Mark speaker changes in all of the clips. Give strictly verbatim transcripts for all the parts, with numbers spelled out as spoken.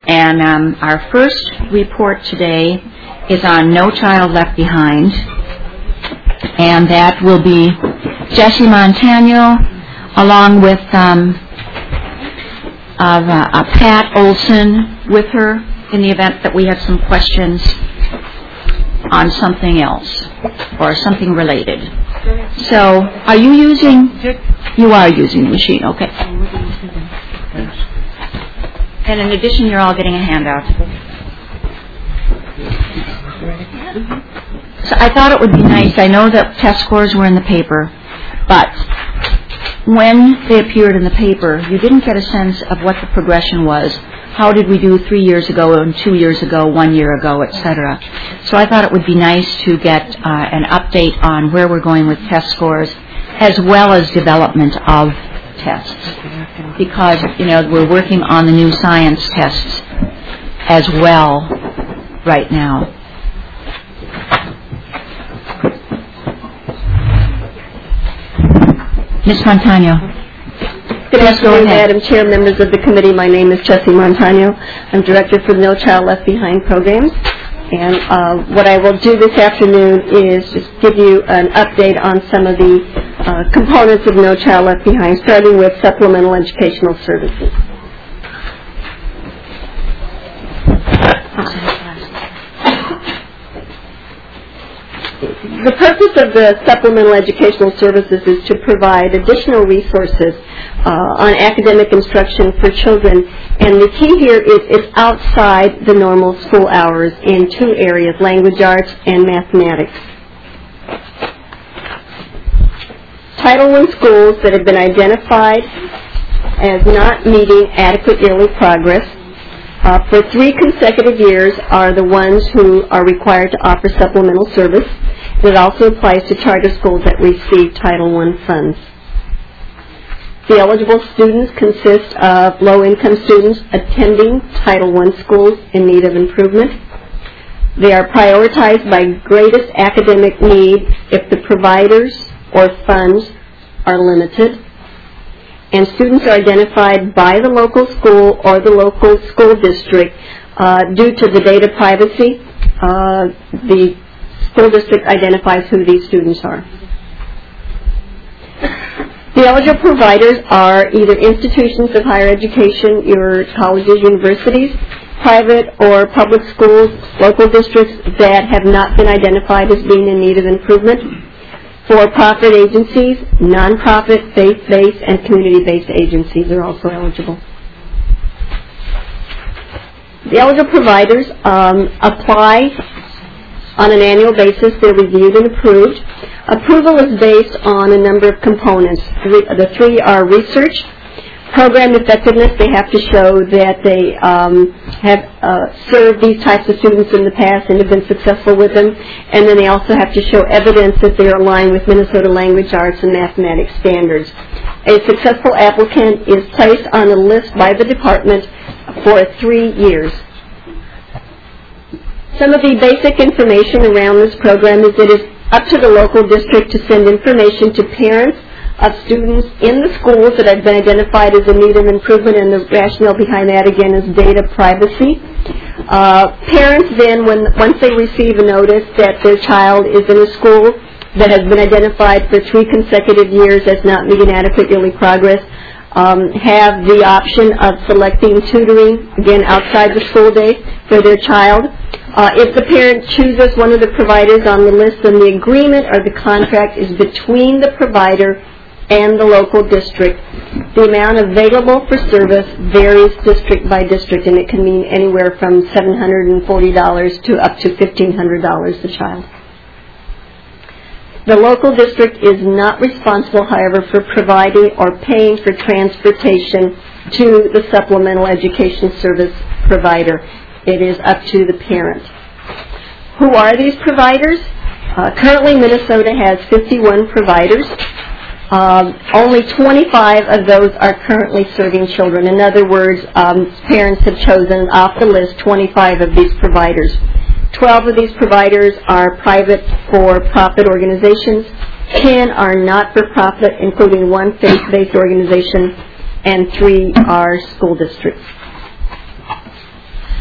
Speaker 1: And um, our first report today is on No Child Left Behind, and that will be Jessie Montano, along with um, uh, uh, Pat Olson with her in the event that we have some questions on something else or something related. So, are you using, you are using the machine, okay. And in addition, you're all getting a handout. So I thought it would be nice, I know that test scores were in the paper, but when they appeared in the paper, you didn't get a sense of what the progression was. How did we do three years ago and two years ago, one year ago, et cetera. So I thought it would be nice to get uh, an update on where we're going with test scores, as well as development of tests, because you know we're working on the new science tests as well right now. Miz Montano.
Speaker 2: Good afternoon, Madam Chair, members of the committee. My name is Jessie Montano. I'm Director for the No Child Left Behind programs. And uh, what I will do this afternoon is just give you an update on some of the uh, components of No Child Left Behind, starting with supplemental educational services. The purpose of the supplemental educational services is to provide additional resources uh, on academic instruction for children, and the key here is it's outside the normal school hours in two areas, language arts and mathematics. Title one schools that have been identified as not meeting adequate yearly progress uh, for three consecutive years are the ones who are required to offer supplemental service. It also applies to charter schools that receive Title one funds. The eligible students consist of low-income students attending Title one schools in need of improvement. They are prioritized by greatest academic need if the providers or funds are limited. And students are identified by the local school or the local school district uh, due to the data privacy. Uh, the school district identifies who these students are. The eligible providers are either institutions of higher education, your colleges, universities, private or public schools, local districts that have not been identified as being in need of improvement, for-profit agencies, non-profit, faith-based, and community-based agencies are also eligible. The eligible providers um, apply on an annual basis. They're reviewed and approved. Approval is based on a number of components. The three are research, program effectiveness. They have to show that they um, have uh, served these types of students in the past and have been successful with them. And then they also have to show evidence that they are aligned with Minnesota language arts and mathematics standards. A successful applicant is placed on a list by the department for three years. Some of the basic information around this program is it is up to the local district to send information to parents of students in the schools that have been identified as in need of improvement, and the rationale behind that, again, is data privacy. Uh, parents then, when once they receive a notice that their child is in a school that has been identified for three consecutive years as not meeting adequate yearly progress, um, have the option of selecting tutoring, again, outside the school day for their child. Uh, if the parent chooses one of the providers on the list, then the agreement or the contract is between the provider and the local district. The amount available for service varies district by district, and it can mean anywhere from seven hundred forty dollars to up to fifteen hundred dollars a child. The local district is not responsible, however, for providing or paying for transportation to the supplemental education service provider. It is up to the parent. Who are these providers? Uh, currently, Minnesota has fifty-one providers. Um, only twenty-five of those are currently serving children. In other words, um, parents have chosen off the list twenty-five of these providers. twelve of these providers are private for-profit organizations. ten are not-for-profit, including one faith-based organization, and three are school districts.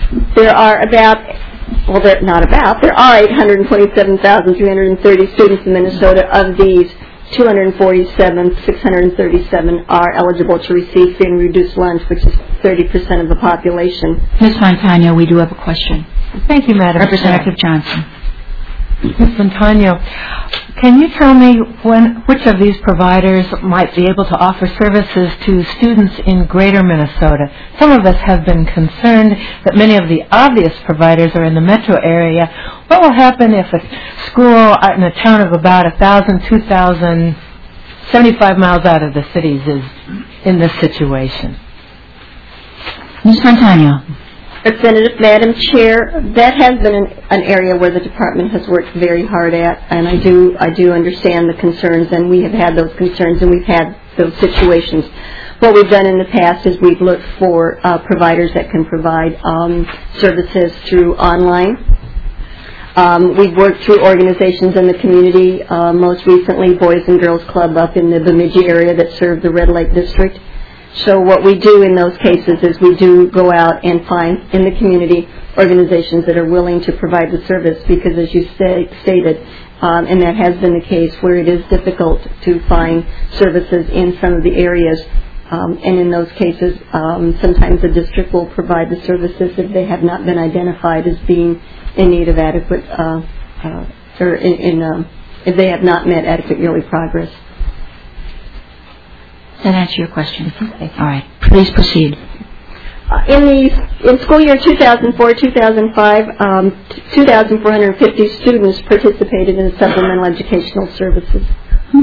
Speaker 2: There are about, well, there, not about, there are eight hundred twenty-seven thousand three hundred thirty students in Minnesota. Of these, two hundred forty-seven thousand six hundred thirty-seven are eligible to receive free and reduced lunch, which is thirty percent of the population.
Speaker 1: Miz Montano, we do have a question.
Speaker 3: Thank you, Madam
Speaker 1: Representative Johnson.
Speaker 3: Miz Montano, can you tell me when, which of these providers might be able to offer services to students in greater Minnesota? Some of us have been concerned that many of the obvious providers are in the metro area. What will happen if a school in a town of about one thousand, two thousand, seventy-five miles out of the cities is in this situation?
Speaker 1: Miz Montano.
Speaker 2: Representative, Madam Chair, that has been an, an area where the department has worked very hard at, and I do I do understand the concerns, and we have had those concerns, and we've had those situations. What we've done in the past is we've looked for uh, providers that can provide um, services through online. Um, we've worked through organizations in the community, uh, most recently Boys and Girls Club up in the Bemidji area that serve the Red Lake District. So what we do in those cases is we do go out and find in the community organizations that are willing to provide the service, because as you say, stated, um, and that has been the case where it is difficult to find services in some of the areas, um, and in those cases um, sometimes the district will provide the services if they have not been identified as being in need of adequate, uh, uh, or in, in um, if they have not met adequate yearly progress.
Speaker 1: Does that answer your question? Okay. All right. Please proceed.
Speaker 2: Uh, in the in school year two thousand four two thousand five, um, two thousand four hundred fifty students participated in supplemental educational services. Hmm.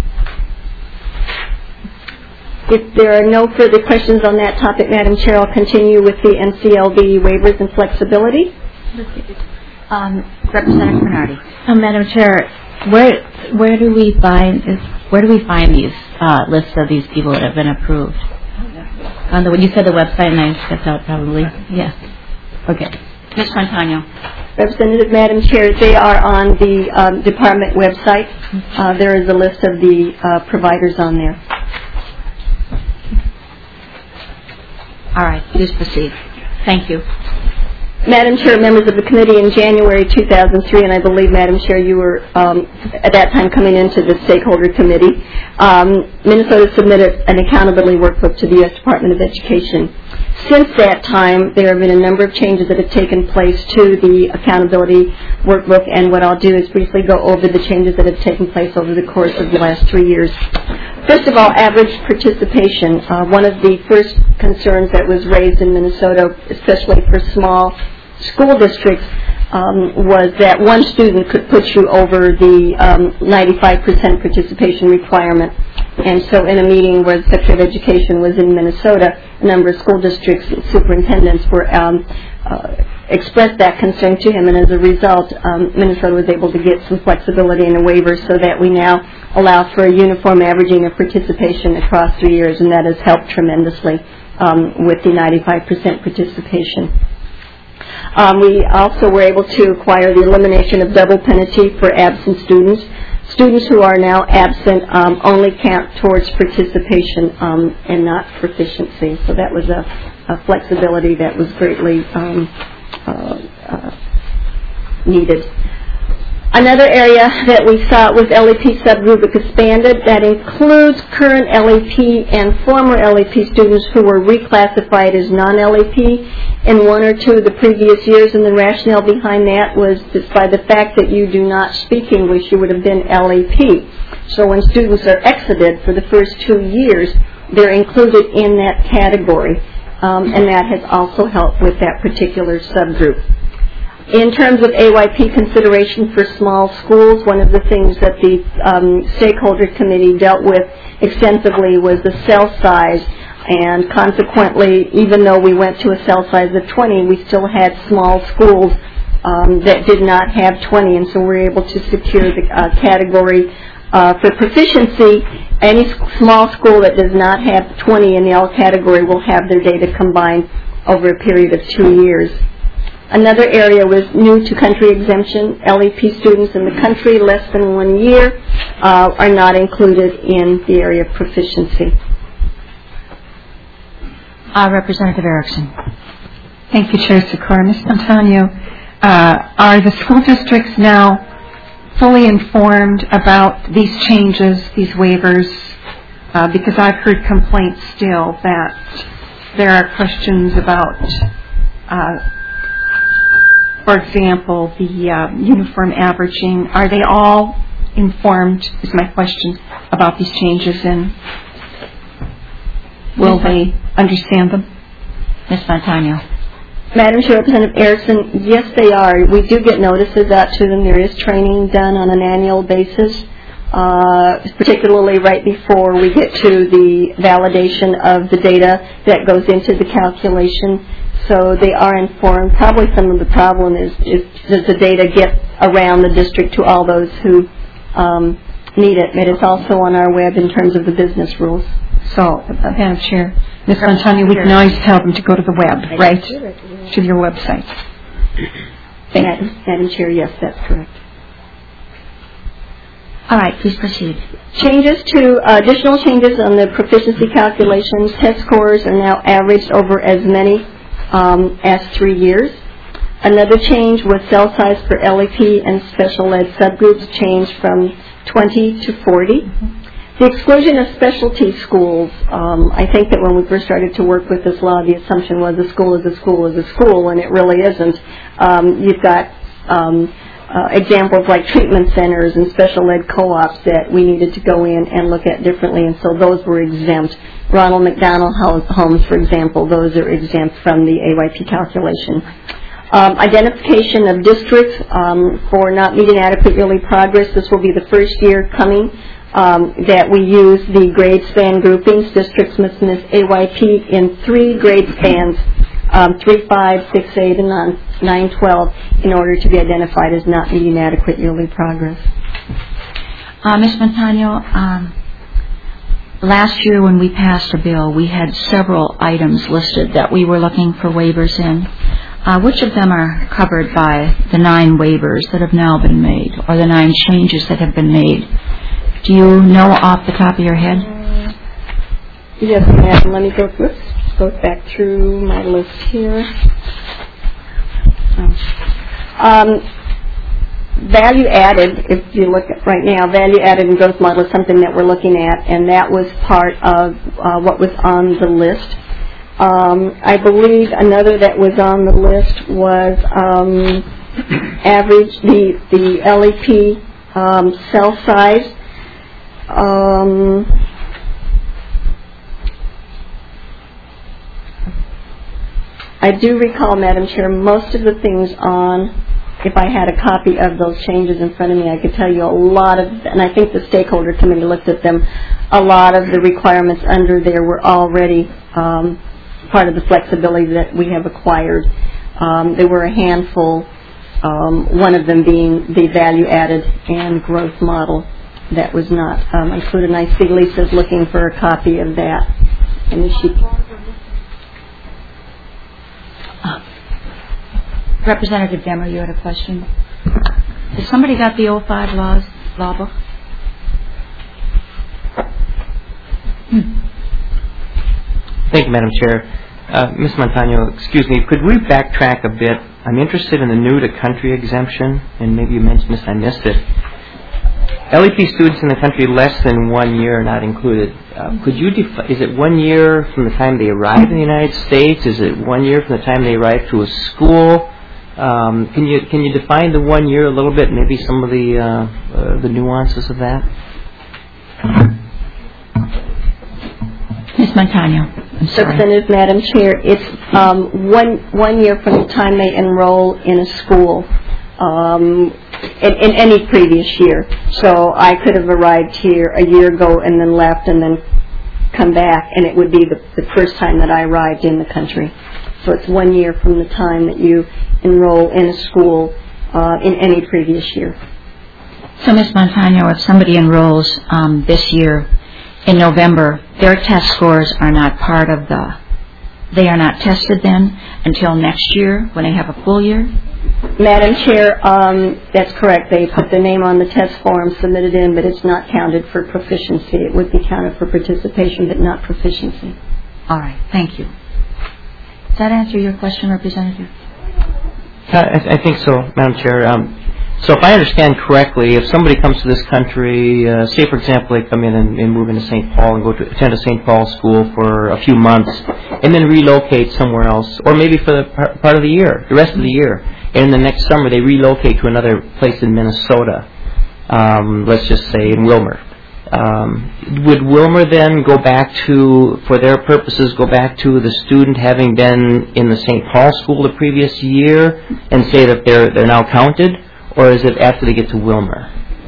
Speaker 2: If there are no further questions on that topic, Madam Chair, I'll continue with the N C L B waivers and flexibility.
Speaker 1: Um, Representative Bernardi.
Speaker 4: Uh, Madam Chair, where where do we find is, where do we find these uh, lists of these people that have been approved? On the you said the website, and I stepped out probably. Yeah. Okay.
Speaker 1: Miz Montano.
Speaker 2: Representative, Madam Chair, they are on the um, department website. Uh, there is a list of the uh, providers on there.
Speaker 1: All right. Please proceed. Thank you.
Speaker 2: Madam Chair, members of the committee, in January two thousand three, and I believe, Madam Chair, you were um, at that time coming into the stakeholder committee, um, Minnesota submitted an accountability workbook to the U S Department of Education. Since that time, there have been a number of changes that have taken place to the accountability workbook, and what I'll do is briefly go over the changes that have taken place over the course of the last three years. First of all, average participation. Uh, one of the first concerns that was raised in Minnesota, especially for small school districts, um, was that one student could put you over the um, ninety-five percent participation requirement. And so in a meeting where the Secretary of Education was in Minnesota, a number of school districts and superintendents were um, uh, expressed that concern to him, and as a result, um, Minnesota was able to get some flexibility in a waiver so that we now allow for a uniform averaging of participation across three years, and that has helped tremendously um, with the ninety-five percent participation. Um, we also were able to acquire the elimination of double penalty for absent students. Students who are now absent um, only count towards participation um, and not proficiency. So that was a, a flexibility that was greatly um, uh, uh, needed. Another area that we saw was L E P subgroup expanded. That includes current L E P and former L E P students who were reclassified as non-L E P in one or two of the previous years, and the rationale behind that was just by the fact that you do not speak English, you would have been L E P. So when students are exited for the first two years, they're included in that category, um, and that has also helped with that particular subgroup. In terms of A Y P consideration for small schools, one of the things that the um, stakeholder committee dealt with extensively was the cell size, and consequently, even though we went to a cell size of twenty, we still had small schools um, that did not have twenty, and so we were able to secure the uh, category uh, for proficiency. Any small school that does not have twenty in the L category will have their data combined over a period of two years. Another area was new to country exemption. L E P students in the country less than one year uh, are not included in the area of proficiency.
Speaker 1: Uh, Representative Erickson.
Speaker 5: Thank you, Chair Sikora. Miz Montano, uh, are the school districts now fully informed about these changes, these waivers? Uh, because I've heard complaints still that there are questions about, uh, for example, the uh, uniform averaging. Are they all informed, is my question, about these changes, and will they understand them?
Speaker 1: Miz Montano.
Speaker 2: Madam Chair, Representative Erickson, yes, they are. We do get notices out to them. There is training done on an annual basis, uh, particularly right before we get to the validation of the data that goes into the calculation. So they are informed. Probably some of the problem is, is does the data get around the district to all those who um, need it? It is also on our web in terms of the business rules.
Speaker 5: So, uh, Madam Chair, Miz Montano, we can always tell them to go to the web, right? To your website.
Speaker 2: Madam, Madam Chair, yes, that's correct.
Speaker 1: All right, please proceed.
Speaker 2: Changes to uh, additional changes on the proficiency calculations. Test scores are now averaged over as many um, as three years. Another change was cell size for L E P and special ed subgroups changed from twenty to forty. Mm-hmm. The exclusion of specialty schools, um, I think that when we first started to work with this law, the assumption was a school is a school is a school, and it really isn't. Um, you've got um, uh, examples like treatment centers and special ed co-ops that we needed to go in and look at differently, and so those were exempt. Ronald McDonald Homes, for example, those are exempt from the A Y P calculation. Um, identification of districts um, for not meeting adequate yearly progress. This will be the first year coming Um, that we use the grade span groupings. Districts must miss A Y P in three grade spans, um, three, five, six, eight, and nine, twelve, in order to be identified as not meeting adequate yearly progress.
Speaker 1: Uh, Miz Montano, um, last year when we passed a bill, we had several items listed that we were looking for waivers in. Uh, which of them are covered by the nine waivers that have now been made, or the nine changes that have been made? Do you know off the top of your head?
Speaker 2: Yes, ma'am. Let me go, oops, go back through my list here. Um, value added, if you look at right now, value added and growth model is something that we're looking at, and that was part of uh, what was on the list. Um, I believe another that was on the list was um, average, the, the L E P um, cell size. Um, I do recall, Madam Chair, most of the things on, if I had a copy of those changes in front of me, I could tell you a lot of, and I think the stakeholder committee looked at them, a lot of the requirements under there were already um, part of the flexibility that we have acquired. Um, there were a handful, um, one of them being the value added and growth model. That was not um, included, and I see Lisa's looking for a copy of that. And is she?
Speaker 1: Uh, Representative Demmer, you had a question. Has somebody got the oh five laws, law book?
Speaker 6: Hmm. Thank you, Madam Chair. Uh, Miz Montano, excuse me, could we backtrack a bit? I'm interested in the new to country exemption, and maybe you mentioned this, I missed it. L E P students in the country less than one year are not included. Uh, could you defi- is it one year from the time they arrive in the United States? Is it one year from the time they arrive to a school? Um, can you can you define the one year a little bit? Maybe some of the uh, uh, the nuances of that.
Speaker 1: Miz Montano, I'm sorry.
Speaker 2: Representative, Madam Chair, it's um, one one year from the time they enroll in a school. Um, in, in any previous year. So I could have arrived here a year ago and then left and then come back, and it would be the, the first time that I arrived in the country. So it's one year from the time that you enroll in a school uh, in any previous year.
Speaker 1: So, Miz Montano, if somebody enrolls um, this year in November, their test scores are not part of the, they are not tested then until next year when they have a full year?
Speaker 2: Madam Chair, um, that's correct. They put their name on the test form, submitted in, but it's not counted for proficiency. It would be counted for participation, but not proficiency.
Speaker 1: All right. Thank you. Does that answer your question, Representative?
Speaker 6: Uh, I, I think so, Madam Chair. Um, so if I understand correctly, if somebody comes to this country, uh, say for example they come in and, and move into Saint Paul and go to attend a Saint Paul school for a few months, and then relocate somewhere else, or maybe for the par- part of the year, the rest of the year, and the next summer they relocate to another place in Minnesota, um, let's just say in Wilmer. Um, would Wilmer then go back to, for their purposes, go back to the student having been in the Saint Paul school the previous year and say that they're they're now counted, or is it after they get to Wilmer?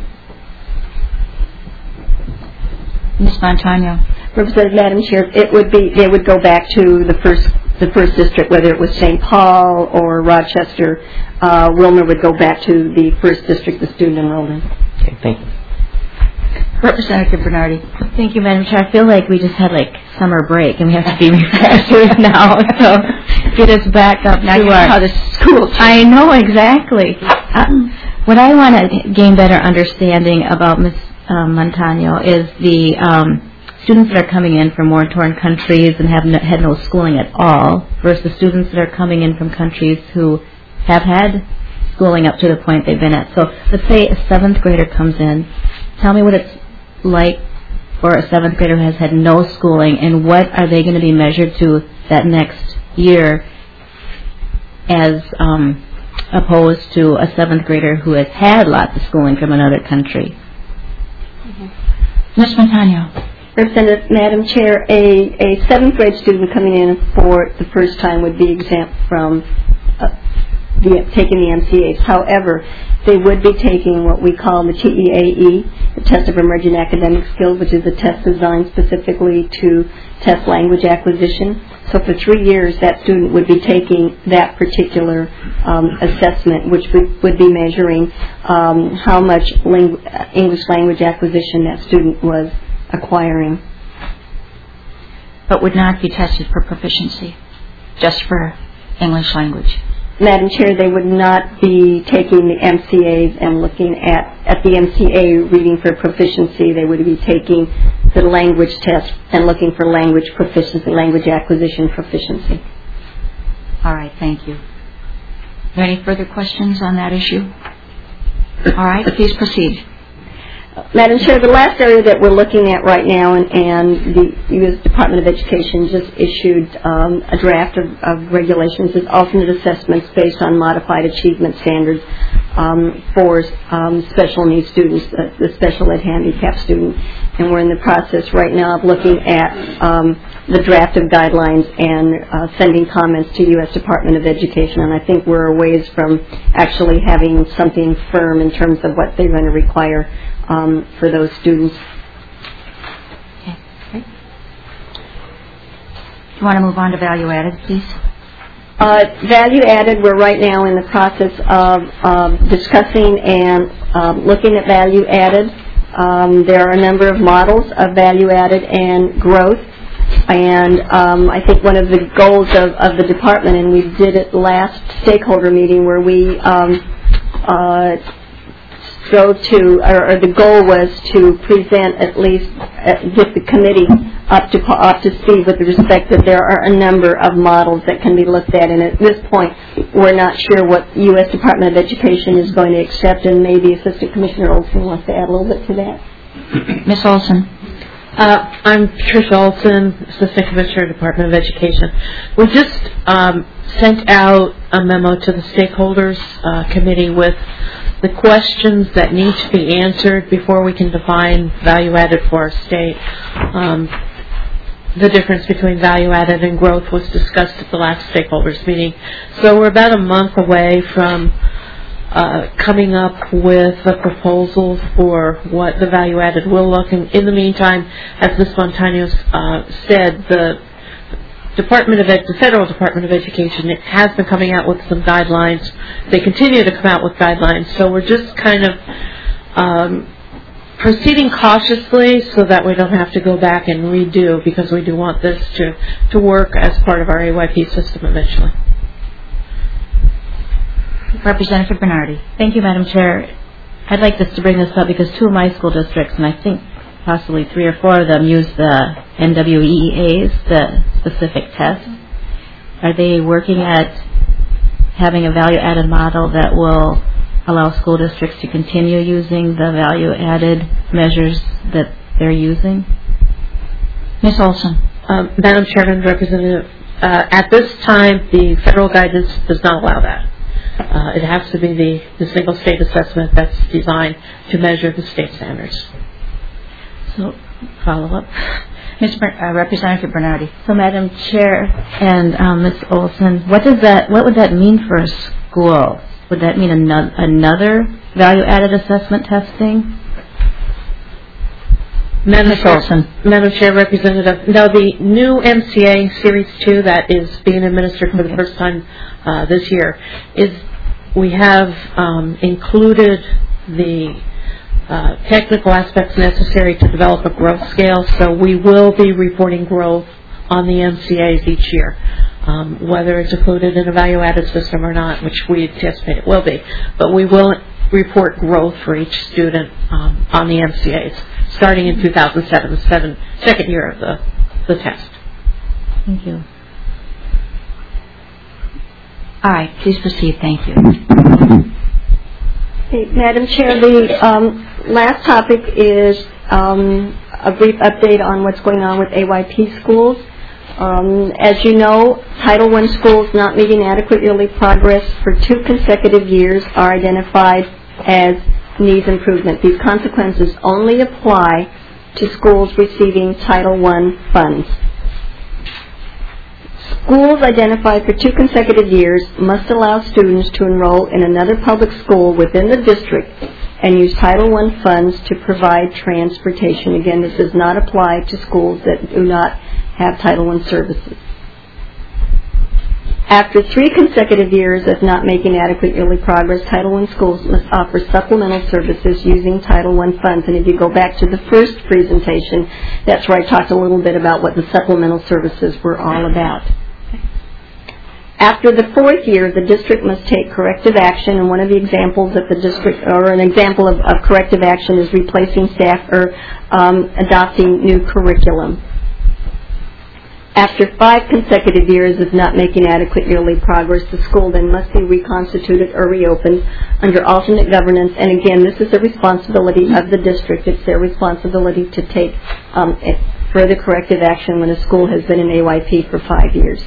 Speaker 1: Miz Montano.
Speaker 2: Representative, Madam Chair, it would be, they would go back to the first the first district, whether it was Saint Paul or Rochester. Uh, Wilmer would go back to the first district the student enrolled in.
Speaker 6: Okay, thank you.
Speaker 1: Representative Bernardi.
Speaker 4: Thank you, Madam Chair. I feel like we just had like summer break and we have to be refreshers now. So get us back up
Speaker 1: Now
Speaker 4: to
Speaker 1: you know
Speaker 4: our...
Speaker 1: how the school
Speaker 4: I know, exactly. Uh, what I want to gain better understanding about Miz Um, Montano is the um, students that are coming in from war-torn countries and have no, had no schooling at all versus students that are coming in from countries who have had schooling up to the point they've been at. So let's say a seventh grader comes in. Tell me what it's like for a seventh grader who has had no schooling, and what are they going to be measured to that next year as um, opposed to a seventh grader who has had lots of schooling from another country.
Speaker 1: Miz Montano.
Speaker 2: Representative, Madam Chair, a, a seventh grade student coming in for the first time would be exempt from uh, the, taking the M C As. However, they would be taking what we call the T E A E, the Test of Emerging Academic Skills, which is a test designed specifically to test language acquisition. So for three years, that student would be taking that particular um, assessment, which would, would be measuring um, how much ling- English language acquisition that student was acquiring.
Speaker 1: But would not be tested for proficiency, just for English language.
Speaker 2: Madam Chair, they would not be taking the M C As and looking at, at the M C A reading for proficiency. They would be taking the language test and looking for language proficiency, language acquisition proficiency.
Speaker 1: All right, thank you. Are there any further questions on that issue? All right, please proceed.
Speaker 2: Madam Chair, the last area that we're looking at right now, and, and the U S Department of Education just issued um, a draft of, of regulations, is alternate assessments based on modified achievement standards um, for um, special needs students, uh, the special ed handicapped student. And we're in the process right now of looking at um, the draft of guidelines and uh, sending comments to U S Department of Education. And I think we're a ways from actually having something firm in terms of what they're going to require Um, for those students.
Speaker 1: Okay. Okay. Do you want to move on to value added, please?
Speaker 2: Uh, value added, we're right now in the process of um, discussing and um, looking at value added. Um, there are a number of models of value added and growth. And um, I think one of the goals of, of the department, and we did it last stakeholder meeting where we um, uh, go to, or, or the goal was to present at least, uh, get the committee up to up to speed with respect that there are a number of models that can be looked at, and at this point we're not sure what U S Department of Education is going to accept, and maybe Assistant Commissioner Olson wants to add a little bit to that.
Speaker 1: Miz Olson.
Speaker 7: Uh, I'm Tricia Olson, Assistant Commissioner, Department of Education. We just um, sent out a memo to the stakeholders uh, committee with the questions that need to be answered before we can define value added for our state. Um, the difference between value added and growth was discussed at the last stakeholders meeting. So we're about a month away from uh, coming up with a proposal for what the value added will look. And in the meantime, as Miz Montano uh, said, the Department of Ed, the Federal Department of Education, it has been coming out with some guidelines. They continue to come out with guidelines, so we're just kind of um, proceeding cautiously so that we don't have to go back and redo, because we do want this to, to work as part of our A Y P system eventually.
Speaker 1: Representative Bernardi.
Speaker 4: Thank you, Madam Chair. I'd like this to bring this up because two of my school districts, and I think possibly three or four of them, use the N W E E As, the specific test. are they working at having a value-added model that will allow school districts to continue using the value-added measures that they're using?
Speaker 1: Miz Olson.
Speaker 7: Um, Madam Chairman, Representative, uh, at this time, the federal guidance does not allow that. Uh, it has to be the, the single state assessment that's designed to measure the state standards.
Speaker 4: So, follow-up.
Speaker 1: Miz Ber- uh, Representative Bernardi.
Speaker 4: So, Madam Chair and um, Miz Olson, what does that? What would that mean for a school? Would that mean ano- another value-added assessment testing?
Speaker 7: Madam Chair,
Speaker 1: Olson.
Speaker 7: Madam Chair, Representative, no, the new M C A Series two that is being administered for
Speaker 4: Okay.
Speaker 7: the first time uh, this year is we have um, included the uh, technical aspects necessary to develop a growth scale, so we will be reporting growth on the M C As each year. Um, whether it's included in a value-added system or not, which we anticipate it will be, but we will report growth for each student um, on the M C As, starting in two thousand seven, the seven, second year of the, the test.
Speaker 4: Thank you.
Speaker 1: All right, please proceed. Thank you.
Speaker 2: Okay, Madam Chair, the um, last topic is um, a brief update on what's going on with A Y P schools. Um, as you know, Title one schools not meeting adequate yearly progress for two consecutive years are identified as needs improvement. These consequences only apply to schools receiving Title one funds. Schools identified for two consecutive years must allow students to enroll in another public school within the district and use Title one funds to provide transportation. Again, this does not apply to schools that do not have Title one services. After three consecutive years of not making adequate yearly progress, Title one schools must offer supplemental services using Title one funds. And if you go back to the first presentation, that's where I talked a little bit about what the supplemental services were all about. After the fourth year, the district must take corrective action, and one of the examples that the district, or an example of, of corrective action is replacing staff or um, adopting new curriculum. After five consecutive years of not making adequate yearly progress, the school then must be reconstituted or reopened under alternate governance. And again, this is a responsibility of the district. It's their responsibility to take um, further corrective action when a school has been in A Y P for five years.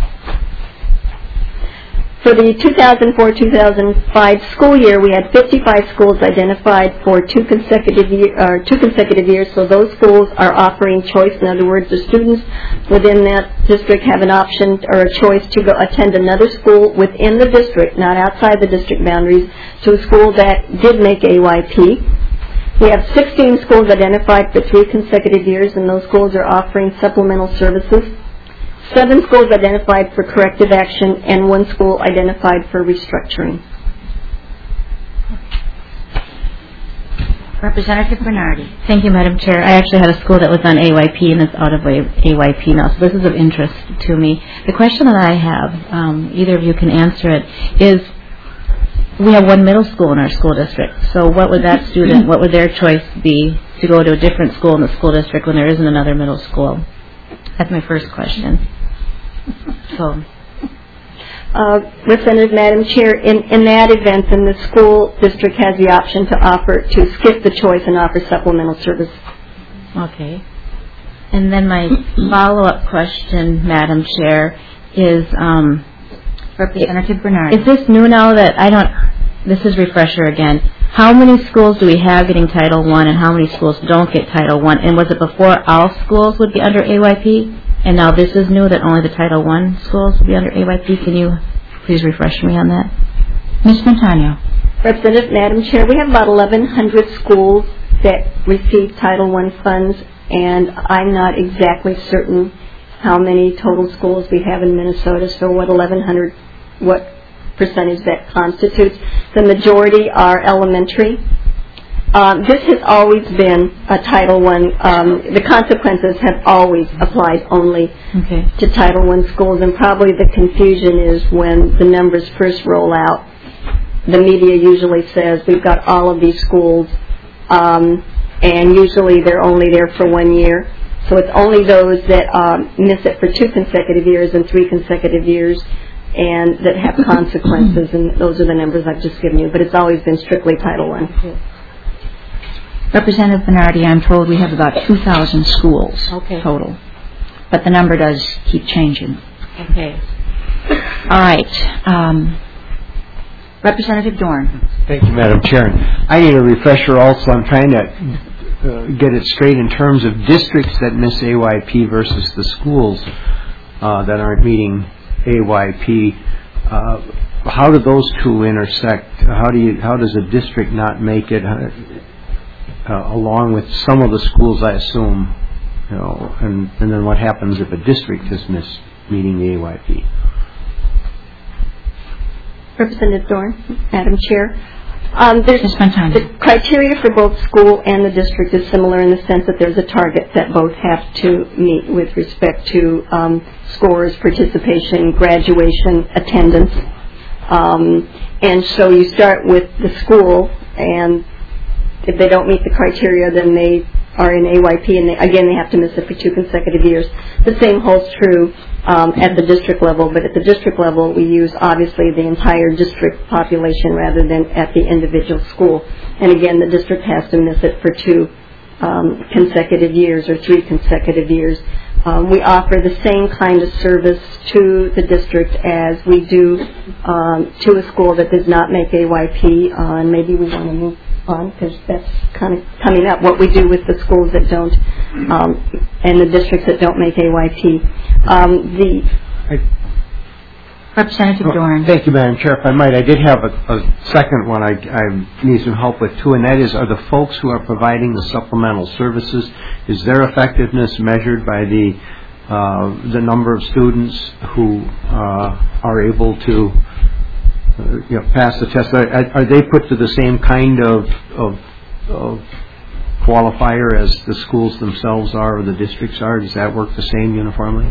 Speaker 2: For the two thousand four two thousand five school year, we had fifty-five schools identified for two consecutive year, uh, two consecutive years. So those schools are offering choice. In other words, the students within that district have an option or a choice to go attend another school within the district, not outside the district boundaries, to a school that did make A Y P. We have sixteen schools identified for three consecutive years, and those schools are offering supplemental services. Seven schools identified for corrective action, and one school identified for restructuring.
Speaker 1: Representative Bernardi.
Speaker 4: Thank you, Madam Chair. I actually had a school that was on A Y P and is out of A Y P now, so this is of interest to me. The question that I have, um, either of you can answer it, is we have one middle school in our school district. So what would that student, what would their choice be to go to a different school in the school district when there isn't another middle school? That's my first question. So,
Speaker 2: uh, Representative, Madam Chair, in, in that event, then the school district has the option to offer, to skip the choice and offer supplemental service.
Speaker 4: Okay. And then my follow-up question, Madam Chair, is, um,
Speaker 1: Representative Bernardi.
Speaker 4: is this new now that I don't, this is refresher again, how many schools do we have getting Title one and how many schools don't get Title one? And was it before all schools would be under A Y P? And now this is new that only the Title one schools will be under A Y P? Can you please refresh me on that?
Speaker 1: Miz Montano.
Speaker 2: Representative, Madam Chair, we have about eleven hundred schools that receive Title one funds, and I'm not exactly certain how many total schools we have in Minnesota, so what eleven hundred, what percentage that constitutes. The majority are elementary. Um, this has always been a Title one. Um, the consequences have always applied only
Speaker 4: Okay.
Speaker 2: to Title one schools, and probably the confusion is when the numbers first roll out. The media usually says we've got all of these schools, um, and usually they're only there for one year. So it's only those that um, miss it for two consecutive years and three consecutive years and that have consequences, and those are the numbers I've just given you, but it's always been strictly Title One.
Speaker 1: Representative Bernardi, I'm told we have about two thousand schools
Speaker 7: Okay.
Speaker 1: total, but the number does keep changing.
Speaker 7: Okay.
Speaker 1: All right. Um, Representative Dorn.
Speaker 8: Thank you, Madam Chair. I need a refresher also. I'm trying to uh, get it straight in terms of districts that miss A Y P versus the schools uh, that aren't meeting A Y P. Uh, how do those two intersect? How do you? How does a district not make it? Uh, along with some of the schools, I assume, you know, and, and then what happens if a district has missed meeting the A Y P?
Speaker 2: Representative Dorn, Madam Chair. Um, there's
Speaker 1: Miz Montano.
Speaker 2: the criteria for both school and the district is similar in the sense that there's a target that both have to meet with respect to um, scores, participation, graduation, attendance. Um, and so you start with the school, and if they don't meet the criteria, then they are in A Y P, and they, again, they have to miss it for two consecutive years. The same holds true um, at the district level, but at the district level, we use, obviously, the entire district population rather than at the individual school. And again, the district has to miss it for two um, consecutive years or three consecutive years. Um, we offer the same kind of service to the district as we do um, to a school that does not make A Y P, uh, and maybe we want to move on because that's kind of coming up, what we do with the schools that don't um, and the districts that don't make A Y P. Um, the
Speaker 1: Representative Dorn.
Speaker 8: Thank you, Madam Chair. If I might, I did have a, a second one I, I need some help with too, and that is, are the folks who are providing the supplemental services, is their effectiveness measured by the uh, the number of students who uh, are able to uh, you know, pass the test? Are, are they put to the same kind of, of, of qualifier as the schools themselves are or the districts are? Does that work the same uniformly?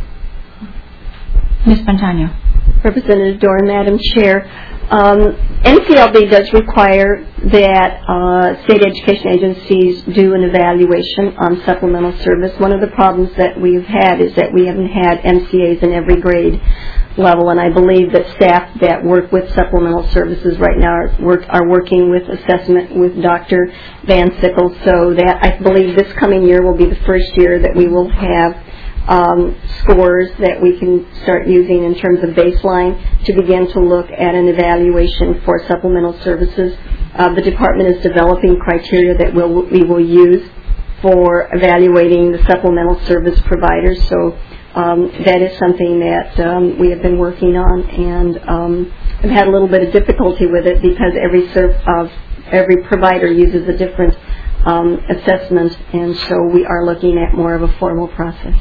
Speaker 1: Miz Montano.
Speaker 2: Representative Dorn, Madam Chair. Um, N C L B does require that uh, state education agencies do an evaluation on supplemental service. One of the problems that we've had is that we haven't had M C As in every grade level, and I believe that staff that work with supplemental services right now are, work, are working with assessment with Doctor Van Sickle, so that I believe this coming year will be the first year that we will have Um, scores that we can start using in terms of baseline to begin to look at an evaluation for supplemental services. Uh, the department is developing criteria that we'll, we will use for evaluating the supplemental service providers. So um, that is something that um, we have been working on, and um, I've had a little bit of difficulty with it because every serv- uh, every provider uses a different um, assessment, and so we are looking at more of a formal process.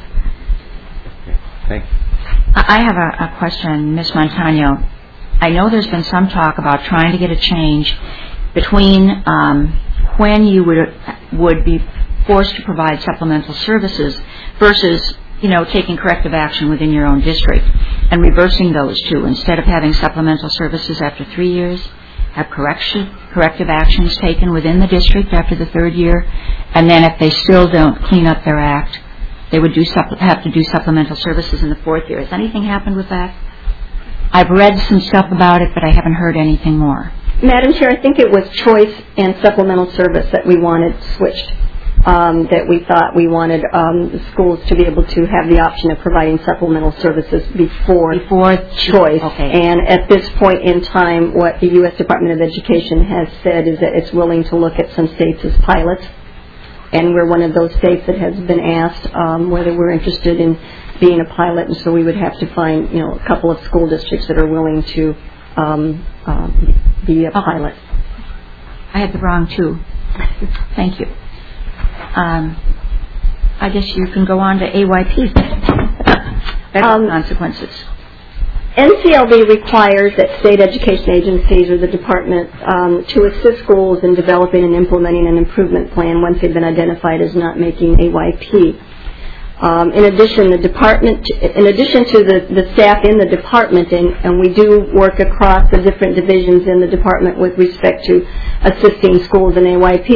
Speaker 8: Thanks.
Speaker 1: I have a, a question, Miz Montano. I know there's been some talk about trying to get a change between um, when you would would be forced to provide supplemental services versus, you know, taking corrective action within your own district and reversing those two. Instead of having supplemental services after three years, have correction, corrective actions taken within the district after the third year, and then if they still don't clean up their act, they would do supple- have to do supplemental services in the fourth year. Has anything happened with that? I've read some stuff about it, but I haven't heard anything more.
Speaker 2: Madam Chair, I think it was choice and supplemental service that we wanted switched, um, that we thought we wanted um, the schools to be able to have the option of providing supplemental services before,
Speaker 1: Before
Speaker 2: choice.
Speaker 1: Okay.
Speaker 2: And at this point in time, what the U S Department of Education has said is that it's willing to look at some states as pilots. And we're one of those states that has been asked um, whether we're interested in being a pilot, and so we would have to find, you know, a couple of school districts that are willing to um, uh, be a pilot.
Speaker 1: I had the wrong two. Thank you. Um, I guess you can go on to A Y P. That's
Speaker 2: Um,
Speaker 1: consequences.
Speaker 2: N C L B requires that state education agencies or the department um, to assist schools in developing and implementing an improvement plan once they've been identified as not making A Y P. Um, in addition, the department, in addition to the, the staff in the department, and, and we do work across the different divisions in the department with respect to assisting schools in A Y P,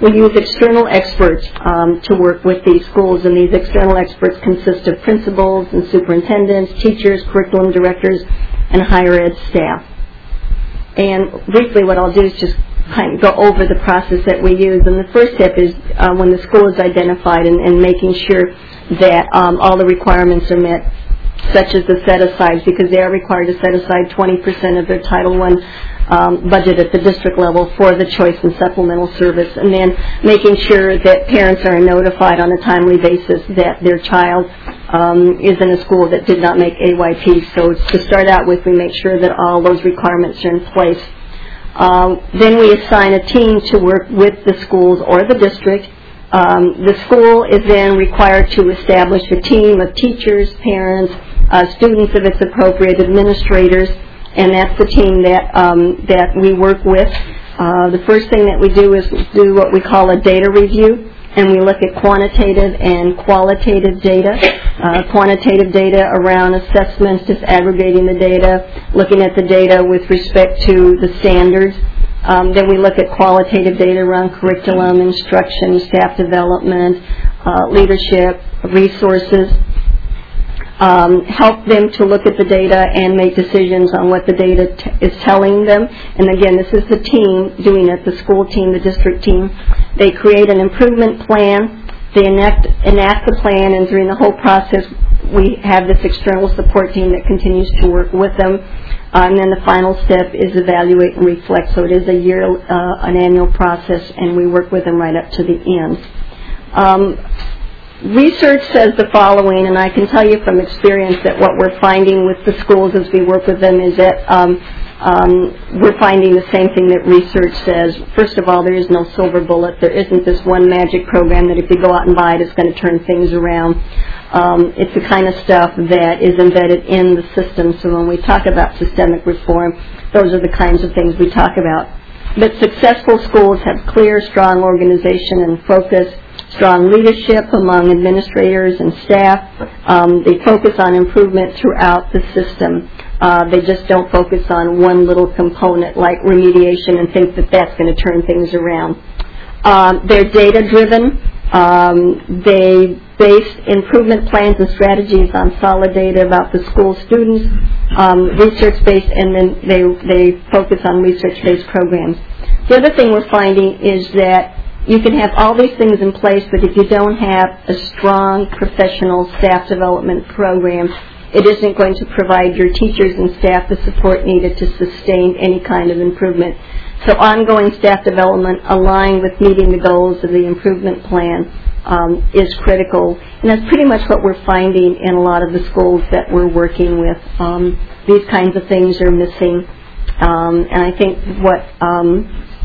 Speaker 2: we use external experts um, to work with these schools, and these external experts consist of principals and superintendents, teachers, curriculum directors, and higher ed staff. And briefly what I'll do is just kind of go over the process that we use. And the first step is uh, when the school is identified and, and making sure that um, all the requirements are met, such as the set-asides, because they are required to set aside twenty percent of their Title One um, budget at the district level for the choice and supplemental service, and then making sure that parents are notified on a timely basis that their child um, is in a school that did not make A Y P. So to start out with, we make sure that all those requirements are in place. Um, then we assign a team to work with the schools or the district. Um, the school is then required to establish a team of teachers, parents, uh, students if it's appropriate, administrators, and that's the team that um, that we work with. Uh, the first thing that we do is do what we call a data review, and we look at quantitative and qualitative data. Uh, quantitative data around assessments, just aggregating the data, looking at the data with respect to the standards. Um, then we look at qualitative data around curriculum, instruction, staff development, uh, leadership, resources. Um, help them to look at the data and make decisions on what the data t- is telling them. And again, this is the team doing it, the school team, the district team. They create an improvement plan. They enact, enact the plan, and during the whole process, we have this external support team that continues to work with them. Uh, and then the final step is evaluate and reflect. So it is a year, uh, an annual process, and we work with them right up to the end. Um, research says the following, and I can tell you from experience that what we're finding with the schools as we work with them is that um, um, we're finding the same thing that research says. First of all, there is no silver bullet. There isn't this one magic program that if you go out and buy it, it's going to turn things around. Um, it's the kind of stuff that is embedded in the system. So when we talk about systemic reform, those are the kinds of things we talk about. But successful schools have clear, strong organization and focus, strong leadership among administrators and staff. Um, they focus on improvement throughout the system. Uh, they just don't focus on one little component like remediation and think that that's going to turn things around. Um, they're data-driven. Um, they base improvement plans and strategies on solid data about the school students, um, research-based, and then they, they focus on research-based programs. The other thing we're finding is that you can have all these things in place, but if you don't have a strong professional staff development program, it isn't going to provide your teachers and staff the support needed to sustain any kind of improvement. So ongoing staff development aligned with meeting the goals of the improvement plan um, is critical. And that's pretty much what we're finding in a lot of the schools that we're working with. Um, these kinds of things are missing. Um, and I think what um,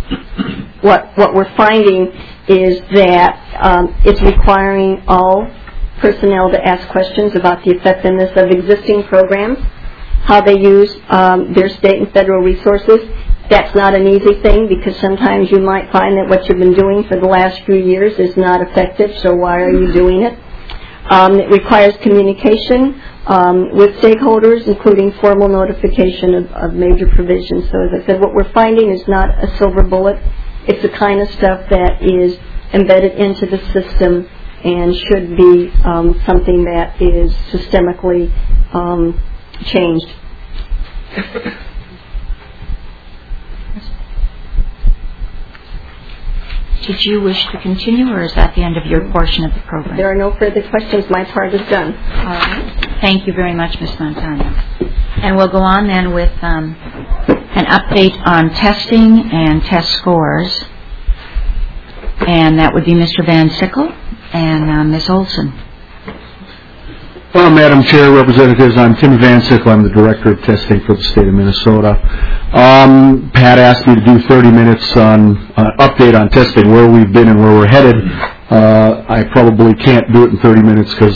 Speaker 2: what what we're finding is that um, it's requiring all personnel to ask questions about the effectiveness of existing programs, how they use um, their state and federal resources. That's not an easy thing because sometimes you might find that what you've been doing for the last few years is not effective, so why are you doing it? Um, it requires communication um, with stakeholders, including formal notification of, of major provisions. So as I said, what we're finding is not a silver bullet. It's the kind of stuff that is embedded into the system and should be um, something that is systemically um, changed.
Speaker 1: Did you wish to continue, or is that the end of your portion of the program?
Speaker 2: There are no further questions. My part is done.
Speaker 1: All right. Thank you very much, Miz Montano. And we'll go on then with um, an update on testing and test scores. And that would be Mister Van Sickle and uh, Miz Olson.
Speaker 8: Well, Madam Chair, Representatives, I'm Tim Van Sickle. I'm the Director of Testing for the State of Minnesota. Um, Pat asked me to do thirty minutes on uh, update on testing, where we've been and where we're headed. Uh, I probably can't do it in thirty minutes because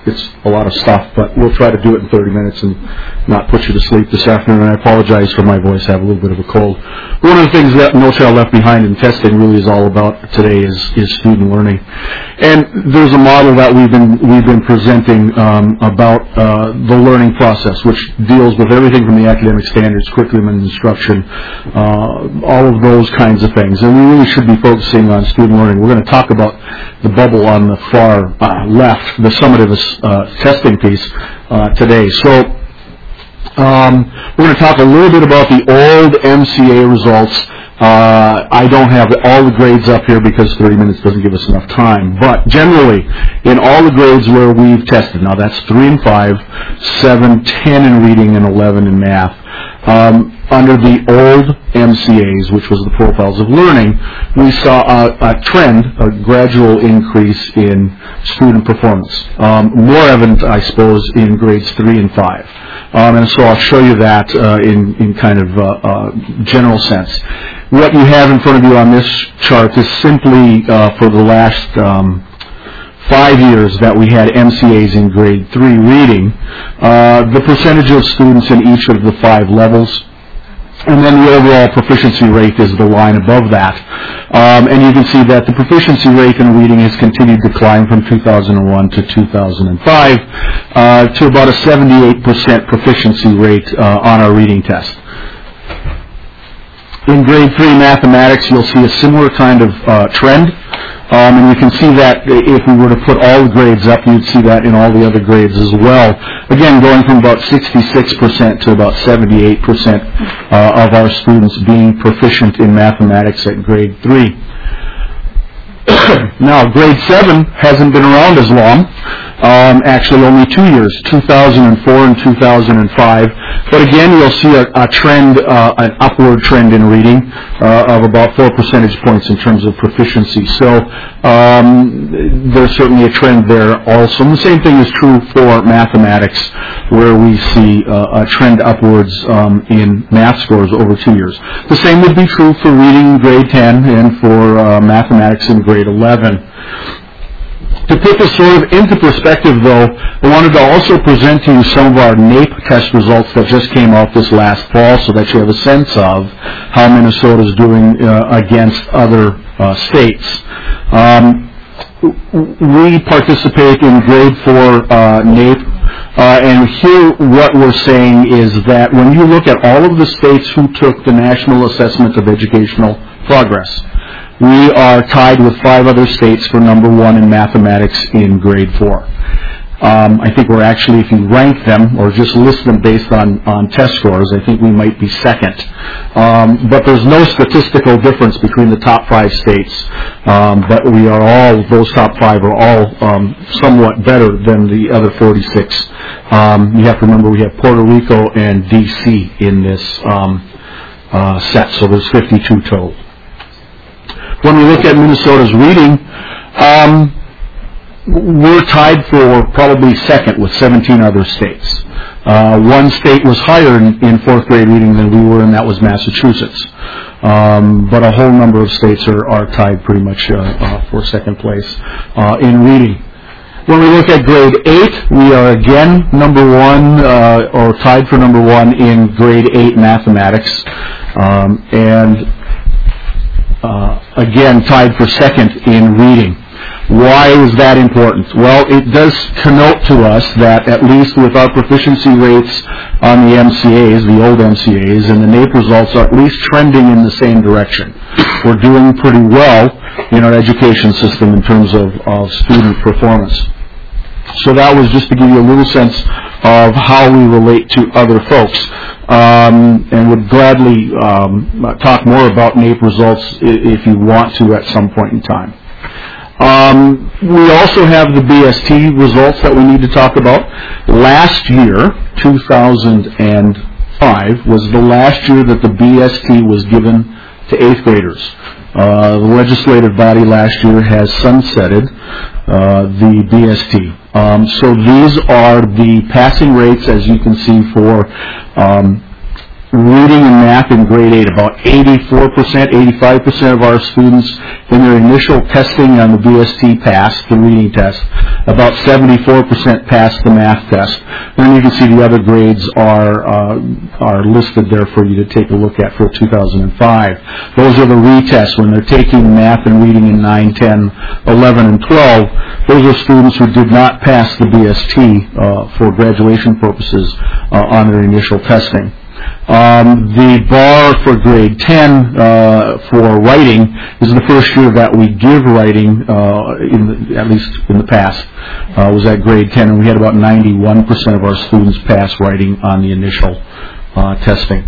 Speaker 9: it's a lot of stuff, but we'll try to do it in thirty minutes and not put you to sleep this afternoon. And I apologize for my voice. I have a little bit of a cold. One of the things that No Child Left Behind in testing really is all about today is, is student learning. And there's a model that we've been we've been presenting um, about uh, the learning process, which deals with everything from the academic standards, curriculum and instruction, uh, all of those kinds of things. And we really should be focusing on student learning. We're going to talk about the bubble on the far uh, left, the summative uh, testing piece uh, today. So um, we're going to talk a little bit about the old M C A results. Uh, I don't have all the grades up here because thirty minutes doesn't give us enough time. But generally, in all the grades where we've tested, now that's three and five, seven, ten in reading, and eleven in math. Um, under the old M C As, which was the profiles of learning, we saw a, a trend, a gradual increase in student performance. Um, more evident, I suppose, in grades three and five. Um, and so I'll show you that uh, in, in kind of uh, uh, general sense. What you have in front of you on this chart is simply uh, for the last um, five years that we had M C As in grade three reading, uh, the percentage of students in each of the five levels, and then the overall proficiency rate is the line above that. Um, and you can see that the proficiency rate in reading has continued to climb from two thousand one to two thousand five uh, to about a seventy-eight percent proficiency rate uh, on our reading test. In grade three mathematics, you'll see a similar kind of uh, trend. Um, and you can see that if we were to put all the grades up, you'd see that in all the other grades as well. Again, going from about sixty-six percent to about seventy-eight percent uh, of our students being proficient in mathematics at grade three. Now, grade seven hasn't been around as long. Um, actually, only two years, two thousand four and two thousand five. But again, you'll see a, a trend, uh, an upward trend in reading uh, of about four percentage points in terms of proficiency. So um, there's certainly a trend there also. And the same thing is true for mathematics, where we see uh, a trend upwards um, in math scores over two years. The same would be true for reading in grade ten and for uh, mathematics in grade eleven. To put this sort of into perspective, though, I wanted to also present to you some of our NAEP test results that just came out this last fall so that you have a sense of how Minnesota is doing uh, against other uh, states. Um, we participate in grade four uh, NAEP, uh, and here what we're saying is that when you look at all of the states who took the National Assessment of Educational Progress, we are tied with five other states for number one in mathematics in grade four. Um, I think we're actually, if you rank them or just list them based on, on test scores, I think we might be second. Um, but there's no statistical difference between the top five states. Um, but we are all, those top five are all um, somewhat better than the other forty-six. Um, you have to remember we have Puerto Rico and D C in this um, uh, set, so there's fifty-two total. When we look at Minnesota's reading, um, we're tied for probably second with seventeen other states. Uh, one state was higher in, in fourth grade reading than we were, and that was Massachusetts. Um, but a whole number of states are, are tied pretty much uh, uh, for second place uh, in reading. When we look at grade eight, we are again number one, uh, or tied for number one in grade eight mathematics. Um, and Uh, again, tied for second in reading. Why is that important? Well, it does connote to us that at least with our proficiency rates on the M C As, the old M C As, and the NAEP results are at least trending in the same direction. We're doing pretty well in our education system in terms of, of student performance. So that was just to give you a little sense of how we relate to other folks. Um, and would gladly um, talk more about NAEP results if you want to at some point in time. Um, we also have the B S T results that we need to talk about. Last year, two thousand five, was the last year that the B S T was given to eighth graders. Uh, the legislative body last year has sunsetted uh, the B S T. Um, so these are the passing rates, as you can see, for um, reading and math in grade eight. About eighty-four percent, eighty-five percent of our students in their initial testing on the B S T passed the reading test. About seventy-four percent passed the math test. Then you can see the other grades are uh, are listed there for you to take a look at for two thousand five. Those are the retests when they're taking math and reading in nine, ten, eleven, and twelve. Those are students who did not pass the B S T uh, for graduation purposes uh, on their initial testing. Um, the bar for grade ten uh, for writing is the first year that we give writing, uh, in the, at least in the past, uh, was at grade ten, and we had about ninety-one percent of our students pass writing on the initial uh, testing.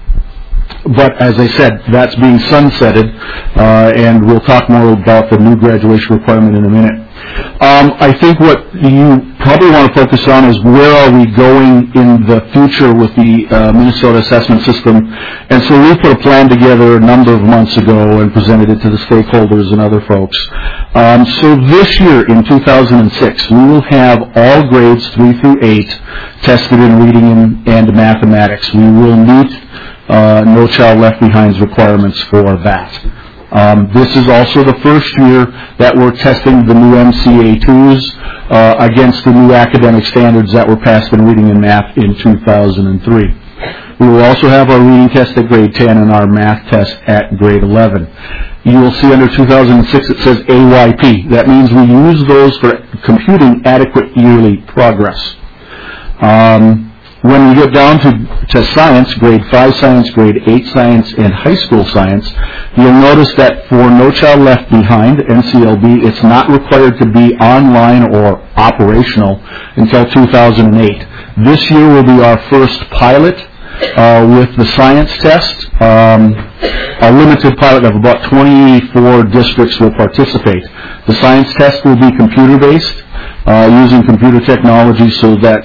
Speaker 9: But as I said, that's being sunsetted, uh, and we'll talk more about the new graduation requirement in a minute. Um, I think what you probably want to focus on is where are we going in the future with the uh, Minnesota assessment system. And so we put a plan together a number of months ago and presented it to the stakeholders and other folks. Um, so this year, in two thousand six, we will have all grades three through eight tested in reading and, and mathematics. We will meet uh, No Child Left Behind's requirements for that. Um, this is also the first year that we're testing the new M C A twos uh, against the new academic standards that were passed in reading and math in two thousand three. We will also have our reading test at grade ten and our math test at grade eleven. You will see under two thousand six it says A Y P. That means we use those for computing adequate yearly progress. Um, When we get down to, to science, grade five science, grade eight science, and high school science, you'll notice that for No Child Left Behind, N C L B, it's not required to be online or operational until two thousand eight. This year will be our first pilot uh, with the science test. Um, a limited pilot of about twenty-four districts will participate. The science test will be computer-based. Uh, using computer technology so that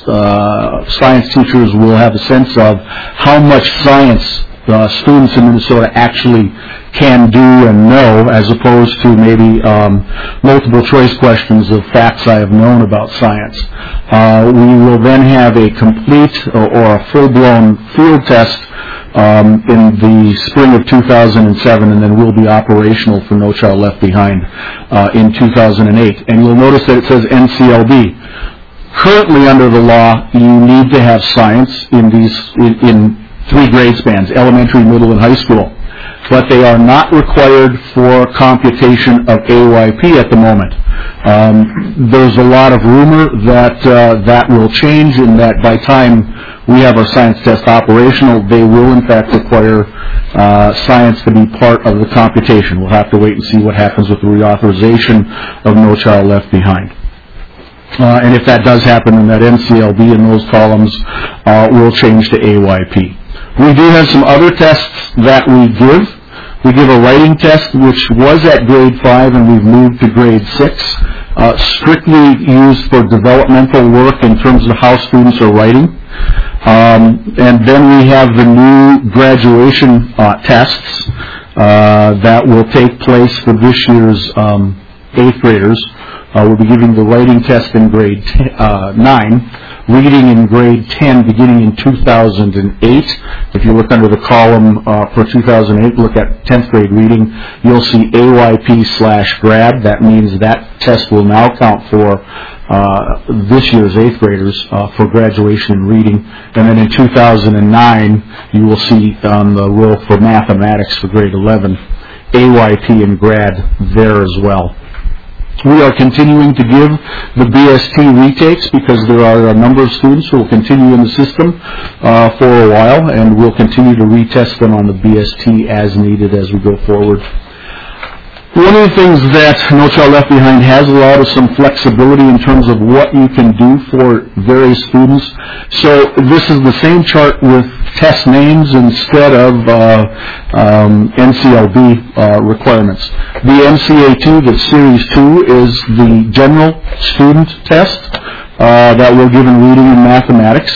Speaker 9: uh, science teachers will have a sense of how much science uh, students in Minnesota actually can do and know, as opposed to maybe um, multiple choice questions of facts I have known about science. Uh, we will then have a complete or, or a full-blown field test Um, in the spring of two thousand seven, and then we'll be operational for No Child Left Behind uh, in two thousand eight. And you'll notice that it says N C L B. Currently, under the law, you need to have science in these in, in three grade spans: elementary, middle, and high school. But they are not required for computation of A Y P at the moment. Um, there's a lot of rumor that uh, that will change, and that by time we have our science test operational, they will in fact require uh, science to be part of the computation. We'll have to wait and see what happens with the reauthorization of No Child Left Behind. Uh, and if that does happen, then that N C L B in those columns uh, will change to A Y P. We do have some other tests that we give. We give a writing test, which was at grade five, and we've moved to grade six, uh, strictly used for developmental work in terms of how students are writing. Um, and then we have the new graduation uh, tests uh, that will take place for this year's um, eighth graders. Uh, we'll be giving the writing test in grade t- uh, nine, reading in grade ten beginning in two thousand eight. If you look under the column uh, for two thousand eight, look at tenth grade reading, you'll see A Y P slash grad. That means that test will now count for uh, this year's eighth graders uh, for graduation in reading. And then in two thousand nine, you will see on the roll for mathematics for grade eleven, A Y P and grad there as well. We are continuing to give the B S T retakes because there are a number of students who will continue in the system uh, for a while, and we'll continue to retest them on the B S T as needed as we go forward. One of the things that No Child Left Behind has allowed is some flexibility in terms of what you can do for various students. So this is the same chart with test names instead of uh, um, N C L B uh, requirements. The M C A two, the Series two, is the general student test uh, that we're given reading and mathematics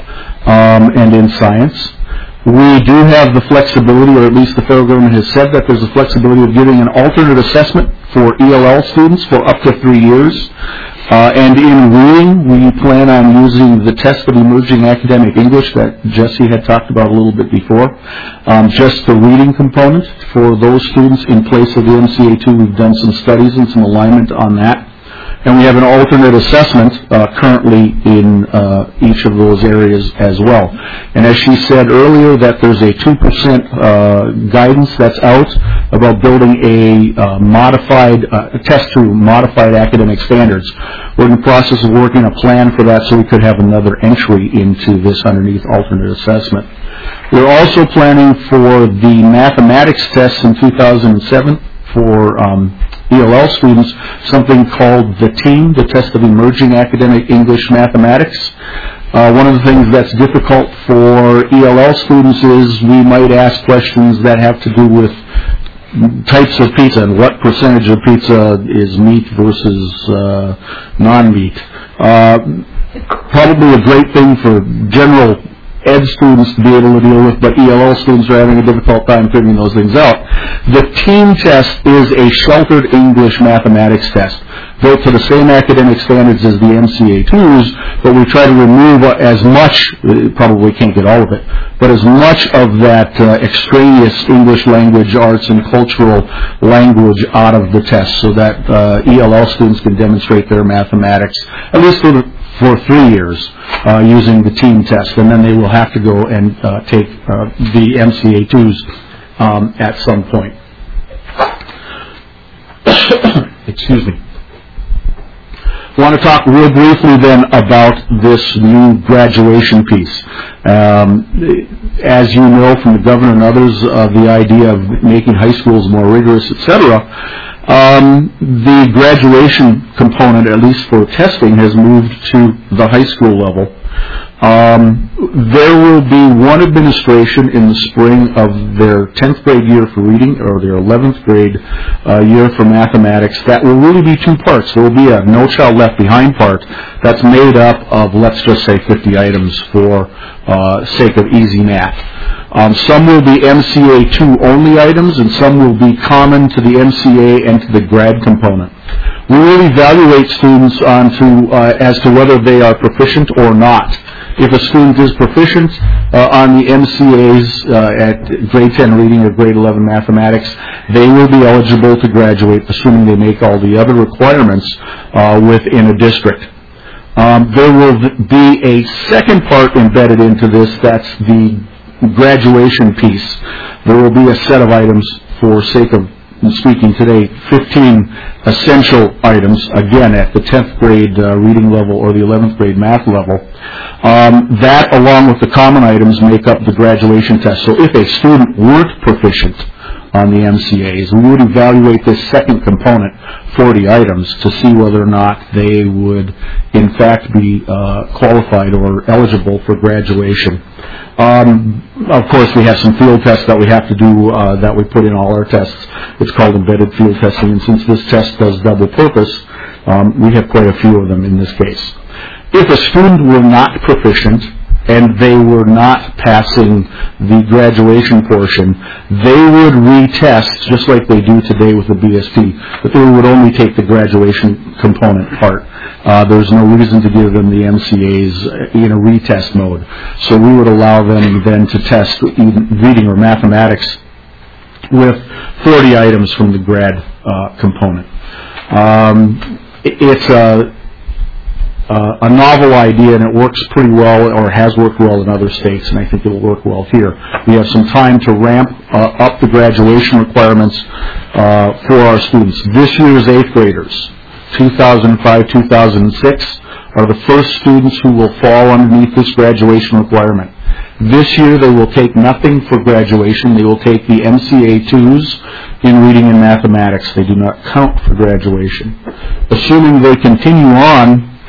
Speaker 9: um, and in science. We do have the flexibility, or at least the federal government has said that there's a flexibility of giving an alternate assessment for E L L students for up to three years. Uh, and in reading, we plan on using the test of emerging academic English that Jesse had talked about a little bit before. Um, just the reading component for those students in place of the M C A two. We've done some studies and some alignment on that. And we have an alternate assessment uh, currently in uh, each of those areas as well. And as she said earlier, that there's a two percent uh, guidance that's out about building a uh, modified uh, test through modified academic standards. We're in the process of working a plan for that so we could have another entry into this underneath alternate assessment. We're also planning for the mathematics tests in two thousand seven for um, E L L students, something called the TEAM, the Test of Emerging Academic English Mathematics. Uh, one of the things that's difficult for E L L students is we might ask questions that have to do with types of pizza and what percentage of pizza is meat versus uh, non-meat. Uh, probably a great thing for general ed students to be able to deal with, but E L L students are having a difficult time figuring those things out. The TEAM test is a sheltered English mathematics test, built to the same academic standards as the M C A twos, but we try to remove as much, probably can't get all of it, but as much of that uh, extraneous English language, arts, and cultural language out of the test so that uh, E L L students can demonstrate their mathematics, at least for the for three years uh, using the TEAM test, and then they will have to go and uh, take uh, the M C A twos um, at some point. Excuse me. I want to talk real briefly then about this new graduation piece. Um, as you know from the governor and others, uh, the idea of making high schools more rigorous, et cetera, Um, the graduation component, at least for testing, has moved to the high school level. Um, there will be one administration in the spring of their tenth grade year for reading, or their eleventh grade uh, year for mathematics. That will really be two parts. There will be a No Child Left Behind part that's made up of, let's just say, fifty items for uh, sake of easy math. Um, some will be M C A two only items, and some will be common to the M C A and to the grad component. We will evaluate students onto uh, as to whether they are proficient or not. If a student is proficient uh, on the M C As uh, at grade ten reading or grade eleven mathematics, they will be eligible to graduate, assuming they make all the other requirements uh, within a district. Um, there will be a second part embedded into this. That's the graduation piece. There will be a set of items, for sake of speaking today, fifteen essential items, again at the tenth grade uh, reading level or the eleventh grade math level. Um, that, along with the common items, make up the graduation test. So if a student weren't proficient on the M C As, we would evaluate this second component, forty items, to see whether or not they would in fact be uh, qualified or eligible for graduation. Um, of course, we have some field tests that we have to do uh, that we put in all our tests. It's called embedded field testing, and since this test does double purpose, um, we have quite a few of them in this case. If a student were not proficient and they were not passing the graduation portion, they would retest just like they do today with the B S T, but they would only take the graduation component part. Uh, there's no reason to give them the M C As in a retest mode. So we would allow them then to test reading or mathematics with forty items from the grad uh, component. Um, it's a Uh, a novel idea, and it works pretty well, or has worked well in other states, and I think it will work well here. We have some time to ramp uh, up the graduation requirements uh, for our students. This year's eighth graders, two thousand five, two thousand six, are the first students who will fall underneath this graduation requirement. This year they will take nothing for graduation. They will take the M C A twos in reading and mathematics. They do not count for graduation. Assuming they continue on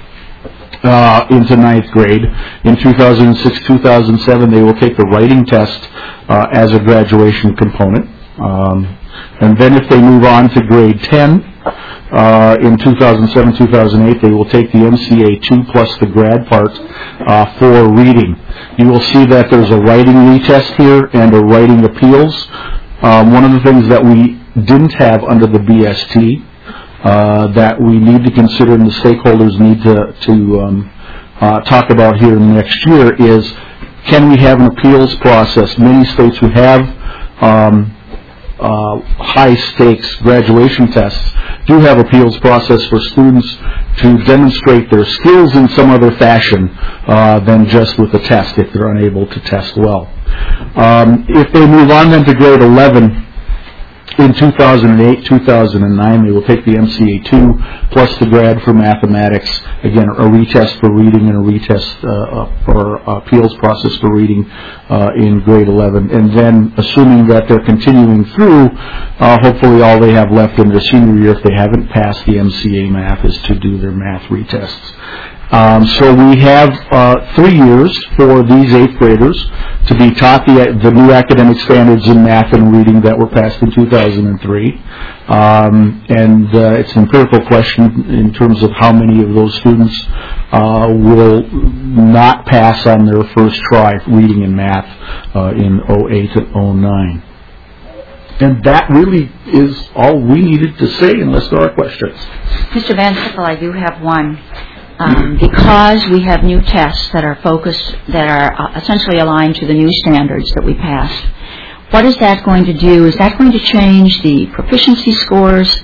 Speaker 9: Uh, into ninth grade. In two thousand six, two thousand seven, they will take the writing test uh, as a graduation component. Um, and then if they move on to grade ten, uh, in two thousand seven, two thousand eight, they will take the M C A two plus the grad part uh, for reading. You will see that there's a writing retest here and a writing appeals. Um, one of the things that we didn't have under the B S T uh, that we need to consider and the stakeholders need to, to um, uh, talk about here next year is, can we have an appeals process? Many states who have um, uh, high-stakes graduation tests do have appeals process for students to demonstrate their skills in some other fashion uh, than just with a test if they're unable to test well. Um, if they move on then to grade eleven, in two thousand eight, two thousand nine, they will take the M C A two plus the grad for mathematics, again, a retest for reading and a retest uh, for appeals process for reading uh, in grade eleven. And then, assuming that they're continuing through, uh, hopefully all they have left in their senior year, if they haven't passed the M C A math, is to do their math retests. Um, so we have uh, three years for these eighth graders to be taught the, the new academic standards in math and reading that were passed in two thousand three. Um, and uh, it's an empirical question in terms of how many of those students uh, will not pass on their first try reading and math uh, in oh eight and oh nine. And that really is all we needed to say, unless there are questions.
Speaker 1: Mister Van Sickle, I do have one. Um, because we have new tests that are focused, that are uh, essentially aligned to the new standards that we passed, what is that going to do? Is that going to change the proficiency scores?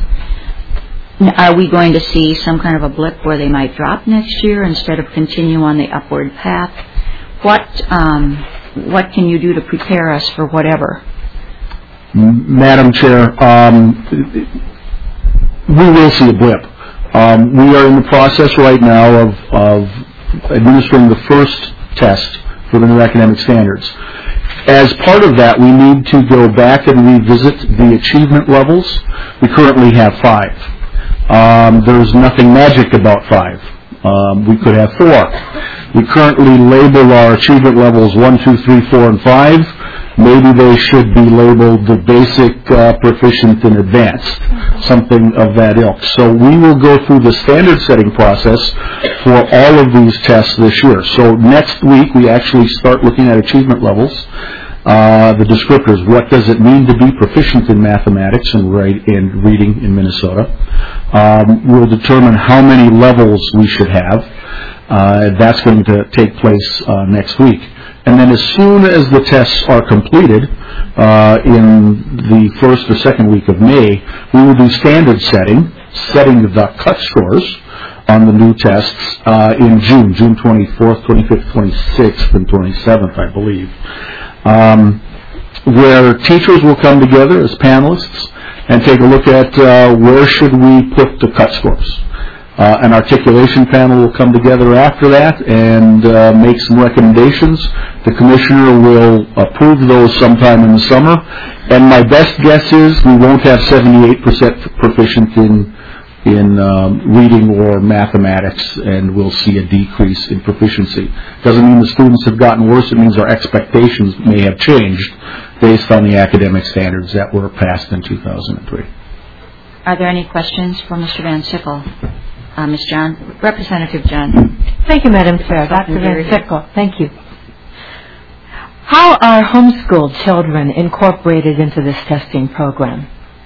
Speaker 1: Are we going to see some kind of a blip where they might drop next year instead of continue on the upward path? What um, what can you do to prepare us for whatever?
Speaker 9: Madam Chair, um, we will see a blip. Um, we are in the process right now of, of administering the first test for the new academic standards. As part of that, we need to go back and revisit the achievement levels. We currently have five. Um, there's nothing magic about five. Um, we could have four. We currently label our achievement levels one, two, three, four, and five. Maybe they should be labeled the basic, uh, proficient, and advanced, something of that ilk. So we will go through the standard setting process for all of these tests this year. So next week we actually start looking at achievement levels, uh, the descriptors. What does it mean to be proficient in mathematics and, write, and reading in Minnesota? Um, we'll determine how many levels we should have. Uh, that's going to take place uh, next week. And then as soon as the tests are completed uh, in the first or second week of May, we will do standard setting, setting the cut scores on the new tests uh, in June, June twenty-fourth, twenty-fifth, twenty-sixth, and twenty-seventh, I believe, um, where teachers will come together as panelists and take a look at uh, where should we put the cut scores. Uh, an articulation panel will come together after that and uh, make some recommendations. The commissioner will approve those sometime in the summer. And my best guess is we won't have seventy-eight percent proficient in in um, reading or mathematics, and we'll see a decrease in proficiency. Doesn't mean the students have gotten worse. It means our expectations may have changed based on the academic standards that were passed in two thousand three.
Speaker 1: Are there any questions for Mister Van Sickle? Uh, Miz John, Representative John.
Speaker 3: Thank you, Madam Chair. Doctor Van Sickle, thank you. How are homeschooled children incorporated into this testing program?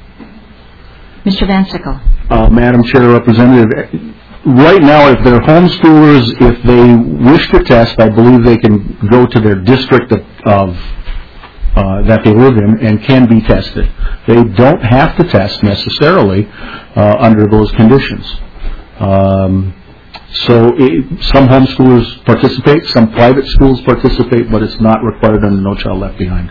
Speaker 1: Mister Van Sickle.
Speaker 9: Uh, Madam Chair, Representative, right now, if they're homeschoolers, if they wish to test, I believe they can go to their district of, of uh, that they live in and can be tested. They don't have to test necessarily uh, under those conditions. Um, so it, some homeschoolers participate, some private schools participate, but it's not required under No Child Left Behind.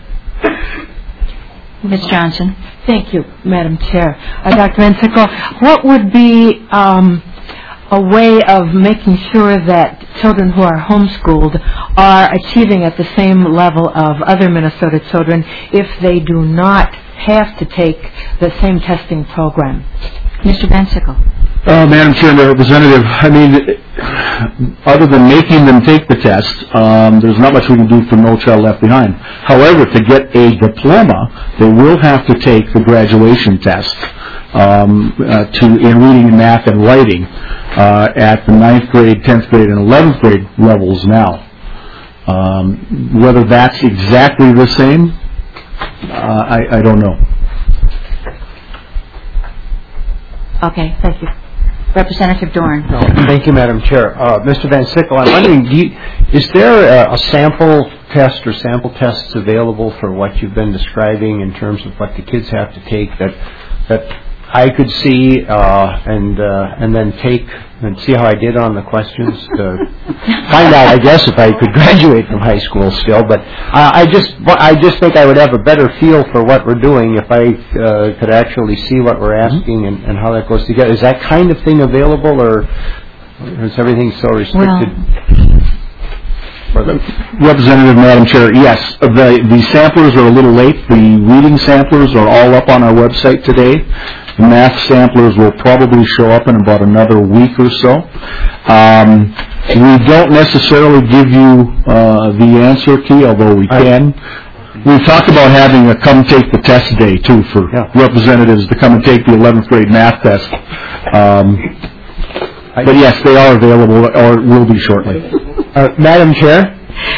Speaker 1: Miz Johnson.
Speaker 3: Thank you, Madam Chair. Uh, Doctor Van Sickle, what would be um, a way of making sure that children who are homeschooled are achieving at the same level of other Minnesota children if they do not have to take the same testing program?
Speaker 1: Mister Van Sickle.
Speaker 9: Uh, Madam Chair and Representative, I mean, other than making them take the test, um, there's not much we can do for No Child Left Behind. However, to get a diploma, they will have to take the graduation test um, uh, to in reading and math and writing uh, at the ninth grade, tenth grade, and eleventh grade levels now. Um, whether that's exactly the same, uh, I, I don't know.
Speaker 1: Okay, thank you. Representative Dorn.
Speaker 8: No, thank you, Madam Chair. Uh, Mister Van Sickle, I'm wondering, do you, is there a, a sample test or sample tests available for what you've been describing in terms of what the kids have to take that that I could see uh, and uh, and then take and see how I did on the questions to find out, I guess, if I could graduate from high school still. But uh, I just I just think I would have a better feel for what we're doing if I uh, could actually see what we're asking and, and how that goes together. Is that kind of thing available, or is everything so restricted?
Speaker 1: Well,
Speaker 9: Representative, Madam Chair, yes, the, the samplers are a little late. The reading samplers are all up on our website today. The math samplers will probably show up in about another week or so. Um, we don't necessarily give you uh, the answer key, although we can. We've talked about having a come take the test day, too, for yeah. representatives to come and take the eleventh grade math test. Um, but yes, they are available, or will be shortly.
Speaker 8: Uh, Madam Chair?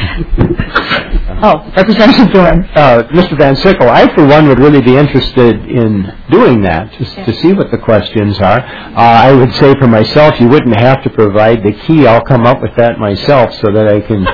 Speaker 1: Oh, Representative Dorn.
Speaker 8: Uh, Mister Van Sickle, I, for one, would really be interested in doing that, just to see what the questions are. Uh, I would say for myself, you wouldn't have to provide the key. I'll come up with that myself so that I can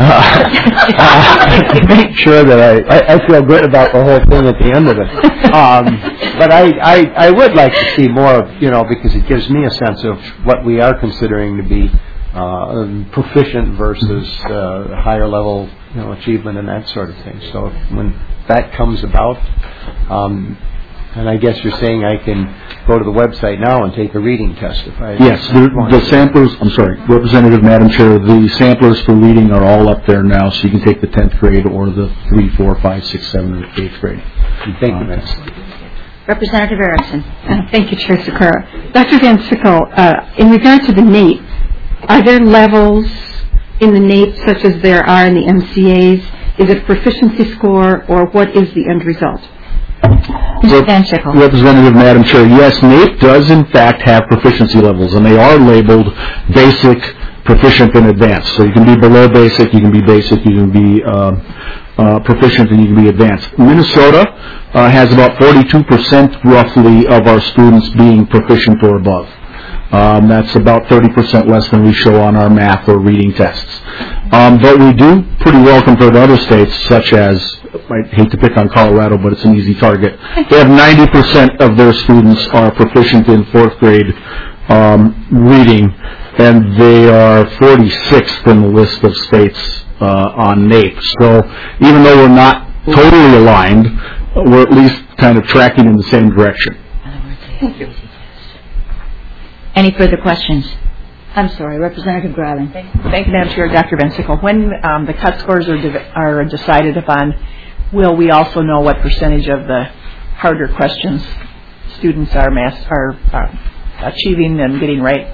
Speaker 8: uh, uh, make sure that I, I, I feel good about the whole thing at the end of it. Um, but I, I, I would like to see more, you know, because it gives me a sense of what we are considering to be Uh, proficient versus uh, higher level, you know, achievement and that sort of thing. So when that comes about, um, and I guess you're saying I can go to the website now and take a reading test if I
Speaker 9: yes, the, the samplers. I'm sorry, Representative, Madam Chair. The samplers for reading are all up there now, so you can take the tenth grade or the three, four, five, six, seven, or eighth grade.
Speaker 8: Thank you, Madam.
Speaker 1: Representative Erickson.
Speaker 5: Uh, thank you, Chair Sikora. Doctor Van Sickle, uh, in regard to the NAEP, are there levels in the NAEP such as there are in the M C As? Is it proficiency score, or what is the end result?
Speaker 1: Mister Van Sickle.
Speaker 9: Representative, Madam Chair, yes, NAEP does in fact have proficiency levels, and they are labeled basic, proficient, and advanced. So you can be below basic, you can be basic, you can be uh, uh, proficient, and you can be advanced. Minnesota uh, has about forty-two percent roughly of our students being proficient or above. Um, that's about thirty percent less than we show on our math or reading tests. Um, but we do pretty well compared to other states, such as, I hate to pick on Colorado, but it's an easy target. They have ninety percent of their students are proficient in fourth grade um, reading, and they are forty-sixth in the list of states uh, on NAEP. So even though we're not totally aligned, we're at least kind of tracking in the same direction.
Speaker 5: Thank you.
Speaker 1: Any further questions? I'm sorry, Representative Greiling.
Speaker 10: Thank you, Madam Chair. Doctor Van Sickle, when um, the cut scores are, de- are decided upon, will we also know what percentage of the harder questions students are, mass- are, are achieving and getting right?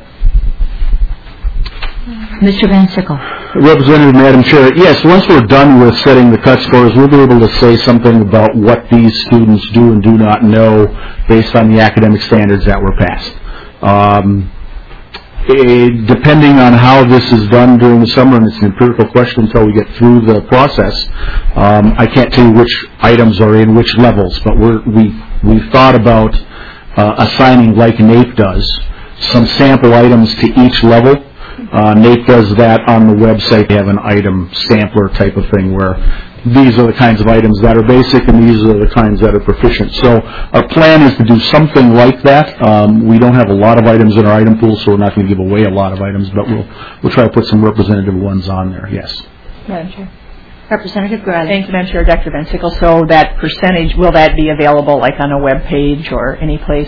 Speaker 1: Mister Van Sickle.
Speaker 9: Representative, Madam Chair, yes, once we're done with setting the cut scores, we'll be able to say something about what these students do and do not know based on the academic standards that were passed. Um, it, depending on how this is done during the summer, and it's an empirical question until we get through the process, um, I can't tell you which items are in which levels, but we're, we, we've thought about uh, assigning, like NAEP does, some sample items to each level. Uh, NAEP does that on the website. They have an item sampler type of thing where these are the kinds of items that are basic and these are the kinds that are proficient. So our plan is to do something like that. Um, we don't have a lot of items in our item pool, so we're not going to give away a lot of items, but we'll we'll try to put some representative ones on there, yes.
Speaker 10: Madam Chair.
Speaker 1: Representative Greiling.
Speaker 10: Thank you, Madam Chair. Doctor Van Sickle, so that percentage, will that be available like on a web page or any place?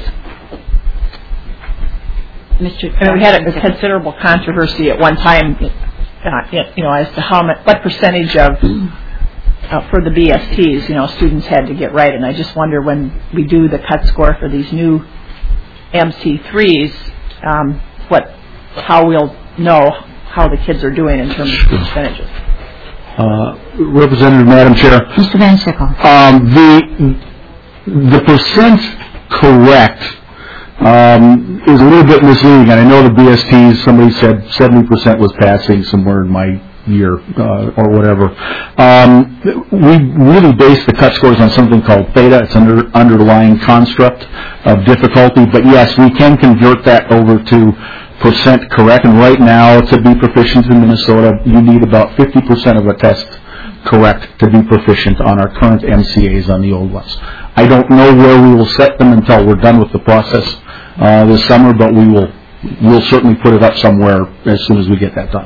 Speaker 1: Mister
Speaker 10: I mean, we had a considerable controversy at one time, uh, you know, as to how much, what percentage of Uh, for the B S Ts, you know, students had to get right, and I just wonder when we do the cut score for these new M C threes, um, what, how we'll know how the kids are doing in terms of percentages.
Speaker 9: Uh, Representative, Madam Chair.
Speaker 1: Mister Van Sickle.
Speaker 9: Um, the the percent correct um, is a little bit misleading, and I know the B S Ts. Somebody said seventy percent was passing somewhere in my year uh, or whatever. Um, we really base the cut scores on something called theta. It's an under, underlying construct of difficulty. But yes, we can convert that over to percent correct. And right now, to be proficient in Minnesota, you need about fifty percent of a test correct to be proficient on our current M C As on the old ones. I don't know where we will set them until we're done with the process uh, this summer, but we will we'll certainly put it up somewhere as soon as we get that done.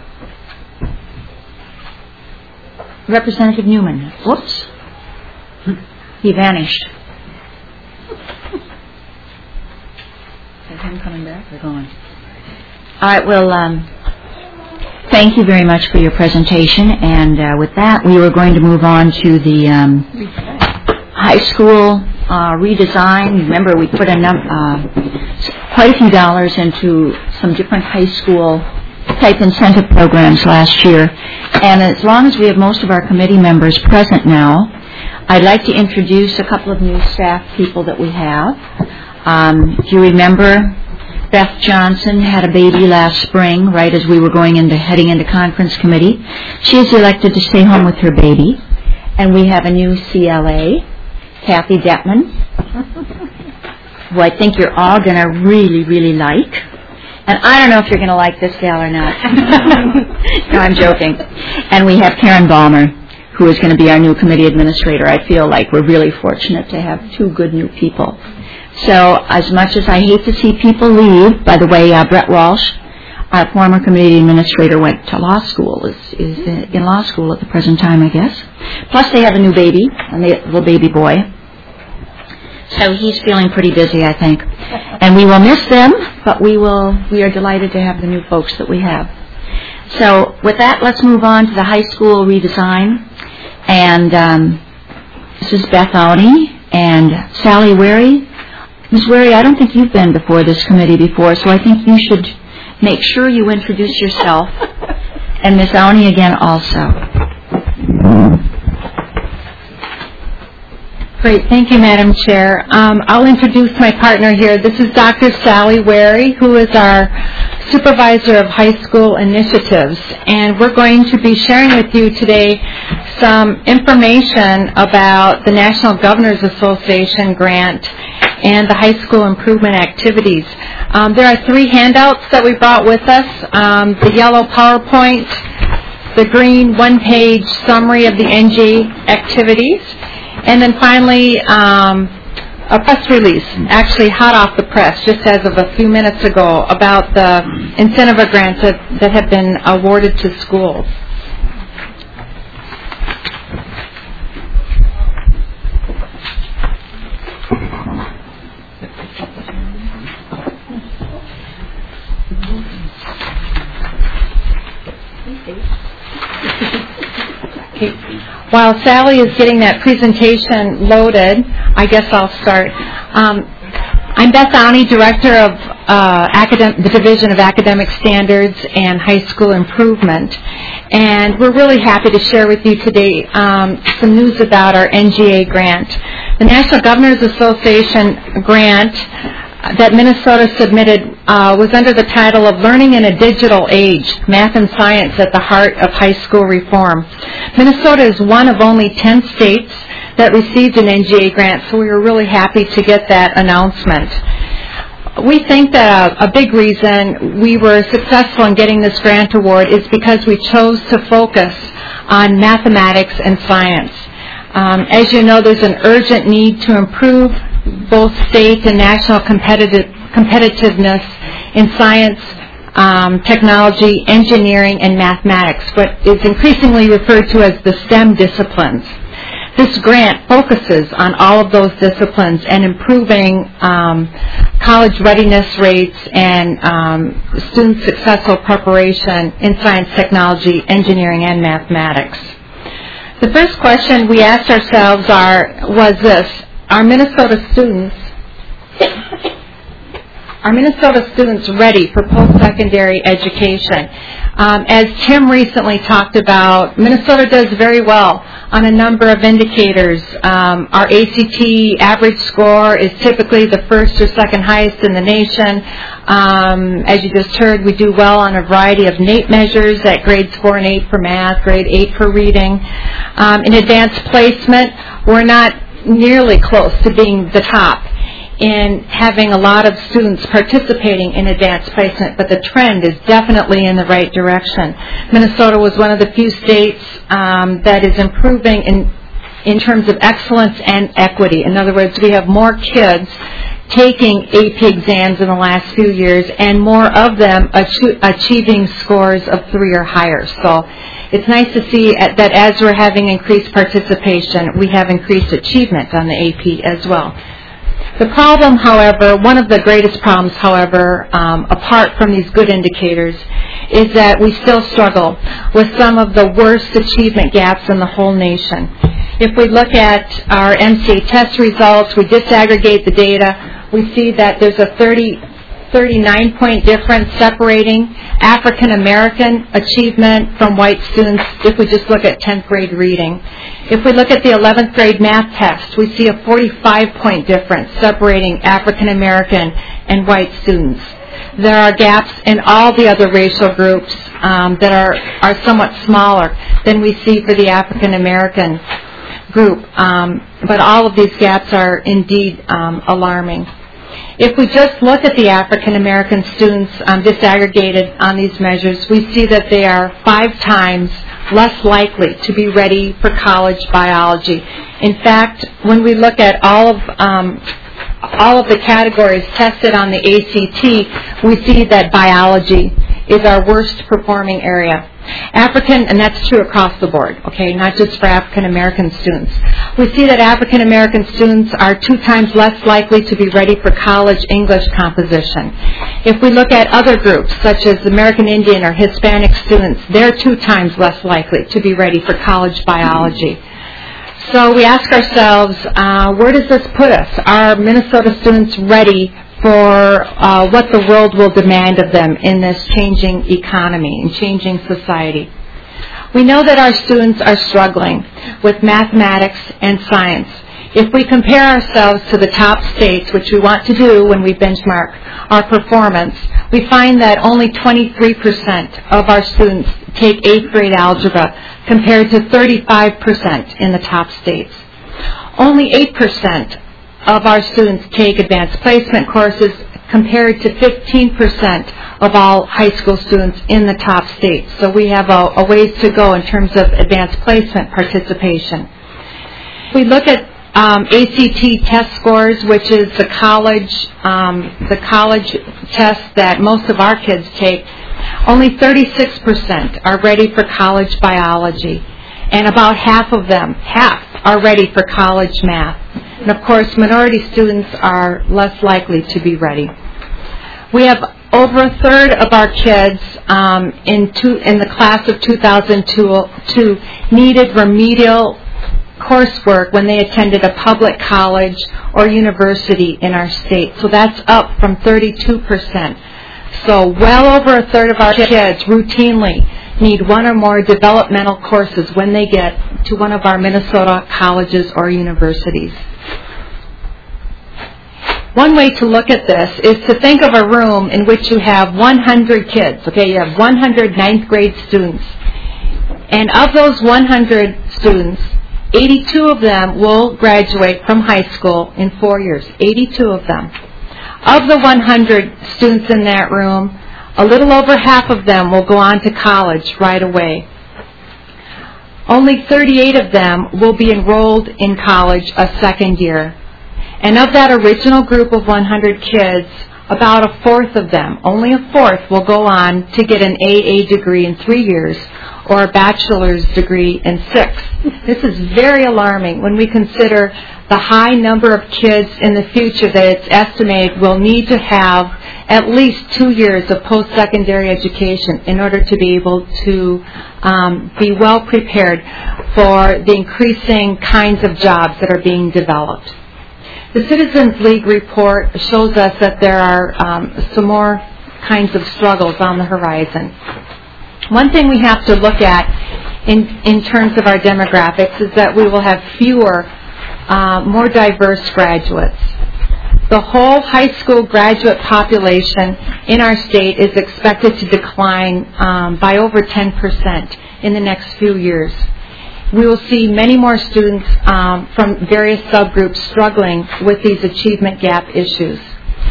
Speaker 1: Representative Newman. Whoops. He vanished. Is him coming back or going? All right, well, um, thank you very much for your presentation. And uh, with that, we were going to move on to the um, high school uh, redesign. Remember, we put a num- uh, quite a few dollars into some different high school type incentive programs last year. And as long as we have most of our committee members present now, I'd like to introduce a couple of new staff people that we have. Um, if you remember, Beth Johnson had a baby last spring, right as we were going into heading into conference committee. She is elected to stay home with her baby. And we have a new C L A, Kathy Detman, who I think you're all going to really, really like. And I don't know if you're going to like this gal or not. No, I'm joking. And we have Karen Balmer, who is going to be our new committee administrator. I feel like we're really fortunate to have two good new people. So as much as I hate to see people leave, by the way, uh, Brett Walsh, our former committee administrator, went to law school, is, is in law school at the present time, I guess. Plus they have a new baby, a little baby boy. So he's feeling pretty busy, I think. And we will miss them, but we will. We are delighted to have the new folks that we have. So with that, let's move on to the high school redesign. And um, this is Beth Audi and Sally Wary. Miz Wary, I don't think you've been before this committee before, so I think you should make sure you introduce yourself. And Miz Audi again also.
Speaker 3: Great. Thank you, Madam Chair. Um, I'll introduce my partner here. This is Doctor Sally Wary, who is our Supervisor of High School Initiatives. And we're going to be sharing with you today some information about the National Governors Association grant and the high school improvement activities. Um, there are three handouts that we brought with us. Um, the yellow PowerPoint, the green one-page summary of the N G A activities, and then finally, um, a press release, actually hot off the press, just as of a few minutes ago, about the incentive grants that, that have been awarded to schools. Okay. While Sally is getting that presentation loaded, I guess I'll start. Um, I'm Beth Downey, Director of uh, academic, the Division of Academic Standards and High School Improvement. And we're really happy to share with you today um, some news about our N G A grant. The National Governors Association grant that Minnesota submitted uh, was under the title of Learning in a Digital Age, Math and Science at the Heart of High School Reform. Minnesota is one of only ten states that received an N G A grant, so we were really happy to get that announcement. We think that a, a big reason we were successful in getting this grant award is because we chose to focus on mathematics and science. Um, as you know, there's an urgent need to improve both state and national competitive, competitiveness in science, um, technology, engineering, and mathematics, what is increasingly referred to as the STEM disciplines. This grant focuses on all of those disciplines and improving um, college readiness rates and um, student successful preparation in science, technology, engineering, and mathematics. The first question we asked ourselves are, was this: are Minnesota students are Minnesota students ready for post-secondary education? Um, as Tim recently talked about, Minnesota does very well on a number of indicators. Um, our A C T average score is typically the first or second highest in the nation. Um, as you just heard, we do well on a variety of NAEP measures at grades four and eight for math, grade eight for reading. Um, in advanced placement, we're not nearly close to being the top in having a lot of students participating in advanced placement, but the trend is definitely in the right direction. Minnesota was one of the few states um, that is improving in, in terms of excellence and equity. In other words, we have more kids taking A P exams in the last few years and more of them ach- achieving scores of three or higher. So it's nice to see that as we're having increased participation, we have increased achievement on the A P as well. The problem, however, one of the greatest problems, however, um, apart from these good indicators, is that we still struggle with some of the worst achievement gaps in the whole nation. If we look at our M C A test results, we disaggregate the data, we see that there's a thirty, thirty-nine point difference separating African American achievement from white students if we just look at tenth grade reading. If we look at the eleventh grade math test, we see a forty-five point difference separating African American and white students. There are gaps in all the other racial groups um, that are, are somewhat smaller than we see for the African American group, um, but all of these gaps are indeed um, alarming. If we just look at the African American students um, disaggregated on these measures, we see that they are five times less likely to be ready for college biology. In fact, when we look at all of um, all of the categories tested on the A C T, we see that biology is our worst performing area. African, and that's true across the board, okay, not just for African American students. We see that African American students are two times less likely to be ready for college English composition. If we look at other groups, such as American Indian or Hispanic students, they're two times less likely to be ready for college biology. So we ask ourselves, uh, where does this put us? Are Minnesota students ready for uh, what the world will demand of them in this changing economy and changing society? We know that our students are struggling with mathematics and science. If we compare ourselves to the top states, which we want to do when we benchmark our performance, we find that only twenty-three percent of our students take eighth grade algebra compared to thirty-five percent in the top states. Only eight percent of our students take advanced placement courses compared to fifteen percent of all high school students in the top states. So we have a, a ways to go in terms of advanced placement participation. If we look at um, A C T test scores, which is the college, um, the college test that most of our kids take, only thirty-six percent are ready for college biology, and about half of them, half, are ready for college math. And of course, minority students are less likely to be ready. We have over a third of our kids um, in, two, in the class of two thousand two needed remedial coursework when they attended a public college or university in our state. So that's up from thirty-two percent. So well over a third of our kids routinely need one or more developmental courses when they get to one of our Minnesota colleges or universities. One way to look at this is to think of a room in which you have one hundred kids. Okay, you have one hundred ninth grade students. And of those one hundred students, eighty-two of them will graduate from high school in four years. eighty-two of them. Of the one hundred students in that room, a little over half of them will go on to college right away. Only thirty-eight of them will be enrolled in college a second year. And of that original group of one hundred kids, about a fourth of them, only a fourth, will go on to get an A A degree in three years or a bachelor's degree in six. This is very alarming when we consider the high number of kids in the future that it's estimated will need to have at least two years of post-secondary education in order to be able to um, be well prepared for the increasing kinds of jobs that are being developed. The Citizens League report shows us that there are um, some more kinds of struggles on the horizon. One thing we have to look at in, in terms of our demographics is that we will have fewer, uh, more diverse graduates. The whole high school graduate population in our state is expected to decline um, by over ten percent in the next few years. We will see many more students um, from various subgroups struggling with these achievement gap issues.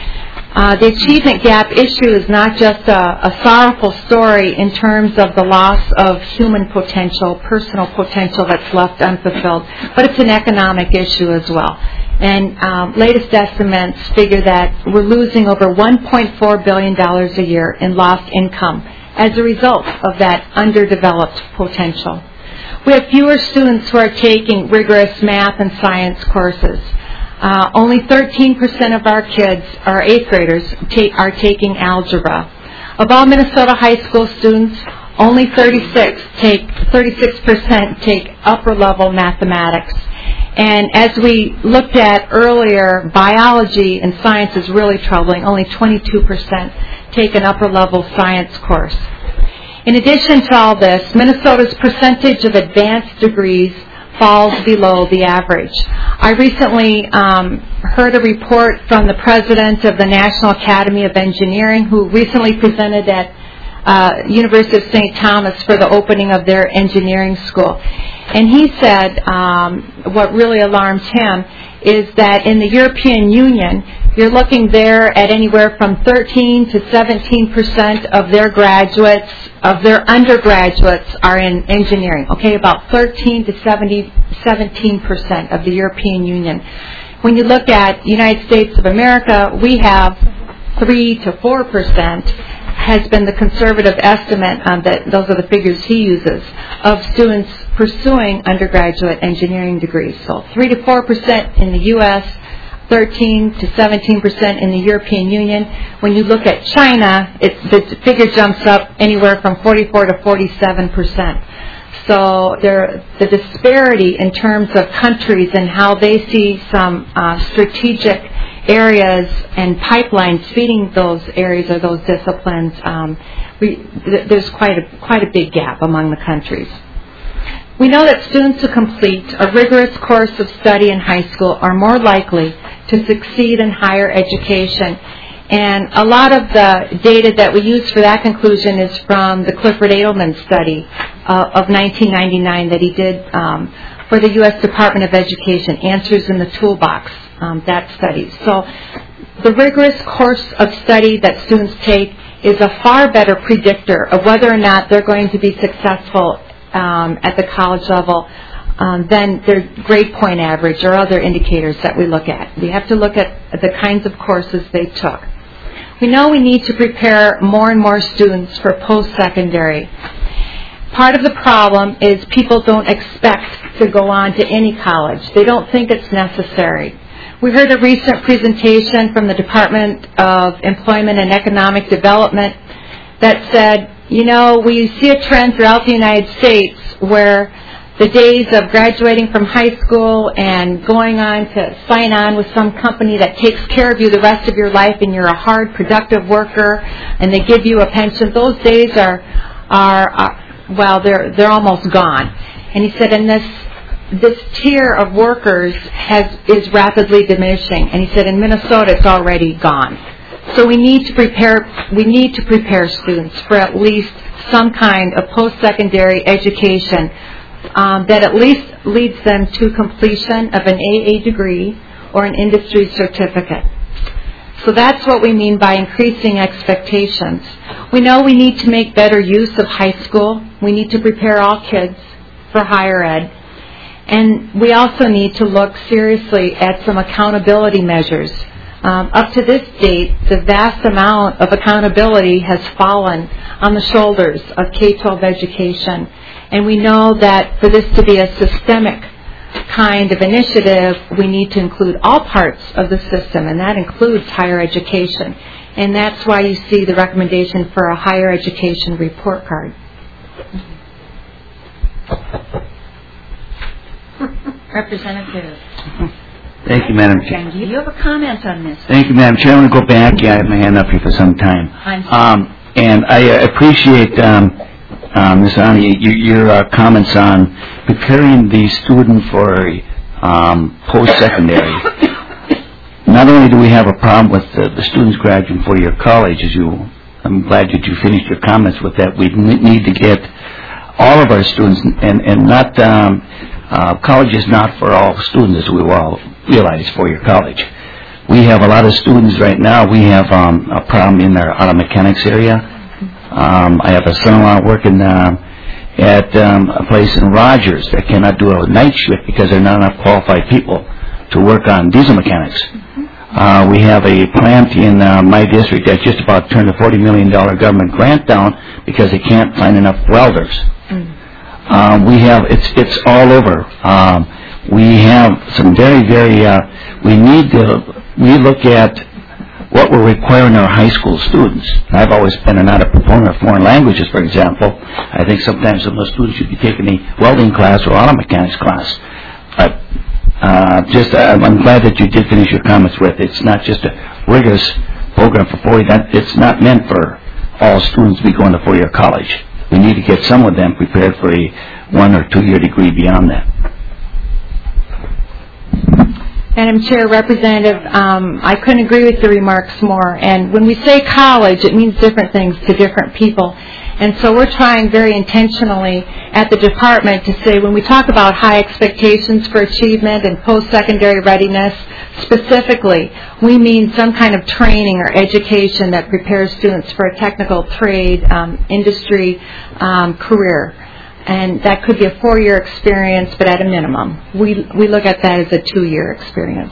Speaker 3: Uh, the achievement gap issue is not just a, a sorrowful story in terms of the loss of human potential, personal potential that's left unfulfilled, but it's an economic issue as well. And um, latest estimates figure that we're losing over one point four billion dollars a year in lost income as a result of that underdeveloped potential. We have fewer students who are taking rigorous math and science courses. Uh, only thirteen percent of our kids, our eighth graders, take, are taking algebra. Of all Minnesota high school students, only thirty-six take, thirty-six percent take upper level mathematics. And as we looked at earlier, biology and science is really troubling. Only twenty-two percent take an upper level science course. In addition to all this, Minnesota's percentage of advanced degrees falls below the average. I recently um, heard a report from the president of the National Academy of Engineering, who recently presented at uh, University of Saint Thomas for the opening of their engineering school. And he said um, what really alarms him is that in the European Union, you're looking there at anywhere from thirteen to seventeen percent of their graduates, of their undergraduates are in engineering. Okay, about thirteen to seventeen percent of the European Union. When you look at the United States of America, we have three to four percent has been the conservative estimate, um, that those are the figures he uses, of students pursuing undergraduate engineering degrees. So three to four percent in the U S, thirteen to seventeen percent in the European Union. When you look at China, it, the figure jumps up anywhere from forty-four to forty-seven percent. So there, the disparity in terms of countries and how they see some uh, strategic areas and pipelines feeding those areas or those disciplines, um, we, th- there's quite a, quite a big gap among the countries. We know that students who complete a rigorous course of study in high school are more likely to succeed in higher education. And a lot of the data that we use for that conclusion is from the Clifford Edelman study uh, of nineteen ninety-nine that he did um, for the U S Department of Education, Answers in the Toolbox, um, that study. So the rigorous course of study that students take is a far better predictor of whether or not they're going to be successful um, at the college level um, than their grade point average or other indicators that we look at. We have to look at the kinds of courses they took. We know we need to prepare more and more students for post-secondary. Part of the problem is people don't expect to go on to any college. They don't think it's necessary. We heard a recent presentation from the Department of Employment and Economic Development that said, you know, we see a trend throughout the United States where the days of graduating from high school and going on to sign on with some company that takes care of you the rest of your life and you're a hard, productive worker and they give you a pension, those days are, are, are well, they're, they're almost gone. And he said, and this, this tier of workers has, is rapidly diminishing. And he said, in Minnesota, it's already gone. So we need to prepare, we need to prepare students for at least some kind of post-secondary education Um, that at least leads them to completion of an A A degree or an industry certificate. So that's what we mean by increasing expectations. We know we need to make better use of high school. We need to prepare all kids for higher ed. And we also need to look seriously at some accountability measures. Um, up to this date, the vast amount of accountability has fallen on the shoulders of K twelve education. And we know that for this to be a systemic kind of initiative, we need to include all parts of the system, and that includes higher education. And that's why you see the recommendation for a higher education report card.
Speaker 4: Representative
Speaker 11: Thank you, Madam Chair.
Speaker 1: Do you have a comment on this?
Speaker 11: Thank you, Madam Chair. I want to go back. Yeah, I had my hand up here for some time. Um, and I uh, appreciate, um, uh, Miz Ani, your, your uh, comments on preparing the student for um, post-secondary. Not only do we have a problem with the, the students graduating four-year college, as you, I'm glad that you finished your comments with that. We need to get all of our students, and, and not, um, uh, college is not for all students, as we all realize, four-year college. We have a lot of students right now. We have um, a problem in our auto mechanics area. Um, I have a son-in-law working uh, at um, a place in Rogers that cannot do a night shift because there are not enough qualified people to work on diesel mechanics. Uh, we have a plant in uh, my district that just about turned a forty million dollars government grant down because they can't find enough welders. Um, we have, it's it's all over. Um, we have some very, very, uh, we need to, we look at what we're requiring our high school students. I've always been not a proponent of foreign languages, for example. I think sometimes some of those students should be taking a welding class or auto mechanics class. But uh, just, uh, I'm glad that you did finish your comments with, it's not just a rigorous program for four years. That, it's not meant for all students to be going to four-year college. We need to get some of them prepared for a one or two-year degree beyond that.
Speaker 3: Madam Chair, Representative, um, I couldn't agree with the remarks more. And when we say college, it means different things to different people. And so we're trying very intentionally at the department to say when we talk about high expectations for achievement and post-secondary readiness, specifically, we mean some kind of training or education that prepares students for a technical trade, um, industry, um, career. And that could be a four-year experience, but at a minimum. We we look at that as a two-year experience.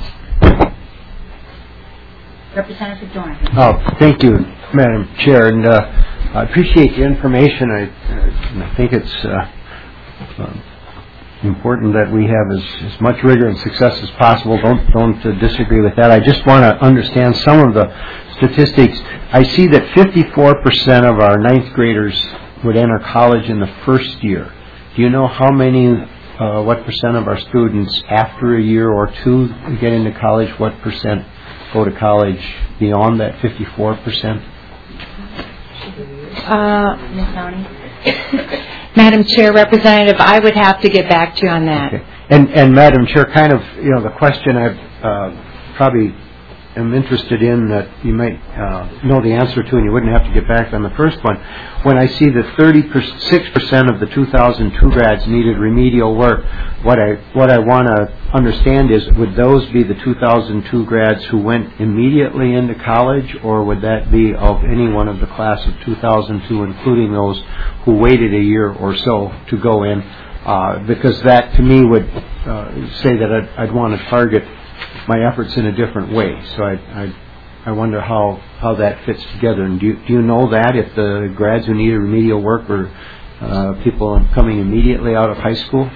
Speaker 1: Representative Dorn.
Speaker 8: Oh, thank you, Madam Chair, and uh, I appreciate the information. I, uh, I think it's uh, uh, important that we have as, as much rigor and success as possible. Don't don't uh, disagree with that. I just want to understand some of the statistics. I see that fifty-four percent of our ninth graders would enter college in the first year. Do you know how many, uh, what percent of our students after a year or two get into college? What percent go to college beyond that fifty-four percent?
Speaker 3: Uh, Madam Chair, Representative, I would have to get back to you on that.
Speaker 8: Okay. And, and Madam Chair, kind of, you know, the question I've uh, probably am interested in that you might uh, know the answer to, and you wouldn't have to get back on the first one. When I see that thirty-six percent of the two thousand two grads needed remedial work, what I what I want to understand is, would those be the two thousand two grads who went immediately into college, or would that be of any one of the class of two thousand two, including those who waited a year or so to go in? Uh, because that, to me, would uh, say that I'd, I'd want to target my efforts in a different way. So I, I, I wonder how, how that fits together. And do you, do you know that if the grads who needed remedial work were uh, people coming immediately out of high school?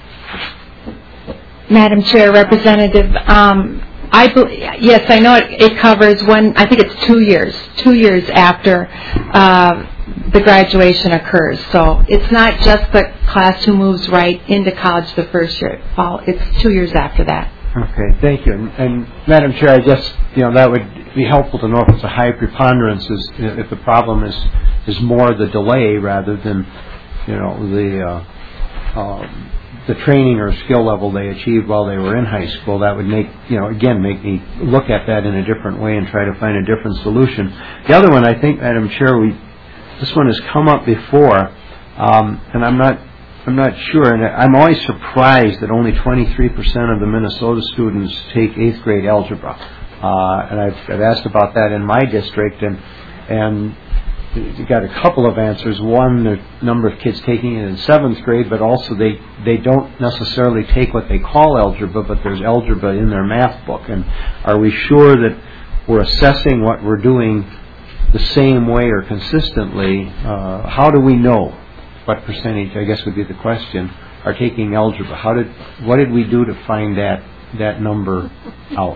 Speaker 3: Madam Chair, Representative, um, I be- yes, I know it, it covers one. I think it's two years, two years after uh, the graduation occurs. So it's not just the class who moves right into college the first year. It's two years after that.
Speaker 8: Okay, thank you. And, and Madam Chair, I guess, you know, that would be helpful to know if it's a high preponderance, is, if the problem is is more the delay rather than, you know, the uh, uh, the training or skill level they achieved while they were in high school. That would make, you know, again, make me look at that in a different way and try to find a different solution. The other one, I think, Madam Chair, we this one has come up before, um, and I'm not. I'm not sure, and I'm always surprised that only twenty-three percent of the Minnesota students take eighth grade algebra. Uh, and I've, I've asked about that in my district, and and you got a couple of answers. One, the number of kids taking it in seventh grade, but also they, they don't necessarily take what they call algebra, but there's algebra in their math book. And are we sure that we're assessing what we're doing the same way or consistently? Uh, how do we know what percentage, I guess would be the question, are taking algebra? How did, what did we do to find that, that number out?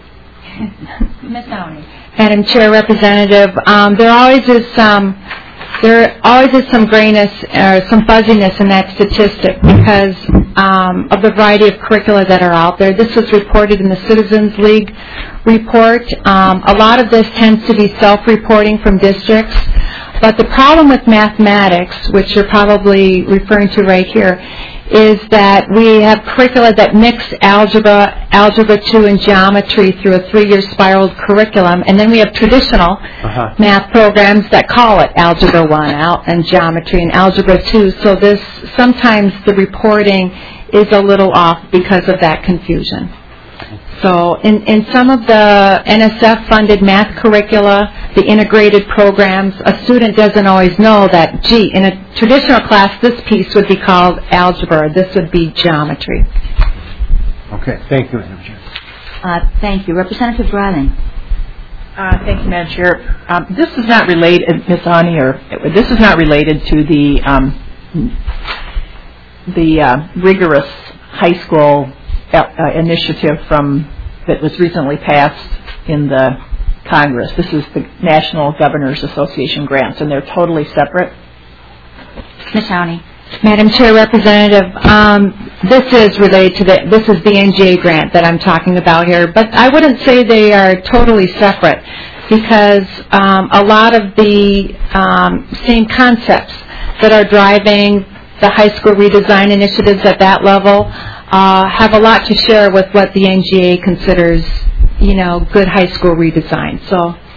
Speaker 1: Miz Downey.
Speaker 3: Madam Chair, Representative, um, there always is some
Speaker 5: there always is some grayness or some fuzziness in that statistic because um, of the variety of curricula that are out there. This was reported in the Citizens League report. Um, a lot of this tends to be self-reporting from districts, but the problem with mathematics, which you're probably referring to right here, is that we have curricula that mix algebra, algebra two, and geometry through a three-year spiraled curriculum, and then we have traditional uh-huh. math programs that call it algebra one al- and geometry and algebra two. So this sometimes the reporting is a little off because of that confusion. So in, in some of the N S F-funded math curricula, the integrated programs, a student doesn't always know that, gee, in a traditional class, this piece would be called algebra, this would be geometry.
Speaker 8: Okay, thank you, Madam Chair.
Speaker 1: Uh, thank you. Representative Greiling.
Speaker 10: Uh, thank you, Madam Chair. Um, this is not related, Miz Ani, or this is not related to the um, the uh, rigorous high school Uh, initiative from that was recently passed in the Congress. This is the National Governors Association grants, and they're totally separate.
Speaker 1: Miz Downey.
Speaker 5: Madam Chair, Representative, um, this is related to the, this is the N G A grant that I'm talking about here, but I wouldn't say they are totally separate because um, a lot of the um, same concepts that are driving the high school redesign initiatives at that level Uh, have a lot to share with what the N G A considers, you know, good high school redesign. So,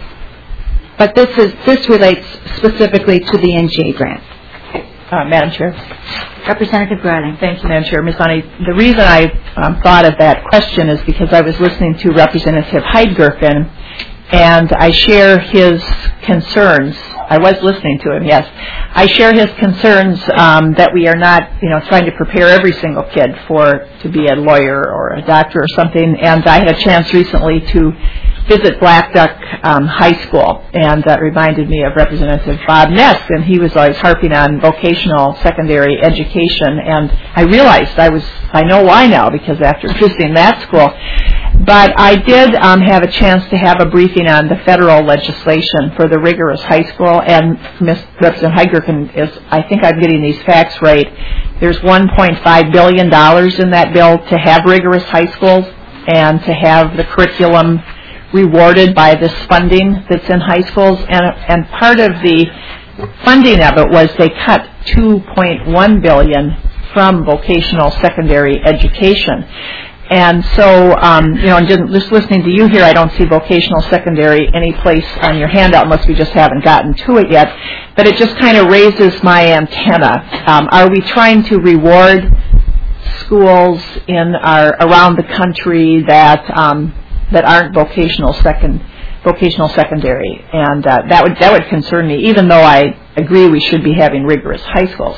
Speaker 5: but this is this relates specifically to the N G A grant.
Speaker 10: Uh, Madam Chair.
Speaker 1: Representative Greiling.
Speaker 10: Thank you, Madam Chair. Miz Ani, the reason I um, thought of that question is because I was listening to Representative Heidgerken, and I share his concerns. I was listening to him, yes. I share his concerns um, that we are not, you know, trying to prepare every single kid for to be a lawyer or a doctor or something. And I had a chance recently to visit Black Duck um, High School, and that reminded me of Representative Bob Ness, and he was always harping on vocational secondary education. And I realized I was, I know why now, because after visiting that school. But I did um, have a chance to have a briefing on the federal legislation for the rigorous high school, and Miz Representative Heidgerken is, I think I'm getting these facts right, there's one point five billion dollars in that bill to have rigorous high schools and to have the curriculum rewarded by this funding that's in high schools, and, and part of the funding of it was they cut two point one billion dollars from vocational secondary education. And so, um, you know, and just listening to you here, I don't see vocational secondary any place on your handout unless we just haven't gotten to it yet. But it just kind of raises my antenna. Um, are we trying to reward schools in our around the country that um, that aren't vocational second vocational secondary? And uh, that would that would concern me, even though I agree we should be having rigorous high schools.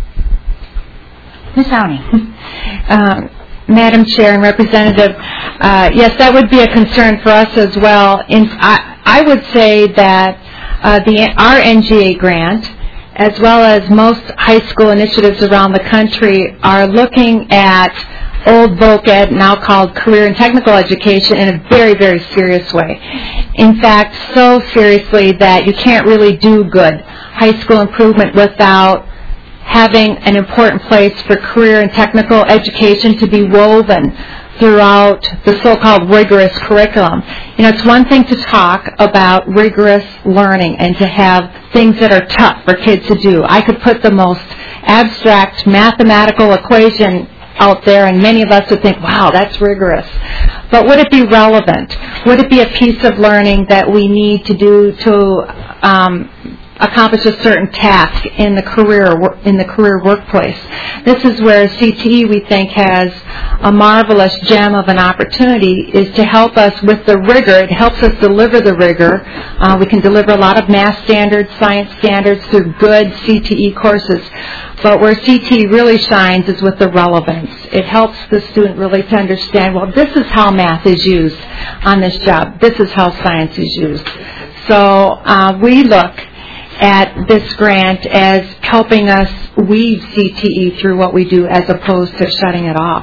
Speaker 1: Miz Downey.
Speaker 5: um, Madam Chair and Representative, uh, yes, that would be a concern for us as well. In, I, I would say that uh, the our N G A grant, as well as most high school initiatives around the country, are looking at old voc ed, now called career and technical education, in a very, very serious way. In fact, so seriously that you can't really do good high school improvement without having an important place for career and technical education to be woven throughout the so-called rigorous curriculum. You know, it's one thing to talk about rigorous learning and to have things that are tough for kids to do. I could put the most abstract mathematical equation out there, and many of us would think, wow, that's rigorous. But would it be relevant? Would it be a piece of learning that we need to do to um, accomplish a certain task in the career in the career workplace? This is where C T E, we think, has a marvelous gem of an opportunity, is to help us with the rigor. It helps us deliver the rigor. Uh, we can deliver a lot of math standards, science standards through good C T E courses. But where C T E really shines is with the relevance. It helps the student really to understand, well, this is how math is used on this job. This is how science is used. So uh, we look at this grant as helping us weave C T E through what we do as opposed to shutting it off.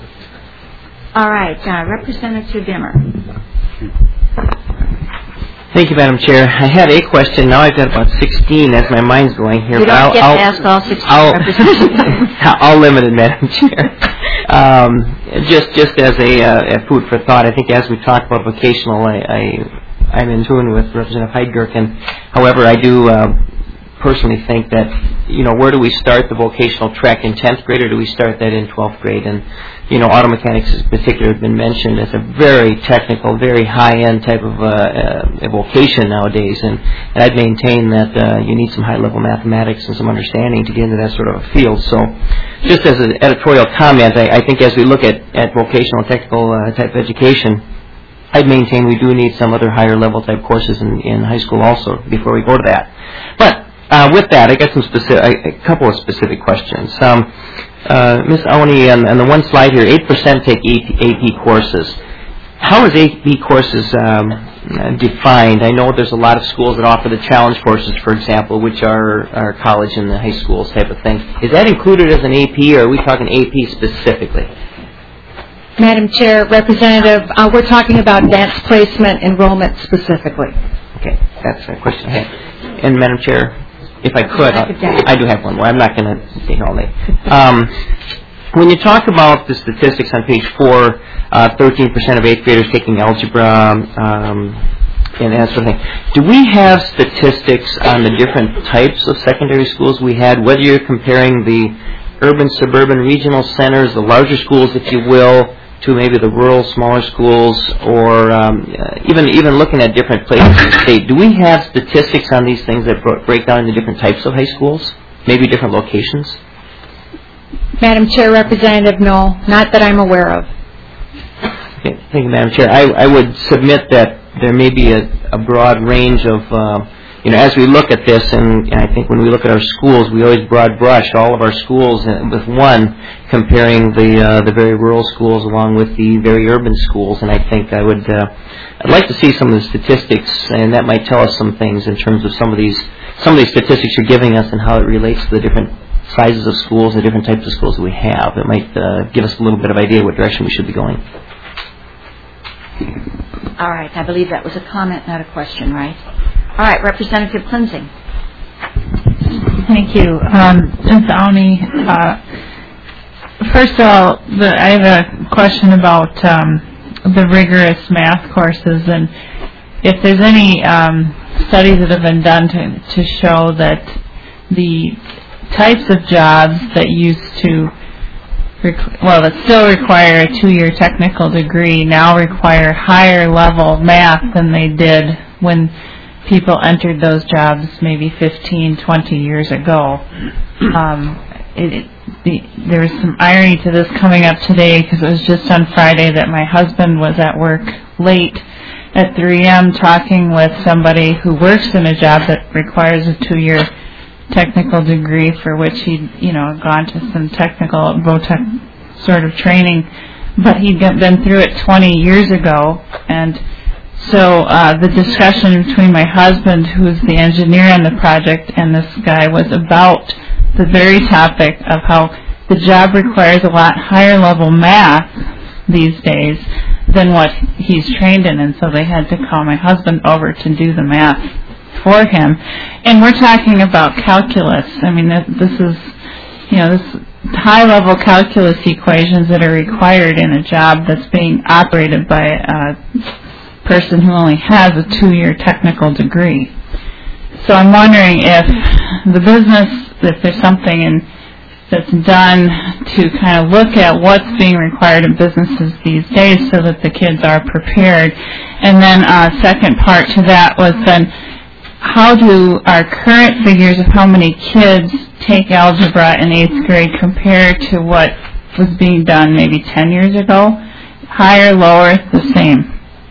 Speaker 1: All right, uh, Representative Dimmer.
Speaker 6: Thank you, Madam Chair. I had a question. Now I've got about sixteen as my mind's going here.
Speaker 1: You
Speaker 6: but
Speaker 1: don't
Speaker 6: I'll,
Speaker 1: get
Speaker 6: I'll,
Speaker 1: to ask all sixteen
Speaker 6: I'll,
Speaker 1: representatives.
Speaker 6: I'll limit it, Madam Chair. Um, just, just as a, uh, a food for thought, I think as we talk about vocational, I, I, I'm in tune with Representative Heidgerken. However, I do uh, personally think that, you know, where do we start the vocational track in tenth grade, or do we start that in twelfth grade? And, you know, auto mechanics in particular has been mentioned as a very technical, very high-end type of uh, uh, vocation nowadays. And, and I'd maintain that uh, you need some high-level mathematics and some understanding to get into that sort of a field. So just as an editorial comment, I, I think as we look at, at vocational technical uh, type of education, I'd maintain we do need some other higher-level type courses in, in high school also before we go to that. But uh, with that, I got some specific, a, a couple of specific questions. Um, Uh, Miz Aoni, on, on the one slide here, eight percent take A P courses. How is A P courses um, defined? I know there's a lot of schools that offer the challenge courses, for example, which are, are college and the high schools type of thing. Is that included as an A P, or are we talking A P specifically?
Speaker 5: Madam Chair, Representative, uh, we're talking about advanced placement enrollment specifically.
Speaker 6: Okay, that's a question I had. And Madam Chair, if I could, I, I do have one more. I'm not going to stay here all day. Um, when you talk about the statistics on page four, uh, thirteen percent of eighth graders taking algebra um, and that sort of thing, do we have statistics on the different types of secondary schools we had, whether you're comparing the urban, suburban, regional centers, the larger schools, if you will, to maybe the rural, smaller schools, or um, uh, even even looking at different places in the state? Do we have statistics on these things that bro- break down into different types of high schools, maybe different locations?
Speaker 5: Madam Chair, Representative, no, not that I'm aware of.
Speaker 6: Okay, thank you, Madam Chair. I, I would submit that there may be a, a broad range of, uh, you know, as we look at this, and, and I think when we look at our schools, we always broad brush all of our schools with one, comparing the uh, the very rural schools along with the very urban schools. And I think I would, uh, I'd like to see some of the statistics, and that might tell us some things in terms of some of these some of these statistics you're giving us and how it relates to the different sizes of schools, the different types of schools that we have. It might uh, give us a little bit of idea what direction we should be going.
Speaker 1: All right. I believe that was a comment, not a question, right? All right. Representative Klinzing.
Speaker 12: Thank you. Um, Miz Aoni, uh, first of all, the, I have a question about um, the rigorous math courses, and if there's any um, studies that have been done to, to show that the types of jobs that used to, rec- well, that still require a two-year technical degree now require higher level math than they did when people entered those jobs maybe fifteen, twenty years ago. Um, it, it, the, there was some irony to this coming up today, because it was just on Friday that my husband was at work late at three a.m. talking with somebody who works in a job that requires a two-year technical degree, for which he'd, you know, gone to some technical VOTEC sort of training, but he'd been through it twenty years ago. And so uh, the discussion between my husband, who's the engineer on the project, and this guy was about the very topic of how the job requires a lot higher level math these days than what he's trained in, and so they had to call my husband over to do the math for him. And we're talking about calculus. I mean, this is, you know, this high-level calculus equations that are required in a job that's being operated by a person who only has a two-year technical degree. So I'm wondering if the business, if there's something in, that's done to kind of look at what's being required in businesses these days so that the kids are prepared. And then uh, second part to that was then, how do our current figures of how many kids take algebra in eighth grade compare to what was being done maybe ten years ago? Higher, lower, the same?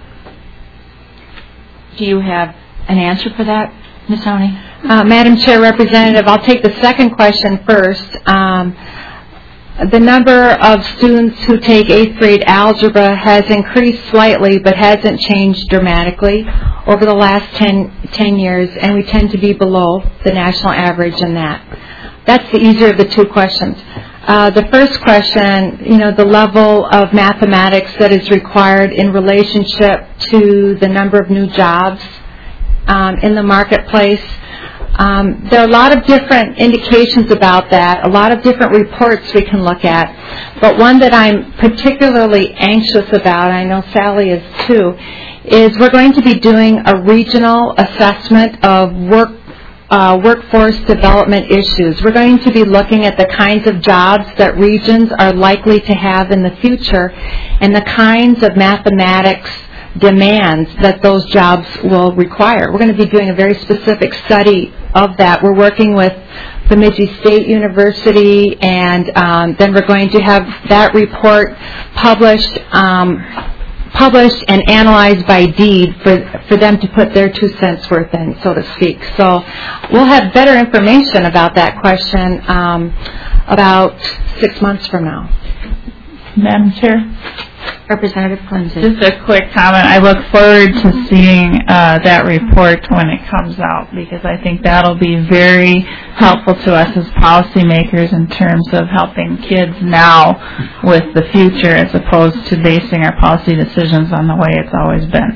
Speaker 1: Do you have an answer for that, Miz Aoni?
Speaker 5: Uh, Madam Chair, Representative, I'll take the second question first. Um, the number of students who take eighth grade algebra has increased slightly, but hasn't changed dramatically over the last ten, ten years, and we tend to be below the national average in that. That's the easier of the two questions. Uh, the first question, you know, the level of mathematics that is required in relationship to the number of new jobs
Speaker 3: um, in the marketplace. Um, there are a lot of different indications about that, a lot of different reports we can look at, but one that I'm particularly anxious about, I know Sally is too, is we're going to be doing a regional assessment of work Uh, workforce development issues. We're going to be looking at the kinds of jobs that regions are likely to have in the future and the kinds of mathematics demands that those jobs will require. We're going to be doing a very specific study of that. We're working with Bemidji State University, and um, then we're going to have that report published um, published and analyzed by deed for for them to put their two cents worth in, so to speak. So we'll have better information about that question um, about six months from now.
Speaker 12: Madam Chair?
Speaker 1: Representative Clinton.
Speaker 12: Just a quick comment. I look forward to seeing uh, that report when it comes out, because I think that'll be very helpful to us as policymakers in terms of helping kids now with the future as opposed to basing our policy decisions on the way it's always been.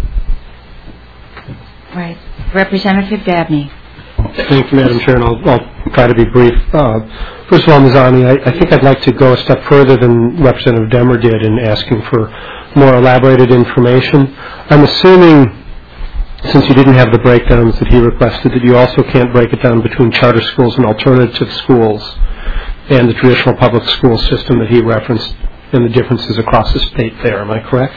Speaker 1: Right. Representative Dabney.
Speaker 13: Thank you, Madam Chair, and I'll, I'll try to be brief. Uh, first of all, Miz Ani, I, I think I'd like to go a step further than Representative Demmer did in asking for more elaborated information. I'm assuming, since you didn't have the breakdowns that he requested, that you also can't break it down between charter schools and alternative schools and the traditional public school system that he referenced and the differences across the state there. Am I correct?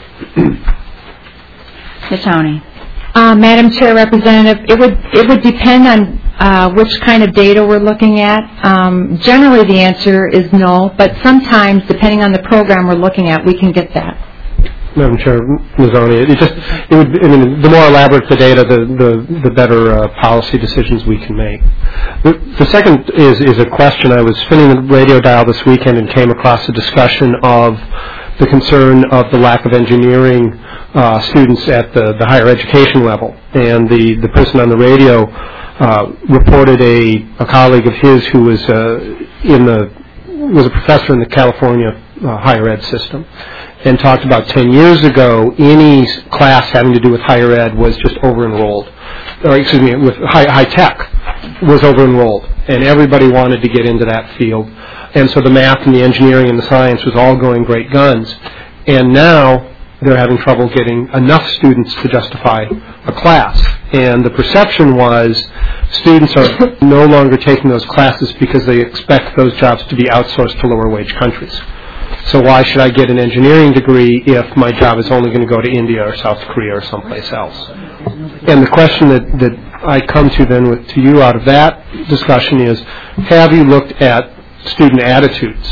Speaker 1: Miz Tony.
Speaker 3: Uh, Madam Chair, Representative, it would it would depend on uh, which kind of data we're looking at. Um, generally, the answer is no, but sometimes, depending on the program we're looking at, we can get that.
Speaker 13: Madam Chair, Miz Oni, it just it would I mean the more elaborate the data, the the, the better uh, policy decisions we can make. The, the second is is a question. I was spinning the radio dial this weekend and came across a discussion of the concern of the lack of engineering uh, students at the, the higher education level. And the, the person on the radio uh, reported a, a colleague of his who was uh, in the was a professor in the California uh, higher ed system, and talked about ten years ago any class having to do with higher ed was just over-enrolled, or excuse me, with high, high tech was over-enrolled, and everybody wanted to get into that field. And so the math and the engineering and the science was all going great guns. And now they're having trouble getting enough students to justify a class. And the perception was students are no longer taking those classes because they expect those jobs to be outsourced to lower wage countries. So why should I get an engineering degree if my job is only going to go to India or South Korea or someplace else? And the question that, that I come to then with, to you out of that discussion is, have you looked at student attitudes?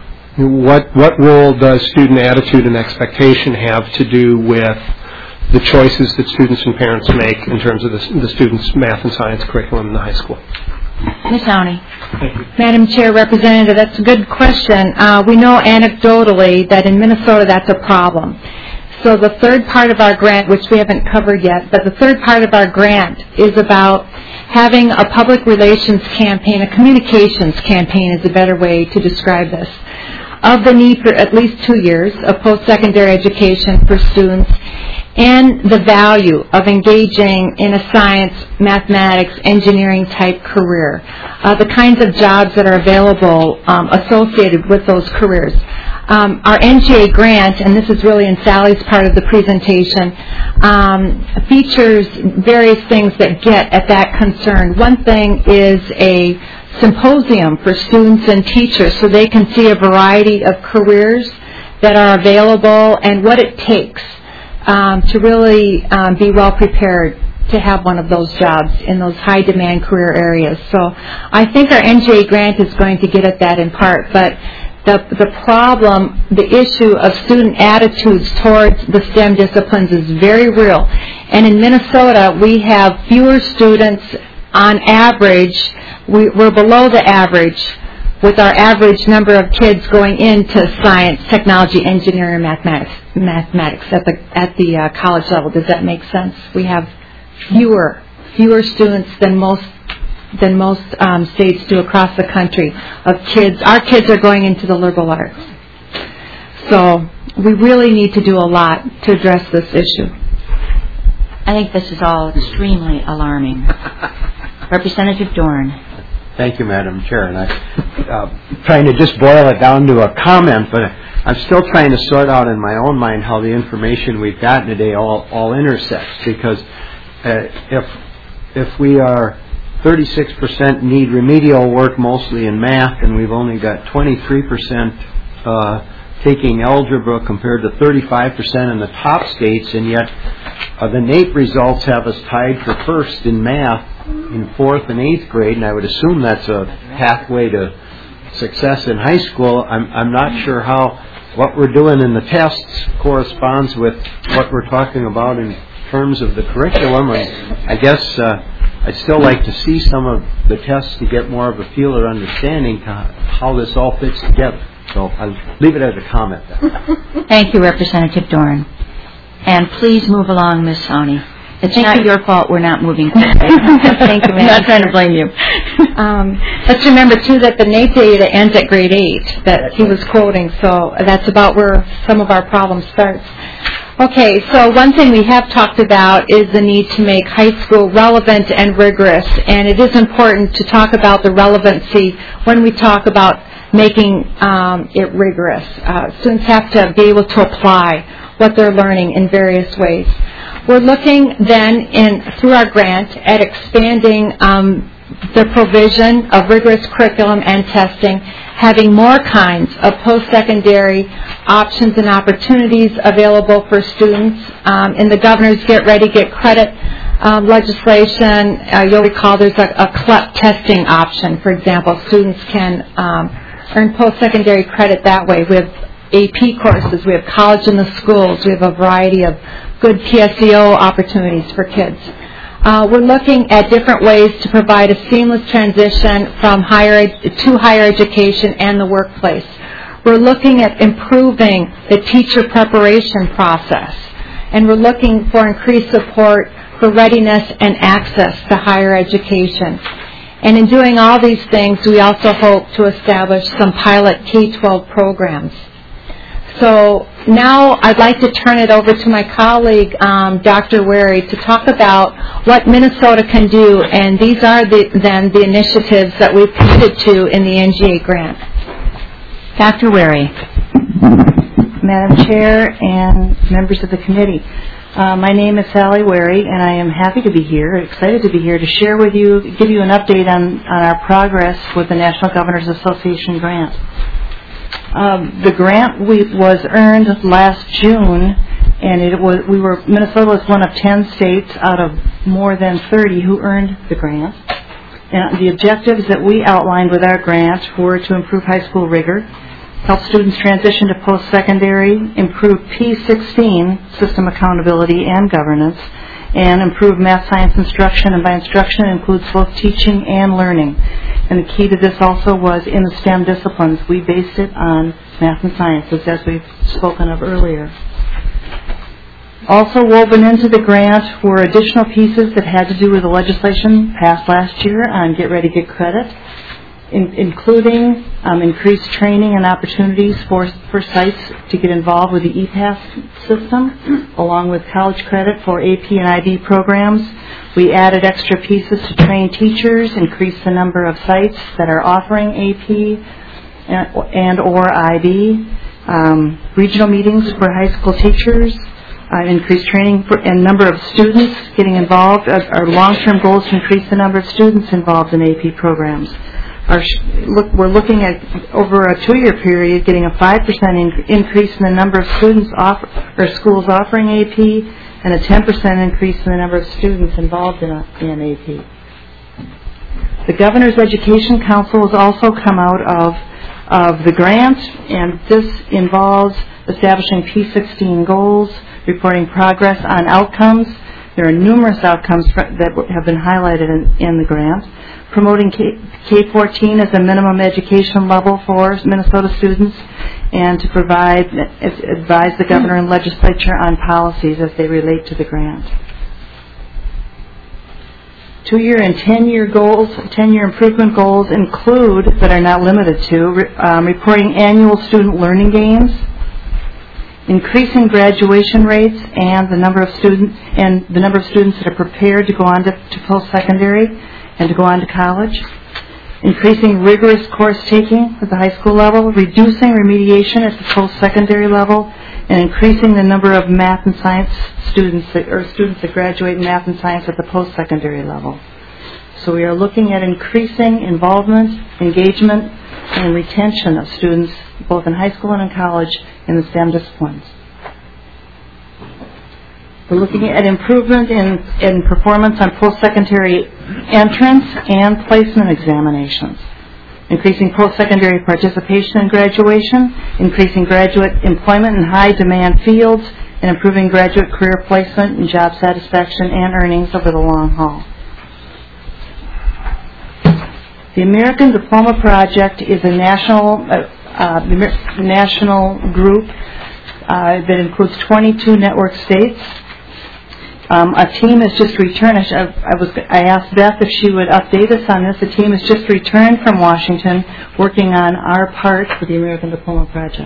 Speaker 13: What what role does student attitude and expectation have to do with the choices that students and parents make in terms of the, the students' math and science curriculum in the high school?
Speaker 1: Miz Downey.
Speaker 13: Thank you.
Speaker 3: Madam Chair, Representative, that's a good question. Uh, we know anecdotally that in Minnesota that's a problem. So the third part of our grant, which we haven't covered yet, but the third part of our grant is about having a public relations campaign, a communications campaign is a better way to describe this, of the need for at least two years of post-secondary education for students and the value of engaging in a science, mathematics, engineering type career, uh, the kinds of jobs that are available um, associated with those careers. Um, our N G A grant, and this is really in Sally's part of the presentation, um, features various things that get at that concern. One thing is a symposium for students and teachers so they can see a variety of careers that are available and what it takes um, to really um, be well prepared to have one of those jobs in those high demand career areas. So I think our N G A grant is going to get at that in part, but the the problem, the issue of student attitudes towards the STEM disciplines is very real. And in Minnesota, we have fewer students on average. We, we're below the average with our average number of kids going into science, technology, engineering, and mathematics, mathematics at the at the uh, college level. Does that make sense? We have fewer fewer students than most than most um, states do across the country of kids. Our kids are going into the liberal arts. So we really need to do a lot to address this issue.
Speaker 1: I think this is all extremely alarming. Representative Dorn.
Speaker 8: Thank you, Madam Chair. And I'm uh, trying to just boil it down to a comment, but I'm still trying to sort out in my own mind how the information we've gotten today all, all intersects. Because uh, if if we are thirty-six percent need remedial work mostly in math, and we've only got twenty-three percent uh, taking algebra compared to thirty-five percent in the top states, and yet uh, the NAEP results have us tied for first in math in fourth and eighth grade, and I would assume that's a pathway to success in high school. I'm, I'm not sure how what we're doing in the tests corresponds with what we're talking about in terms of the curriculum. And I guess uh, I'd still like to see some of the tests to get more of a feel or understanding to how this all fits together. So I'll leave it as a comment then.
Speaker 1: Thank you, Representative Dorn. And please move along, Miz Soni. It's
Speaker 5: Thank
Speaker 1: not
Speaker 5: you.
Speaker 1: your fault we're not moving quickly.
Speaker 5: Thank you,
Speaker 1: I'm not trying to blame you.
Speaker 5: Um, let's remember, too, that the NAEP data ends at grade eight that he was quoting, so that's about where some of our problem starts. Okay, so one thing we have talked about is the need to make high school relevant and rigorous, and it is important to talk about the relevancy when we talk about making um, it rigorous. Uh, students have to be able to apply what they're learning in various ways. We're looking then in through our grant at expanding um, the provision of rigorous curriculum and testing, having more kinds of post-secondary options and opportunities available for students. Um, in the Governor's Get Ready, Get Credit um, legislation, uh, you'll recall there's a, a C L E P testing option. For example, students can um, earn post-secondary credit that way. We have A P courses, we have college in the schools, we have a variety of good P S E O opportunities for kids. Uh, we're looking at different ways to provide a seamless transition from higher ed- to higher education and the workplace. We're looking at improving the teacher preparation process, and we're looking for increased support for readiness and access to higher education. And in doing all these things, we also hope to establish some pilot K twelve programs. So now I'd like to turn it over to my colleague, um, Doctor Wary, to talk about what Minnesota can do, and these are the, then the initiatives that we've committed to in the N G A grant.
Speaker 1: Doctor Wary.
Speaker 14: Madam Chair and members of the committee, uh, my name is Sally Wary, and I am happy to be here, excited to be here to share with you, give you an update on, on our progress with the National Governors Association grant. Um, the grant we, was earned last June, and it was we were Minnesota was one of ten states out of more than thirty who earned the grant. And the objectives that we outlined with our grant were to improve high school rigor, help students transition to post-secondary, improve P sixteen system accountability and governance, and improve math science instruction. And by instruction, it includes both teaching and learning. And the key to this also was in the STEM disciplines. We based it on math and sciences, as we've spoken of earlier. Also woven into the grant were additional pieces that had to do with the legislation passed last year on Get Ready, Get Credit, in, including um, increased training and opportunities for, for sites to get involved with the E PASS system, along with college credit for A P and I B programs. We added extra pieces to train teachers, increase the number of sites that are offering A P and, and or I B, um, regional meetings for high school teachers, uh, increased training for, and number of students getting involved. Our, our long-term goal is to increase the number of students involved in A P programs. Our, look, we're looking at, over a two-year period, getting a five percent in, increase in the number of students offer, or schools offering A P, and a ten percent increase in the number of students involved in, a, in A P. The Governor's Education Council has also come out of, of the grant, and this involves establishing P sixteen goals, reporting progress on outcomes. There are numerous outcomes that have been highlighted in, in the grant. Promoting K fourteen as a minimum education level for Minnesota students, and to provide, advise the governor and legislature on policies as they relate to the grant. Two-year and ten-year goals, ten-year improvement goals include, but are not limited to, um, reporting annual student learning gains, increasing graduation rates and the number of students and the number of students that are prepared to go on to, to post-secondary and to go on to college, increasing rigorous course taking at the high school level, reducing remediation at the post-secondary level, and increasing the number of math and science students that, or students that graduate in math and science at the post-secondary level. So we are looking at increasing involvement, engagement, and retention of students both in high school and in college in the STEM disciplines. We're looking at improvement in, in performance on post-secondary entrance and placement examinations, increasing post-secondary participation in graduation, increasing graduate employment in high-demand fields, and improving graduate career placement and job satisfaction and earnings over the long haul. The American Diploma Project is a national uh, uh, national group uh, that includes twenty-two network states. Um, a team has just returned. I, I, was, I asked Beth if she would update us on this. A team has just returned from Washington working on our part for the American Diploma Project.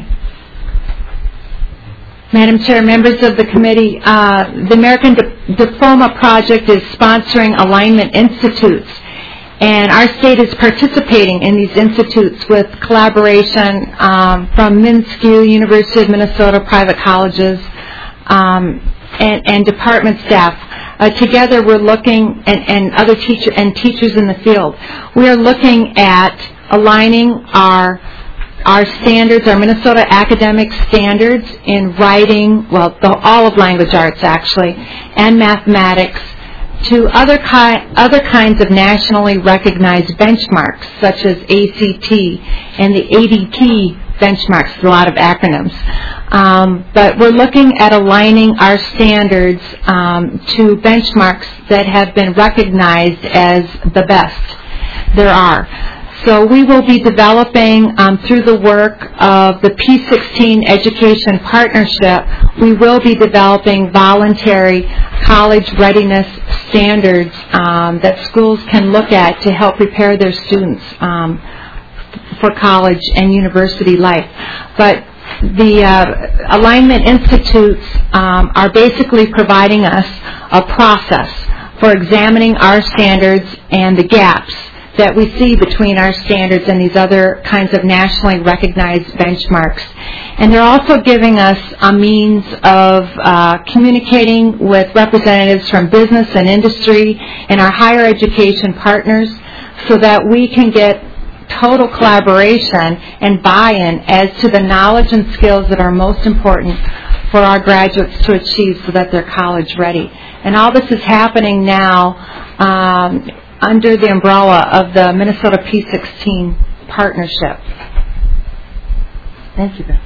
Speaker 15: Madam Chair, members of the committee, uh, the American Di- Diploma Project is sponsoring alignment institutes. And our state is participating in these institutes with collaboration um, from MnSCU, University of Minnesota, private colleges, um, and, and department staff. Uh, together, we're looking, and, and other teacher and teachers in the field. We are looking at aligning our our standards, our Minnesota academic standards in writing, well, the, all of language arts actually, and mathematics, to other ki- other kinds of nationally recognized benchmarks, such as A C T and the A D T benchmarks, a lot of acronyms. Um, but we're looking at aligning our standards um, to benchmarks that have been recognized as the best there are. So we will be developing, um, through the work of the P sixteen Education Partnership, we will be developing voluntary college readiness standards um, that schools can look at to help prepare their students um, for college and university life. But the uh, Alignment Institutes um, are basically providing us a process for examining our standards and the gaps that we see between our standards and these other kinds of nationally recognized benchmarks. And they're also giving us a means of uh, communicating with representatives from business and industry and our higher education partners so that we can get total collaboration and buy-in as to the knowledge and skills that are most important for our graduates to achieve so that they're college ready. And all this is happening now um, under the umbrella of the Minnesota P sixteen partnership.
Speaker 14: Thank you, Beth.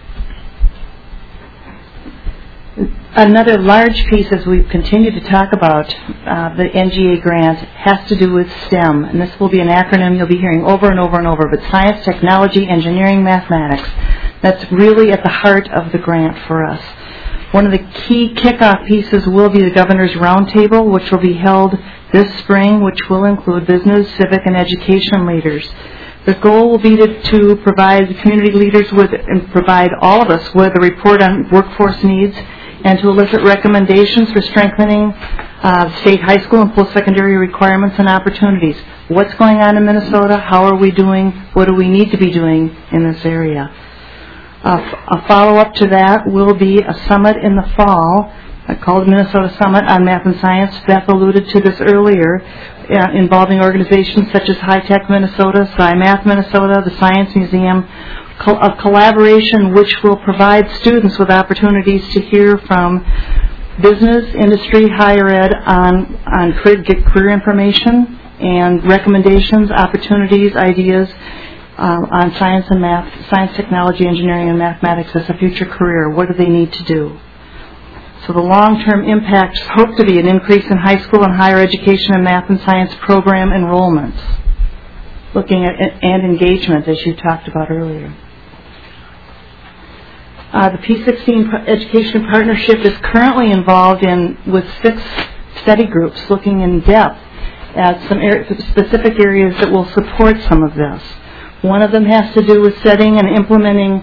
Speaker 14: Another large piece, as we continue to talk about uh, the N G A grant, has to do with STEM. And this will be an acronym you'll be hearing over and over and over, but science, technology, engineering, mathematics. That's really at the heart of the grant for us. One of the key kickoff pieces will be the Governor's Roundtable, which will be held this spring, which will include business, civic, and education leaders. The goal will be to, to provide community leaders with, and provide all of us with a report on workforce needs and to elicit recommendations for strengthening uh, state high school and post-secondary requirements and opportunities. What's going on in Minnesota? How are we doing? What do we need to be doing in this area? Uh, a follow-up to that will be a summit in the fall uh, called Minnesota Summit on Math and Science. Beth alluded to this earlier, uh, involving organizations such as High Tech Minnesota, SciMath Minnesota, the Science Museum, co- a collaboration which will provide students with opportunities to hear from business, industry, higher ed on, on career, get career information and recommendations, opportunities, ideas, Um, on science and math, science, technology, engineering, and mathematics as a future career. What do they need to do? So the long-term impacts hope to be an increase in high school and higher education and math and science program enrollments, looking at and engagement, as you talked about earlier. Uh, the P sixteen Education Partnership is currently involved in with six study groups looking in depth at some er- specific areas that will support some of this. One of them has to do with setting and implementing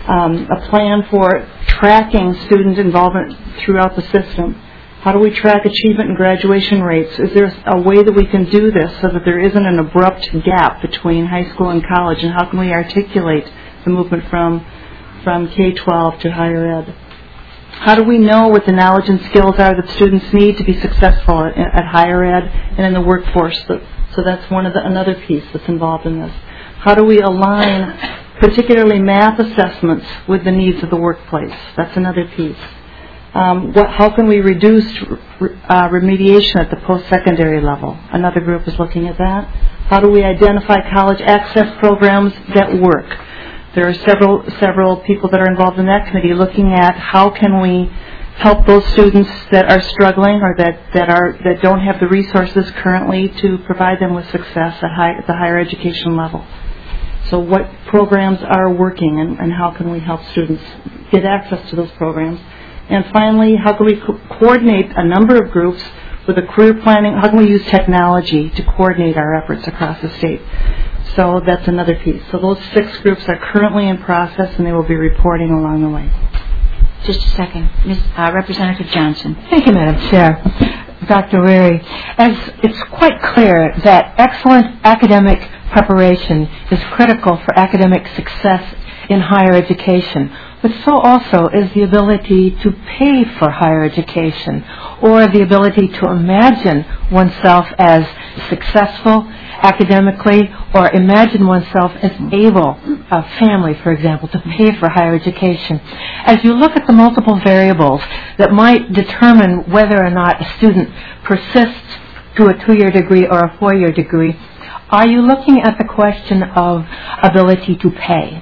Speaker 14: um, a plan for tracking student involvement throughout the system. How do we track achievement and graduation rates? Is there a way that we can do this so that there isn't an abrupt gap between high school and college? And how can we articulate the movement from from K twelve to higher ed? How do we know what the knowledge and skills are that students need to be successful at, at higher ed and in the workforce? So, so that's one of the another piece that's involved in this. How do we align particularly math assessments with the needs of the workplace? That's another piece. Um, what, how can we reduce uh, remediation at the post-secondary level? Another group is looking at that. How do we identify college access programs that work? There are several several people that are involved in that committee looking at how can we help those students that are struggling or that, that are that don't have the resources currently to provide them with success at, high, at the higher education level. So what programs are working and, and how can we help students get access to those programs? And finally, how can we co- coordinate a number of groups with a career planning? How can we use technology to coordinate our efforts across the state? So that's another piece. So those six groups are currently in process, and they will be reporting along the way.
Speaker 1: Just a second. Miz Uh, Representative Johnson.
Speaker 3: Thank you, Madam Chair. Doctor Weary, as it's quite clear that excellent academic preparation is critical for academic success in higher education, but so also is the ability to pay for higher education, or the ability to imagine oneself as successful academically, or imagine oneself as able, a family, for example, to pay for higher education. As you look at the multiple variables that might determine whether or not a student persists to a two-year degree or a four-year degree, are you looking at the question of ability to pay?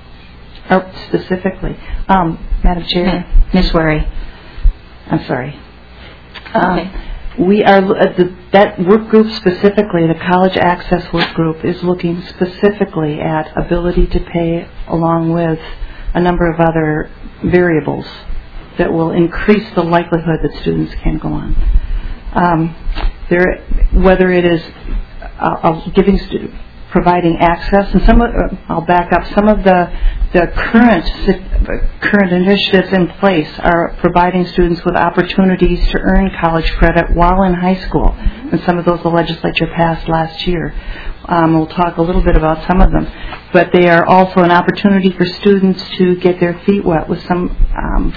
Speaker 14: Oh, specifically. Um, Madam Chair.
Speaker 1: Miz Weary.
Speaker 14: I'm sorry. Um, okay. We are, uh, the, that work group specifically, the college access work group, is looking specifically at ability to pay along with a number of other variables that will increase the likelihood that students can go on. Um, there, whether it is uh, uh, giving students, providing access, and some of, uh, I'll back up, some of the, the current current initiatives in place are providing students with opportunities to earn college credit while in high school, and some of those the legislature passed last year. Um, we'll talk a little bit about some of them, but they are also an opportunity for students to get their feet wet with some um,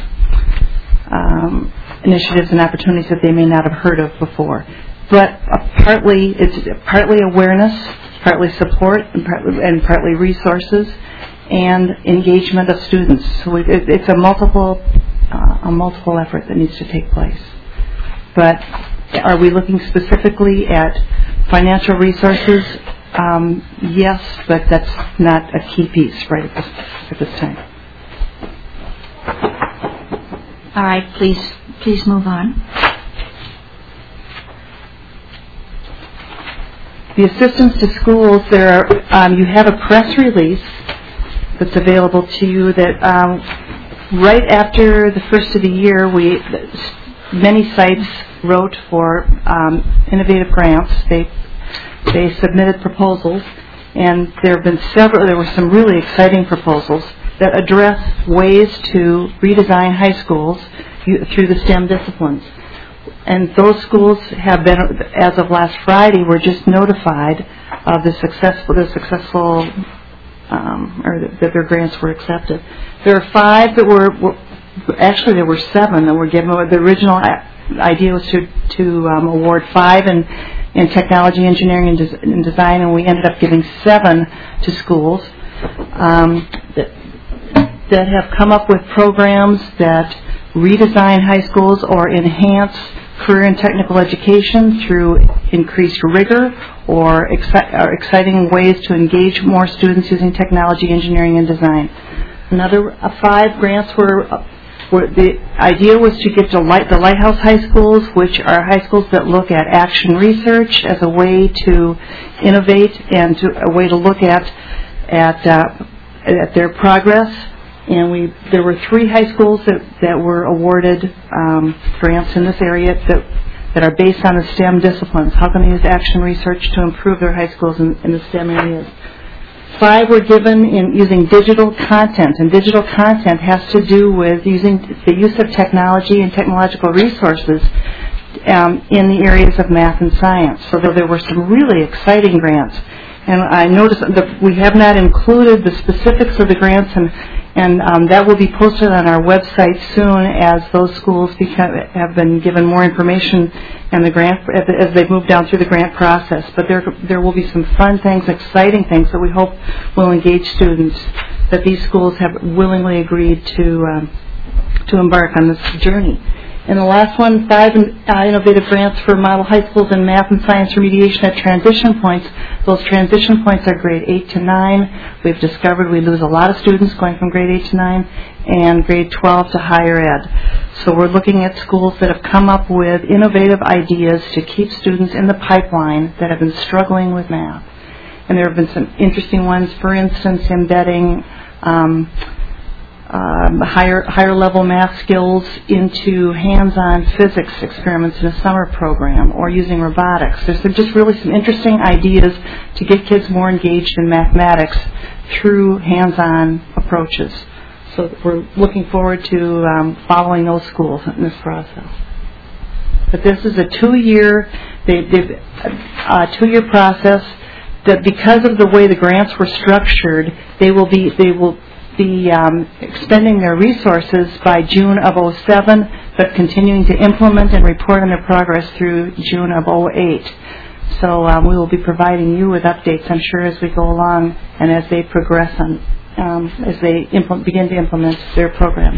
Speaker 14: um, initiatives and opportunities that they may not have heard of before. But uh, partly it's partly awareness, partly support, and partly, and partly resources, and engagement of students. So it, it's a multiple, uh, a multiple effort that needs to take place. But are we looking specifically at financial resources? Um, yes, but that's not a key piece right at this, at this time.
Speaker 1: All right, please, please move on.
Speaker 14: The assistance to schools, there are, um, you have a press release that's available to you that um, right after the first of the year, we many sites wrote for um, innovative grants. They they submitted proposals, and there have been several. There were some really exciting proposals that address ways to redesign high schools through the STEM disciplines. And those schools have been, as of last Friday, were just notified of the successful, the successful, um, or that their grants were accepted. There are five that were, were actually there were seven that were given. The original idea was to to um, award five in in technology, engineering, and, des- and design, and we ended up giving seven to schools um, that that have come up with programs that redesign high schools or enhance career and technical education through increased rigor or, exci- or exciting ways to engage more students using technology, engineering, and design. Another uh, five grants were, uh, were, the idea was to get to light, the Lighthouse High Schools, which are high schools that look at action research as a way to innovate and to, a way to look at, at, uh, at their progress. And we, there were three high schools that, that were awarded um, grants in this area that, that are based on the STEM disciplines. How can they use action research to improve their high schools in, in the STEM areas? Five were given in using digital content, and digital content has to do with using the use of technology and technological resources um, in the areas of math and science. So there were some really exciting grants. And I noticed that we have not included the specifics of the grants, and, and um, that will be posted on our website soon as those schools become, have been given more information and the grant as they move down through the grant process. But there there will be some fun things, exciting things that we hope will engage students that these schools have willingly agreed to um, to embark on this journey. And the last one, five uh, innovative grants for model high schools in math and science remediation at transition points. Those transition points are grade eight to nine. We've discovered we lose a lot of students going from grade eight to nine and grade twelve to higher ed. So we're looking at schools that have come up with innovative ideas to keep students in the pipeline that have been struggling with math. And there have been some interesting ones, for instance, embedding um, Um, higher higher level math skills into hands-on physics experiments in a summer program, or using robotics. There's some, just really some interesting ideas to get kids more engaged in mathematics through hands-on approaches. So we're looking forward to um, following those schools in this process. But this is a two-year, they, they've, uh, two-year process that, because of the way the grants were structured, they will be they will. be um, expending their resources by June of oh seven, but continuing to implement and report on their progress through June of oh eight. So um, we will be providing you with updates, I'm sure, as we go along and as they progress on, um, as they implement, begin to implement their program.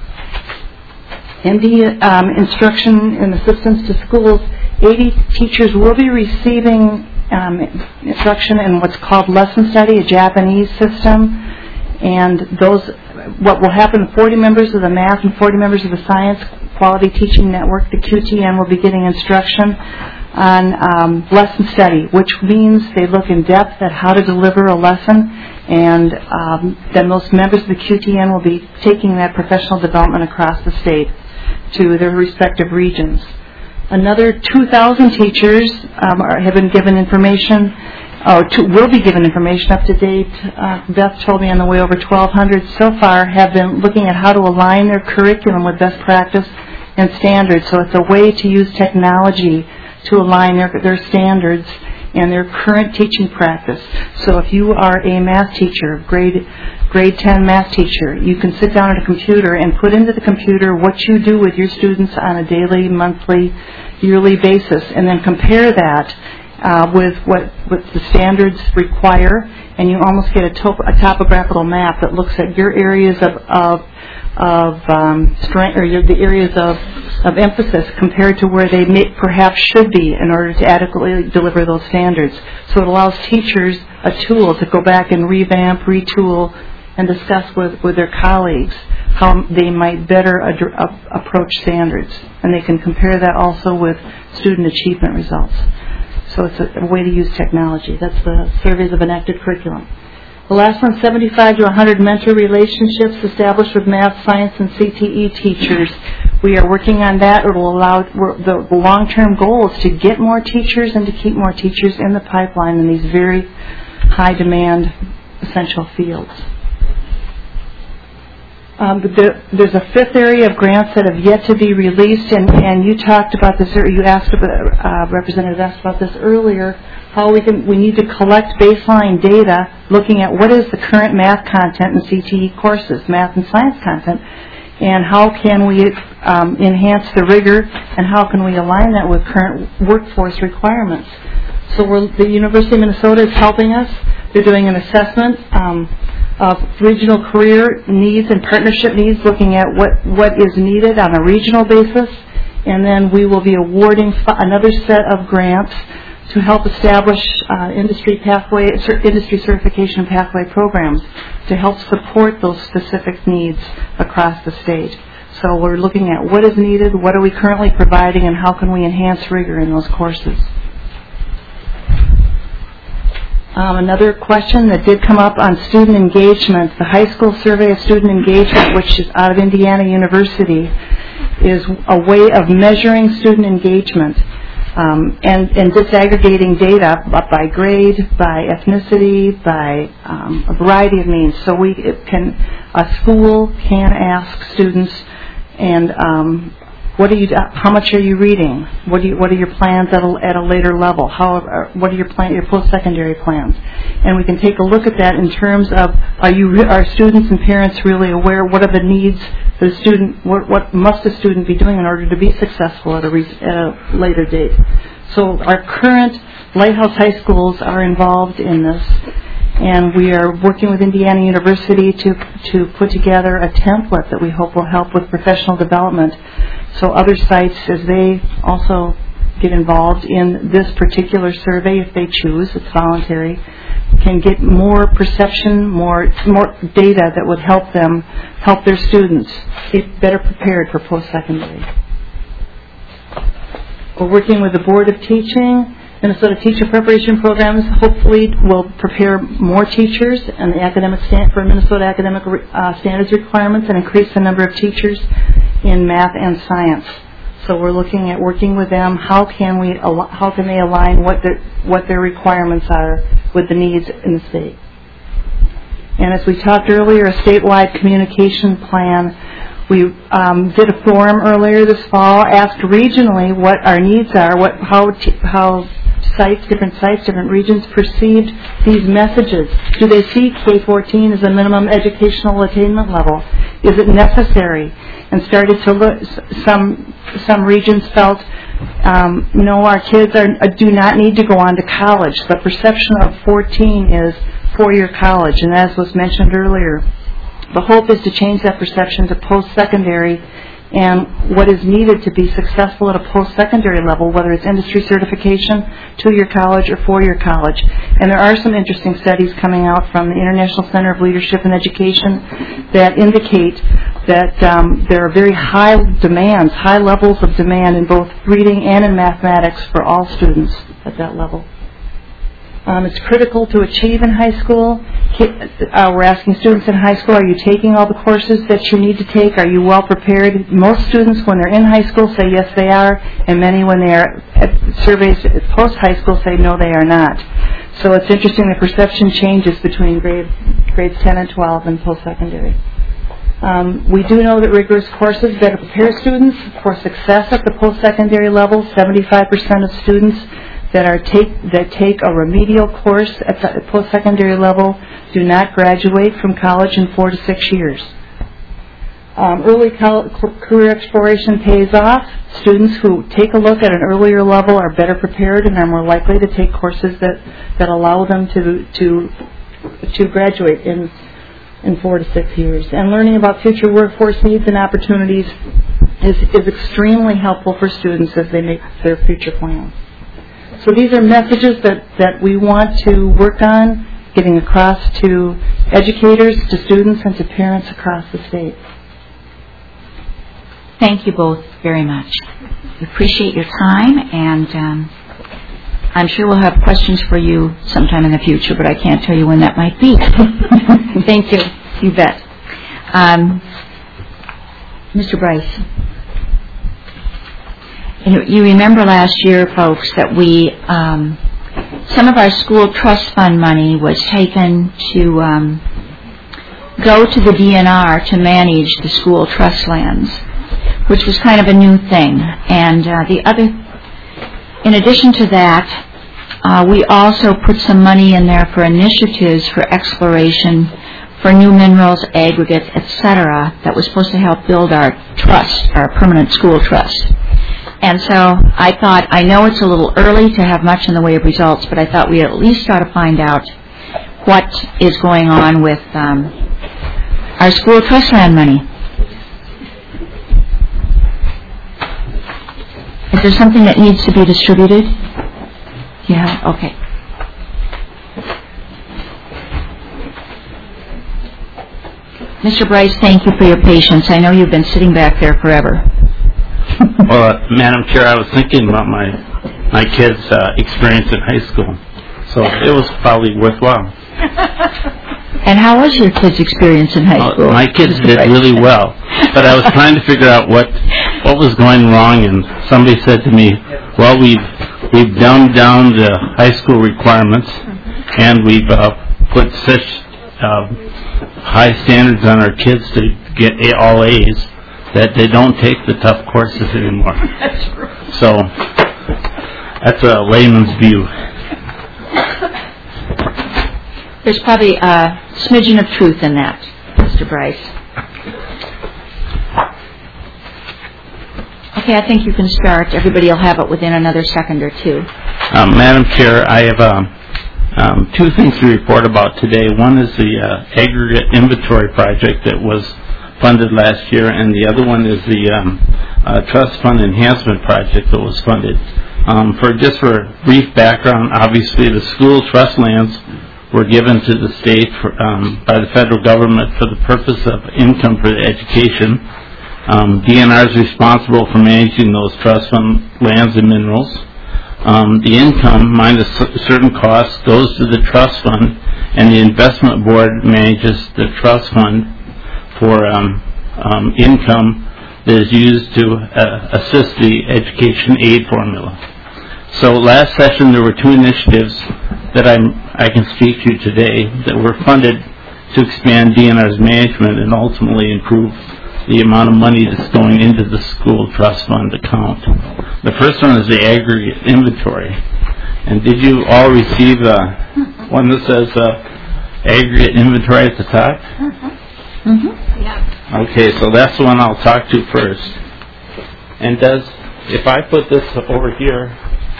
Speaker 14: In the um, instruction and assistance to schools, eighty teachers will be receiving um, instruction in what's called Lesson Study, a Japanese system. And those, what will happen, forty members of the math and forty members of the science quality teaching network, the Q T N, will be getting instruction on um, lesson study, which means they look in depth at how to deliver a lesson, and um, then those members of the Q T N will be taking that professional development across the state to their respective regions. Another two thousand teachers um, are, have been given information. Oh, to, will be given information up to date. Uh, Beth told me on the way over twelve hundred so far have been looking at how to align their curriculum with best practice and standards. So it's a way to use technology to align their, their standards and their current teaching practice. So if you are a math teacher, grade grade ten math teacher, you can sit down at a computer and put into the computer what you do with your students on a daily, monthly, yearly basis, and then compare that Uh, with what, what the standards require, and you almost get a, top, a topographical map that looks at your areas of of, of um, strength, or your, the areas of, of emphasis compared to where they may, perhaps should be in order to adequately deliver those standards. So it allows teachers a tool to go back and revamp, retool, and discuss with, with their colleagues how they might better ad- uh, approach standards. And they can compare that also with student achievement results. So it's a, a way to use technology. That's the surveys of enacted curriculum. The last one, seventy-five to one hundred mentor relationships established with math, science, and C T E teachers. We are working on that. It will allow, the, the long-term goal is to get more teachers and to keep more teachers in the pipeline in these very high-demand essential fields. Um, there, there's a fifth area of grants that have yet to be released, and, and you talked about this, or you asked about, uh, Representative asked about this earlier, how we can, we need to collect baseline data looking at what is the current math content in C T E courses, math and science content, and how can we um, enhance the rigor, and how can we align that with current workforce requirements. So we're, the University of Minnesota is helping us. They're doing an assessment um, of regional career needs and partnership needs, looking at what, what is needed on a regional basis, and then we will be awarding f- another set of grants to help establish uh, industry pathway, cer- industry certification pathway programs to help support those specific needs across the state. So we're looking at what is needed, what are we currently providing, and how can we enhance rigor in those courses. Um, another question that did come up on student engagement, the high school survey of student engagement, which is out of Indiana University, is a way of measuring student engagement. Um, and, and disaggregating data by grade, by ethnicity, by um, a variety of means. So we it can a school can ask students, and um, what are you? How much are you reading? What do you, What are your plans at a, at a later level? How? What are your plan? Your post-secondary plans? And we can take a look at that in terms of are you are students and parents really aware? What are the needs for the student? What, what must a student be doing in order to be successful at a, re, at a later date? So our current Lighthouse High Schools are involved in this, and we are working with Indiana University to to put together a template that we hope will help with professional development. So other sites, as they also get involved in this particular survey, if they choose, it's voluntary, can get more perception, more more data that would help them, help their students get better prepared for post-secondary. We're working with the Board of Teaching. Minnesota Teacher Preparation Programs hopefully will prepare more teachers and the academic stand for Minnesota academic uh, standards requirements and increase the number of teachers in math and science. So we're looking at working with them. How can we? How can they align what their what their requirements are with the needs in the state? And as we talked earlier, a statewide communication plan. We um, did a forum earlier this fall, asked regionally what our needs are, what how t- how sites, different sites, different regions perceived these messages. Do they see K fourteen as a minimum educational attainment level? Is it necessary? And started to look. Some some regions felt, um, no, our kids are, do not need to go on to college. The perception of fourteen is four-year college, and as was mentioned earlier, the hope is to change that perception to post-secondary and what is needed to be successful at a post-secondary level, whether it's industry certification, two-year college, or four-year college. And there are some interesting studies coming out from the International Center of Leadership and Education that indicate that um, there are very high demands, high levels of demand in both reading and in mathematics for all students at that level. Um, it's critical to achieve in high school. Uh, we're asking students in high school, are you taking all the courses that you need to take? Are you well prepared? Most students, when they're in high school, say yes, they are, and many, when they are at surveys post-high school, say no, they are not. So it's interesting, the perception changes between grade, grades ten and twelve and post-secondary. Um, we do know that rigorous courses better prepare students for success at the post-secondary level. seventy-five percent of students that are take that take a remedial course at the post-secondary level do not graduate from college in four to six years. Um, early co- career exploration pays off. Students who take a look at an earlier level are better prepared and are more likely to take courses that, that allow them to to to graduate in in four to six years. And learning about future workforce needs and opportunities is is extremely helpful for students as they make their future plans. So these are messages that, that we want to work on getting across to educators, to students, and to parents across the state.
Speaker 1: Thank you both very much. We appreciate your time, and um, I'm sure we'll have questions for you sometime in the future, but I can't tell you when that might be. Thank you. You bet. Um, Mister Bryce. You remember last year, folks, that we, um, some of our school trust fund money was taken to um, go to the D N R to manage the school trust lands, which was kind of a new thing. And uh, the other, in addition to that, uh, we also put some money in there for initiatives for exploration for new minerals, aggregates, et cetera, that was supposed to help build our trust, our permanent school trust. And so I thought, I know it's a little early to have much in the way of results, but I thought we at least ought to find out what is going on with um, our school trust land money. Is there something that needs to be distributed? Yeah, okay. Mister Bryce, thank you for your patience. I know you've been sitting back there forever.
Speaker 16: Well, uh, Madam Chair, I was thinking about my my kids' uh, experience in high school, so it was probably worthwhile.
Speaker 1: And how was your kids' experience in high school?
Speaker 16: Uh, my kids did really well, but I was trying to figure out what what was going wrong, and somebody said to me, "Well, we've we've dumbed down the high school requirements, and we've uh, put such uh, high standards on our kids to get a- all A's that they don't take the tough courses anymore."
Speaker 1: That's true.
Speaker 16: So that's a layman's view.
Speaker 1: There's probably a smidgen of truth in that, Mister Bryce. Okay, I think you can start. Everybody will have it within another second or two.
Speaker 16: Um, Madam Chair, I have um, um, two things to report about today. One is the uh, aggregate inventory project that was funded last year, and the other one is the um, uh, trust fund enhancement project that was funded. Um, for just for brief background, obviously the school trust lands were given to the state for, um, by the federal government for the purpose of income for the education. Um, D N R is responsible for managing those trust fund lands and minerals. Um, the income minus certain costs goes to the trust fund, and the investment board manages the trust fund for um, um, income that is used to uh, assist the education aid formula. So last session there were two initiatives that I'm, I can speak to today that were funded to expand D N R's management and ultimately improve the amount of money that's going into the school trust fund account. The first one is the aggregate inventory. And did you all receive uh, one that says uh, aggregate inventory at the top?
Speaker 1: Mm-hmm. Yeah.
Speaker 16: Okay, so that's the one I'll talk to first. And does, if I put this over here,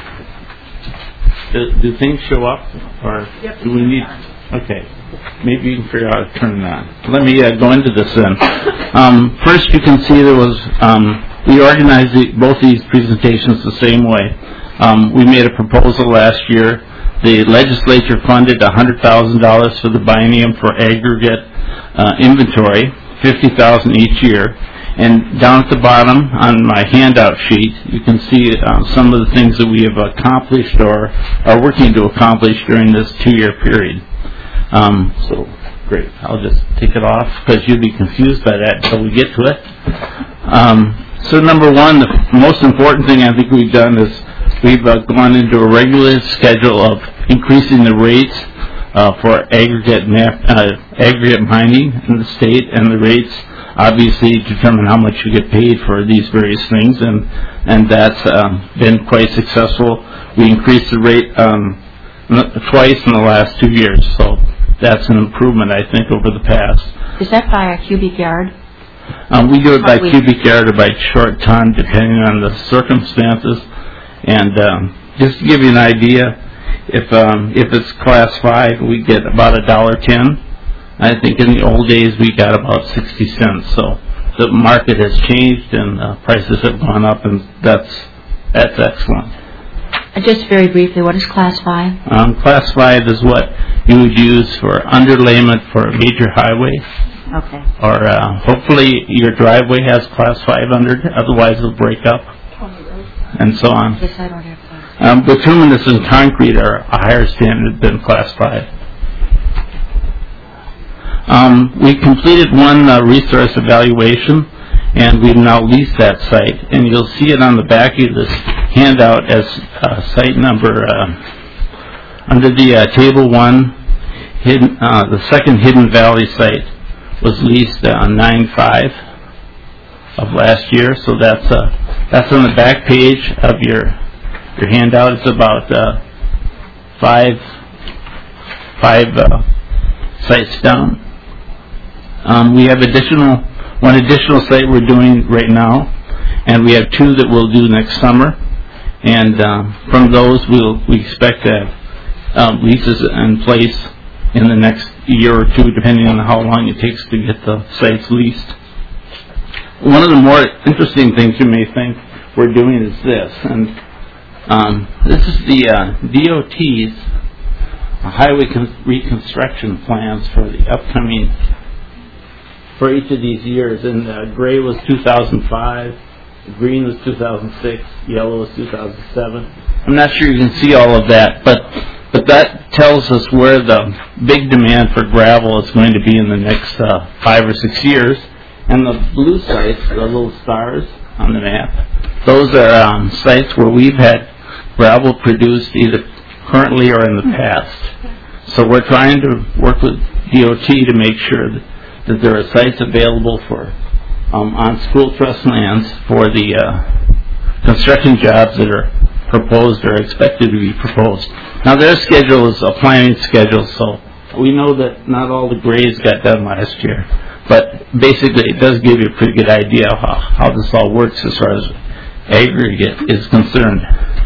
Speaker 16: do, do things show up, or
Speaker 10: Yep.
Speaker 16: do we need? Okay, maybe you can figure out how to turn it on. Let me uh, go into this then. Um, first, you can see there was um, we organized the, both these presentations the same way. Um, we made a proposal last year. The legislature funded one hundred thousand dollars for the biennium for aggregate uh, inventory, fifty thousand dollars each year. And down at the bottom on my handout sheet, you can see uh, some of the things that we have accomplished or are working to accomplish during this two-year period. Um, so, great. I'll just take it off because you'll be confused by that until we get to it. Um, so, number one, the most important thing I think we've done is we've uh, gone into a regular schedule of increasing the rates uh, for aggregate map, uh, aggregate mining in the state, and the rates obviously determine how much you get paid for these various things, and and that's um, been quite successful. We increased the rate um, twice in the last two years, so that's an improvement, I think, over the past.
Speaker 1: Is that by a cubic yard?
Speaker 16: Um, we do it by
Speaker 1: we-
Speaker 16: cubic yard or by short ton, depending on the circumstances. And um, just to give you an idea, if um, if it's class five, we get about a dollar ten. I think in the old days we got about sixty cents. So the market has changed and uh, prices have gone up, and that's that's excellent.
Speaker 1: Uh, Just very briefly, what is Class five?
Speaker 16: Um, class five is what you would use for underlayment for a major highway,
Speaker 1: Okay.
Speaker 16: or uh, hopefully your driveway has class five under it, otherwise it'll break up, and so on.
Speaker 1: Yes, I don't have Class.
Speaker 16: Um, bituminous and concrete are a higher standard than class five. Um, we completed one uh, resource evaluation, and we've now leased that site. And you'll see it on the back of this handout as uh, site number uh, under the uh, table one. Hidden, uh, the second Hidden Valley site was leased on nine five of last year. So that's uh, that's on the back page of your your handout. It's about uh, five five uh, sites down. Um, we have additional one additional site we're doing right now, and we have two that we'll do next summer. And um, from those, we'll we expect to have um, leases in place in the next year or two, depending on how long it takes to get the sites leased. One of the more interesting things you may think we're doing is this, and um, this is the uh, D O T's highway con- reconstruction plans for the upcoming. For each of these years, and uh, gray was two thousand five, green was two thousand six, yellow was two thousand seven. I'm not sure you can see all of that, but but that tells us where the big demand for gravel is going to be in the next uh, five or six years. And the blue sites, the little stars on the map, those are um, sites where we've had gravel produced either currently or in the past. So we're trying to work with D O T to make sure that, that there are sites available for um, on school trust lands for the uh, construction jobs that are proposed or expected to be proposed. Now their schedule is a planning schedule, so we know that not all the grades got done last year. But basically it does give you a pretty good idea of how, how this all works as far as aggregate is concerned.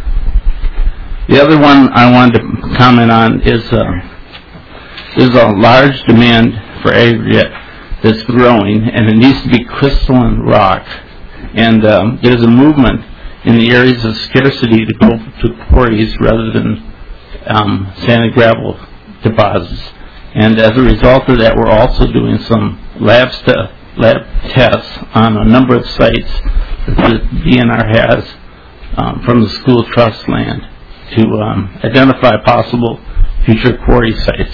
Speaker 16: The other one I wanted to comment on is uh, there's a large demand for aggregate that's growing, and it needs to be crystalline rock. And um, there's a movement in the areas of scarcity to go to quarries rather than um, sand and gravel deposits. And as a result of that, we're also doing some lab, st- lab tests on a number of sites that the D N R has um, from the school trust land to um, identify possible future quarry sites.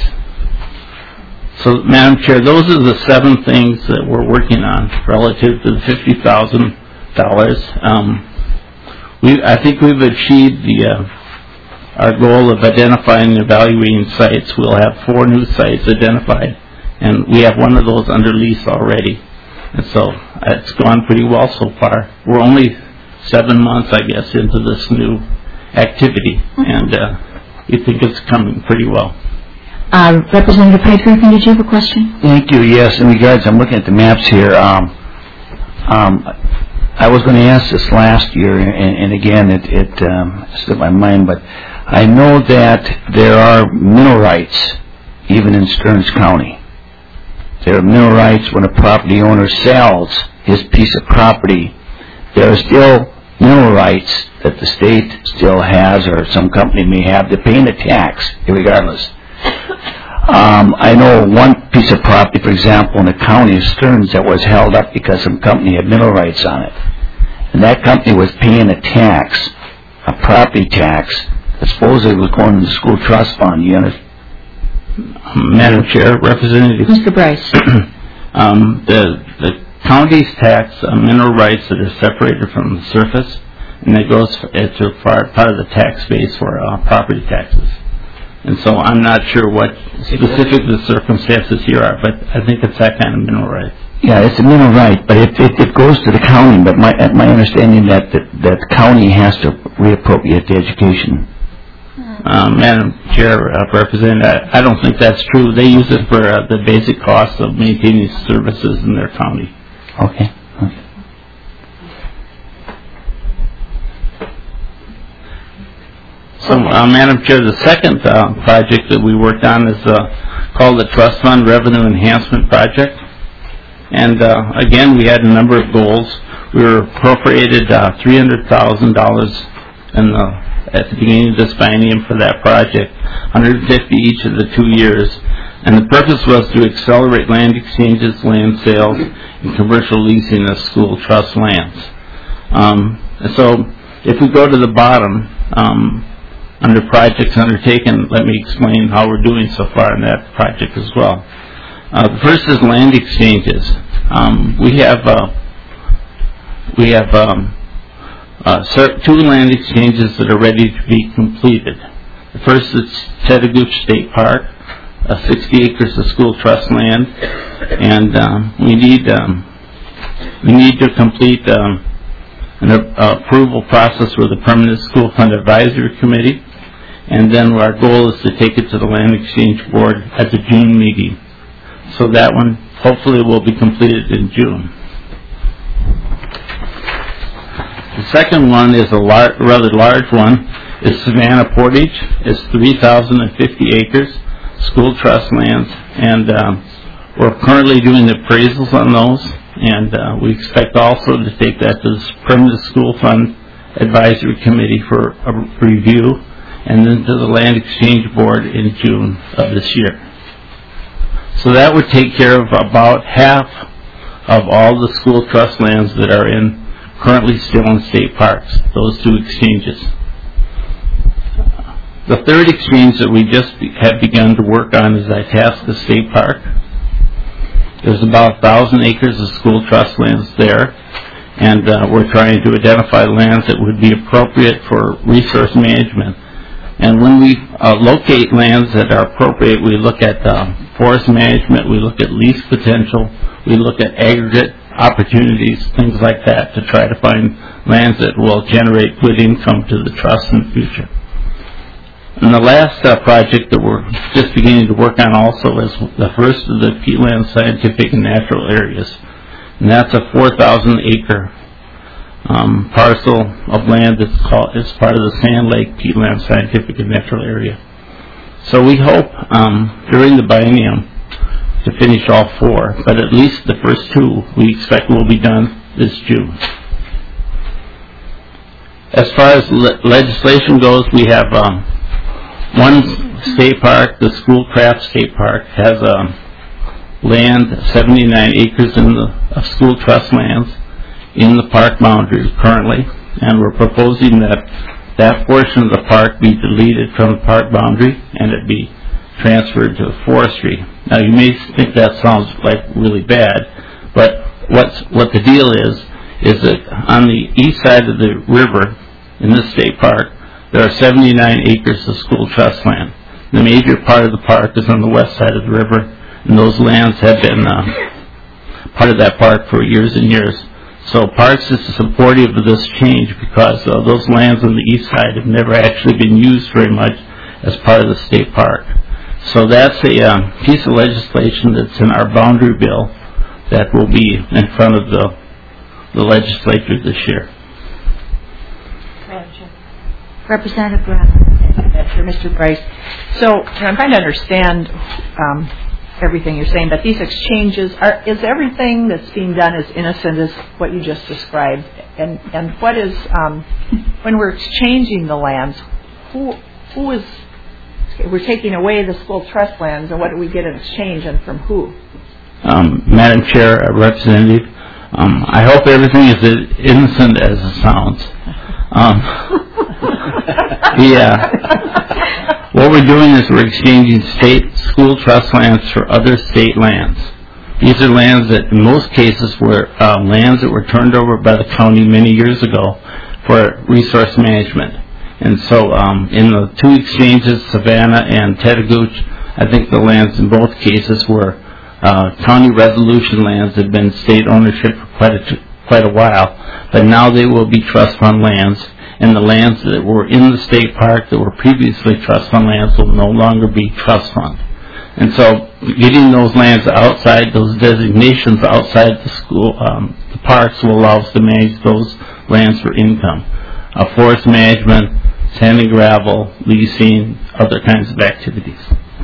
Speaker 16: So, Madam Chair, those are the seven things that we're working on relative to the fifty thousand dollars. Um, we, I think we've achieved the uh, our goal of identifying and evaluating sites. We'll have four new sites identified, and we have one of those under lease already. And so it's gone pretty well so far. We're only seven months, I guess, into this new activity, and uh, we think it's coming pretty well.
Speaker 1: Uh, Representative Hyde Griffin, did you have a question?
Speaker 11: Thank you. Yes, in regards, I'm looking at the maps here. Um, um, I was going to ask this last year, and, and again, it, it um, slipped my mind, but I know that there are mineral rights even in Stearns County. There are mineral rights when a property owner sells his piece of property. There are still mineral rights that the state still has, or some company may have. They're paying the tax regardless. Um, I know one piece of property, for example, in the county of Stearns that was held up because some company had mineral rights on it. And that company was paying a tax, a property tax, that supposedly was going to the school trust fund. You understand?
Speaker 16: Madam Chair, Representative.
Speaker 1: Mister Bryce.
Speaker 16: um, the, the county's tax on mineral rights that are separated from the surface, and that goes for, it's a part, part of the tax base for uh, property taxes. And so I'm not sure what specific the circumstances here are, but I think it's that kind of mineral right.
Speaker 11: Yeah, it's a mineral right, but it, it, it goes to the county. But my my understanding that that, that the county has to reappropriate the education.
Speaker 16: Um, Madam Chair, uh, Representative, I, I don't think that's true. They use it for uh, the basic costs of maintaining services in their county.
Speaker 11: Okay. okay.
Speaker 16: So, uh, Madam Chair, the second uh, project that we worked on is uh, called the Trust Fund Revenue Enhancement Project. And uh, again, we had a number of goals. We were appropriated uh, three hundred thousand dollars in the, at the beginning of this biennium for that project, one hundred fifty each of the two years. And the purpose was to accelerate land exchanges, land sales, and commercial leasing of school trust lands. Um, and so, if we go to the bottom, um, under projects undertaken, let me explain how we're doing so far in that project as well. Uh, the first is land exchanges. Um, we have uh, we have um, uh, two land exchanges that are ready to be completed. The first is Chattagooch State Park, uh, sixty acres of school trust land, and um, we need um, we need to complete um, an uh, approval process with the Permanent School Fund Advisory Committee, and then our goal is to take it to the Land Exchange Board at the June meeting. So that one hopefully will be completed in June. The second one is a lar- rather large one. It's Savannah Portage. It's three thousand fifty acres, school trust lands, and um, we're currently doing the appraisals on those, and uh, we expect also to take that to the Permanent School Fund Advisory Committee for a review, and then to the Land Exchange Board in June of this year. So that would take care of about half of all the school trust lands that are in currently still in state parks, those two exchanges. The third exchange that we just be, have begun to work on is Itasca State Park. There's about one thousand acres of school trust lands there, and uh, we're trying to identify lands that would be appropriate for resource management. And when we uh, locate lands that are appropriate, we look at uh, forest management, we look at lease potential, we look at aggregate opportunities, things like that, to try to find lands that will generate good income to the trust in the future. And the last uh, project that we're just beginning to work on also is the first of the peatland scientific and natural areas. And that's a four thousand acre um, parcel of land that's called, it's part of the Sand Lake Peatland Scientific and Natural Area. So we hope um, during the biennium to finish all four, but at least the first two we expect will be done this June. As far as le- legislation goes, we have um, one state park, the Schoolcraft State Park, has um, land, seventy-nine acres in the, of school trust lands in the park boundaries currently, and we're proposing that that portion of the park be deleted from the park boundary and it be transferred to forestry. Now you may think that sounds like really bad, but what's, what the deal is, is that on the east side of the river in this state park, there are seventy-nine acres of school trust land. The major part of the park is on the west side of the river, and those lands have been uh, part of that park for years and years. So Parks is supportive of this change because uh, those lands on the east side have never actually been used very much as part of the state park. So that's a um, piece of legislation that's in our boundary bill that will be in front of the, the legislature this year.
Speaker 1: Representative Brown.
Speaker 10: Mister Price. So I'm trying to understand um, everything you're saying, but these exchanges, are, is everything that's being done as innocent as what you just described? And and what is, um, when we're exchanging the lands, who who is, we're taking away the school trust lands, and what do we get in exchange and from who?
Speaker 16: Um, Madam Chair, uh, Representative, um, I hope everything is as innocent as it sounds. Um, yeah. What we're doing is we're exchanging state school trust lands for other state lands. These are lands that in most cases were uh, lands that were turned over by the county many years ago for resource management. And so um, in the two exchanges, Savannah and Tetagooch, I think the lands in both cases were uh, county resolution lands that had been state ownership for quite a, quite a while, but now they will be trust fund lands. And the lands that were in the state park that were previously trust fund lands will no longer be trust fund. And so getting those lands outside, those designations outside the school, um, the parks will allow us to manage those lands for income. Uh, forest management, sand and gravel, leasing, other kinds of activities.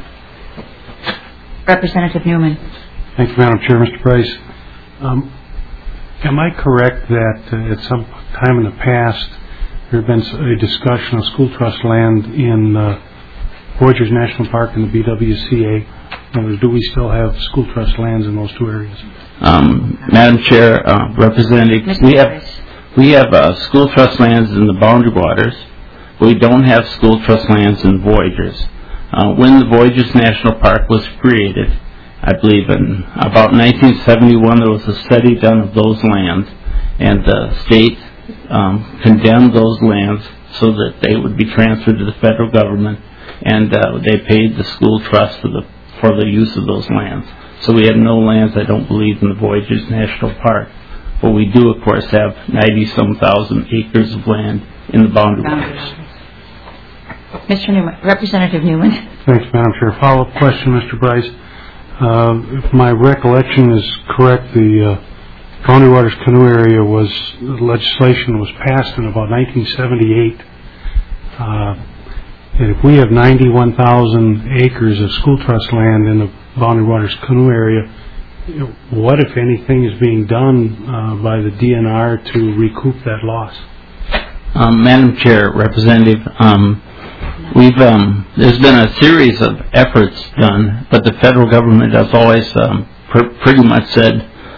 Speaker 1: Representative Newman.
Speaker 8: Thank you, Madam Chair. Mister Price, um, am I correct that uh, at some time in the past there had been a discussion of school trust land in uh, Voyageurs National Park and the B W C A? Uh, do we still have school trust lands in those two areas?
Speaker 16: Um, Madam Chair, uh, Representative,
Speaker 1: Mister
Speaker 16: we have
Speaker 1: Price.
Speaker 16: we have uh, school trust lands in the boundary waters. We don't have school trust lands in Voyageurs. Uh, when the Voyageurs National Park was created, I believe in about nineteen seventy-one, there was a study done of those lands, and the state um, condemned those lands so that they would be transferred to the federal government, and uh, they paid the school trust for the for the use of those lands. So we have no lands, I don't believe, in the Voyageurs National Park. But we do, of course, have ninety-some thousand acres of land in the boundary waters.
Speaker 1: Mister Newman, Representative Newman.
Speaker 8: Thanks, Madam Chair. Follow-up question, Mister Price. Uh, if my recollection is correct, the uh, Boundary Waters Canoe Area was, legislation was passed in about nineteen seventy-eight. Uh, and if we have ninety-one thousand acres of school trust land in the Boundary Waters Canoe Area, what, if anything, is being done uh, by the D N R to recoup that loss?
Speaker 16: Um, Madam Chair, Representative, um, we've um, there's been a series of efforts done, but the federal government has always um, pr- pretty much said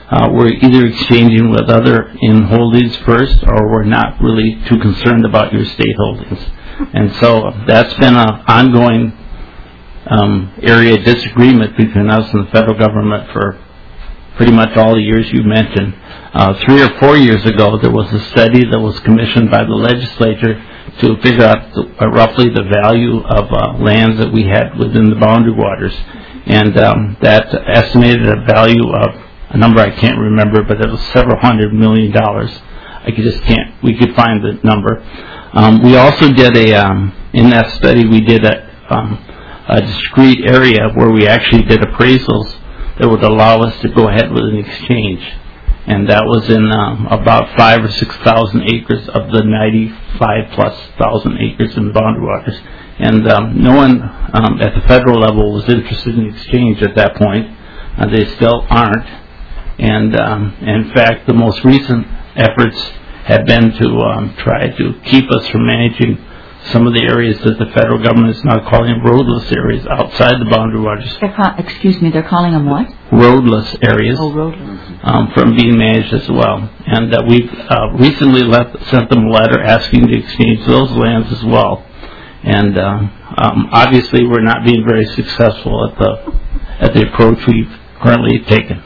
Speaker 16: uh, we're either exchanging with other in holdings first, or we're not really too concerned about your state holdings. And so that's been an ongoing um, area of disagreement between us and the federal government for pretty much all the years you mentioned. Uh, three or four years ago, there was a study that was commissioned by the legislature to figure out the, uh, roughly the value of uh, lands that we had within the boundary waters. And um, that estimated a value of a number I can't remember, but it was several hundred million dollars. I could just can't, we could find the number. Um, we also did a, um, in that study, we did a, um, a discrete area where we actually did appraisals that would allow us to go ahead with an exchange. And that was in um, about five or six thousand acres of the ninety-five plus thousand acres in the boundary waters. And um, no one um, at the federal level was interested in exchange at that point. Uh, they still aren't. And um, in fact, the most recent efforts have been to um, try to keep us from managing some of the areas that the federal government is now calling roadless areas outside the boundary waters.
Speaker 1: They're call, excuse me, they're calling them what?
Speaker 16: Roadless areas.
Speaker 1: Oh, roadless.
Speaker 16: Um, from being managed as well. And uh, we've uh, recently left, sent them a letter asking to exchange those lands as well. And uh, um, obviously we're not being very successful at the at the approach we've currently taken.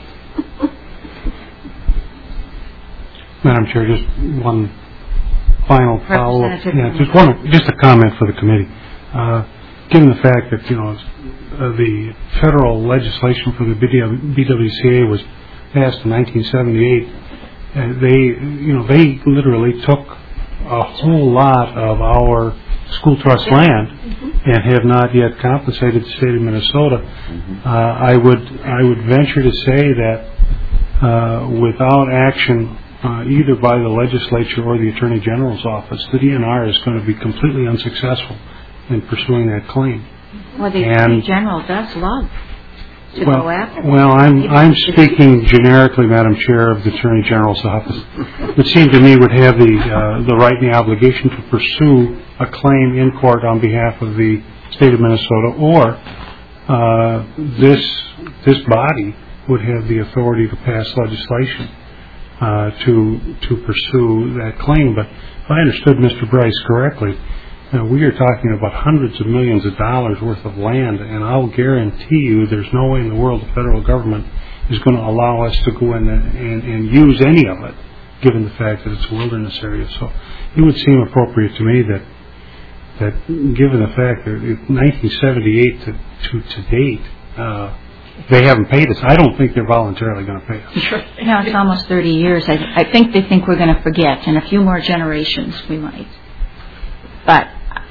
Speaker 17: Madam Chair, just one final follow-up. Yeah, just one, just a comment for the committee. Uh, given the fact that you know uh, the federal legislation for the B W C A was passed in nineteen seventy-eight, uh, they you know they literally took a whole lot of our school trust land mm-hmm. and have not yet compensated the state of Minnesota. Mm-hmm. Uh, I would I would venture to say that uh, without action uh, either by the legislature or the Attorney General's office, the D N R is going to be completely unsuccessful in pursuing that claim.
Speaker 1: Well, the
Speaker 17: and,
Speaker 1: Attorney General does love to
Speaker 17: well,
Speaker 1: go after.
Speaker 17: Well, I'm I'm speaking generically, Madam Chair, of the Attorney General's office. It would seem to me would have the uh, the right and the obligation to pursue a claim in court on behalf of the state of Minnesota, or uh, this this body would have the authority to pass legislation uh, to to pursue that claim. But if I understood Mister Bryce correctly, uh, we are talking about hundreds of millions of dollars worth of land, and I'll guarantee you there's no way in the world the federal government is going to allow us to go in and, and, and use any of it, given the fact that it's a wilderness area. So it would seem appropriate to me that that given the fact that nineteen seventy-eight to, to, to date, uh, they haven't paid us. I don't think they're voluntarily going to pay us.
Speaker 1: Sure. Now it's almost thirty years. I, I think they think we're going to forget. In a few more generations, we might. But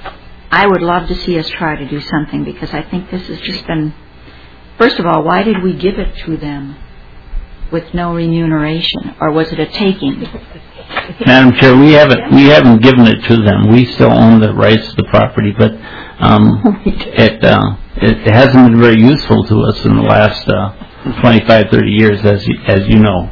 Speaker 1: I would love to see us try to do something, because I think this has just been, first of all, why did we give it to them with no remuneration? Or was it a taking?
Speaker 16: Madam Chair, we haven't we haven't given it to them. We still own the rights to the property, but um, it uh, it hasn't been very useful to us in the last uh, twenty-five, thirty years, as you, as you know.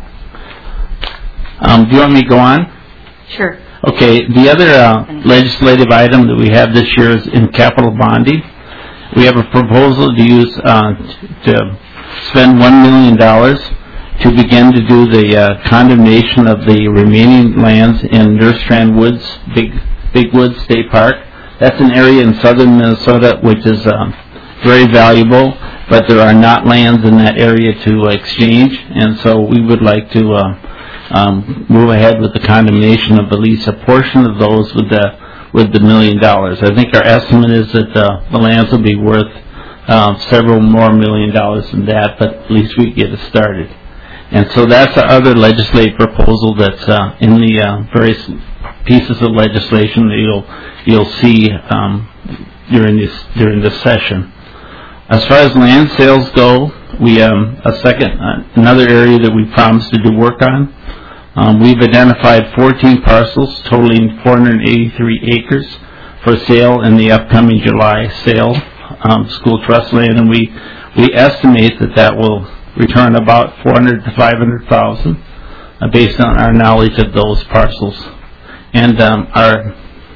Speaker 16: Um, do you want me to go on?
Speaker 1: Sure.
Speaker 16: Okay. The other uh, legislative item that we have this year is in capital bonding. We have a proposal to use uh, to spend one million dollars to begin to do the uh, condemnation of the remaining lands in Nerstrand Woods, Big Big Woods State Park. That's an area in southern Minnesota which is uh, very valuable, but there are not lands in that area to exchange, and so we would like to uh, um, move ahead with the condemnation of at least a portion of those with the with the million dollars. I think our estimate is that uh, the lands will be worth uh, several more million dollars than that, but at least we get it started. And so that's the other legislative proposal that's uh, in the uh, various pieces of legislation that you'll you'll see um, during this during this session. As far as land sales go, we um, a second uh, another area that we promised to do work on. Um, we've identified fourteen parcels totaling four hundred eighty-three acres for sale in the upcoming July sale, um, school trust land, and we we estimate that that will return about four hundred to five hundred thousand, uh, based on our knowledge of those parcels. And um, our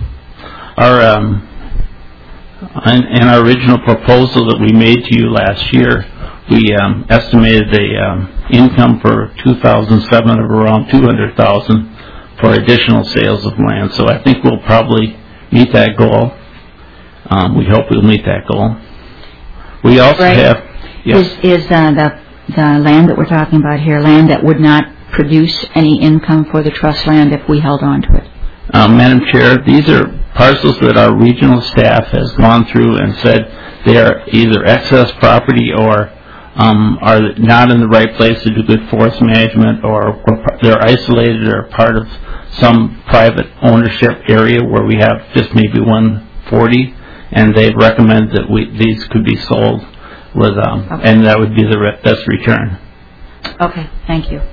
Speaker 16: our um, in, in our original proposal that we made to you last year, we um, estimated the um, income for two thousand seven of around two hundred thousand dollars for additional sales of land. So I think we'll probably meet that goal. Um, we hope we'll meet that goal. We also
Speaker 1: Right.
Speaker 16: have... Yes.
Speaker 1: Is, is uh, the, the land that we're talking about here, land that would not produce any income for the trust land if we held on to it?
Speaker 16: Um, Madam Chair, these are parcels that our regional staff has gone through and said they are either excess property or um, are not in the right place to do good forest management, or they're isolated or part of some private ownership area where we have just maybe one forty, and they recommend that we, these could be sold with, um,
Speaker 1: okay.
Speaker 16: and that would be the re- best return.
Speaker 1: Okay, thank you.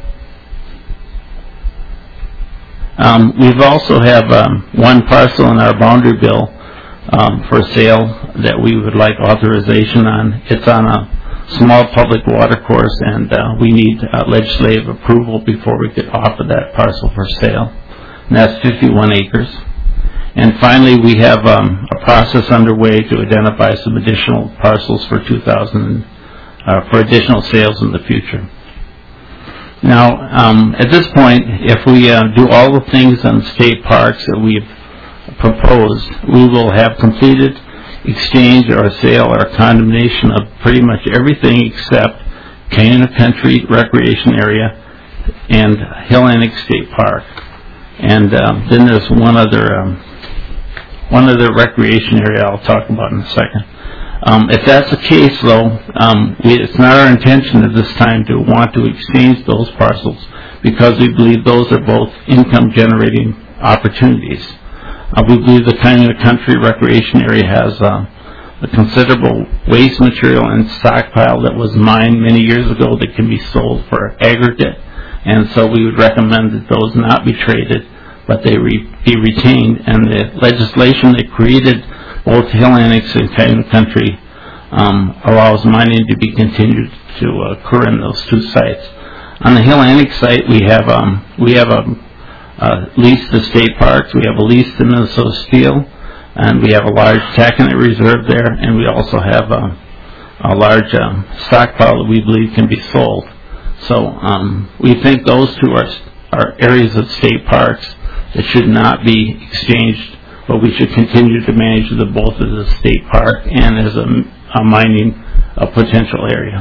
Speaker 16: Um, we've also have um, one parcel in our boundary bill um, for sale that we would like authorization on. It's on a small public water course, and uh, we need uh, legislative approval before we could offer that parcel for sale. And that's fifty-one acres. And finally, we have um, a process underway to identify some additional parcels for two thousand uh, for additional sales in the future. Now, um, at this point, if we uh, do all the things on state parks that we've proposed, we will have completed exchange or sale or condemnation of pretty much everything except Cayuna Country Recreation Area and Hillantic State Park. And um, then there's one other um, one other recreation area I'll talk about in a second. Um, if that's the case, though, um, we, it's not our intention at this time to want to exchange those parcels because we believe those are both income-generating opportunities. Uh, we believe the Cayuna Country Recreation Area has uh, a considerable waste material and stockpile that was mined many years ago that can be sold for aggregate, and so we would recommend that those not be traded, but they re- be retained. And the legislation that created both Hillantic and Cayuna Country um, allows mining to be continued to occur in those two sites. On the Hillantic site, we have um, we have a uh, lease to state parks, we have a lease to Minnesota Steel, and we have a large taconite reserve there, and we also have a, a large um, stockpile that we believe can be sold. So um, we think those two are are areas of state parks that should not be exchanged, but we should continue to manage them both as a state park and as a, a mining a potential area.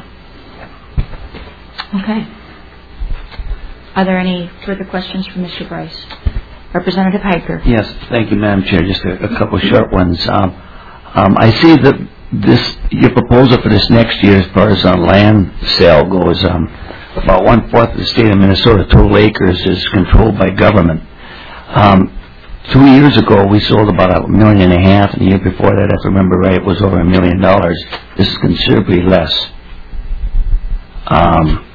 Speaker 1: Okay. Are there any further questions for Mister Bryce? Representative Hiker.
Speaker 11: Yes, thank you, Madam Chair. Just a, a couple short ones. Um, um, I see that this your proposal for this next year, as far as on land sale goes, um, about one fourth of the state of Minnesota total acres is controlled by government. Um, two years ago, we sold about a million and a half, and the year before that, if I remember right, it was over a million dollars. This is considerably less. Um,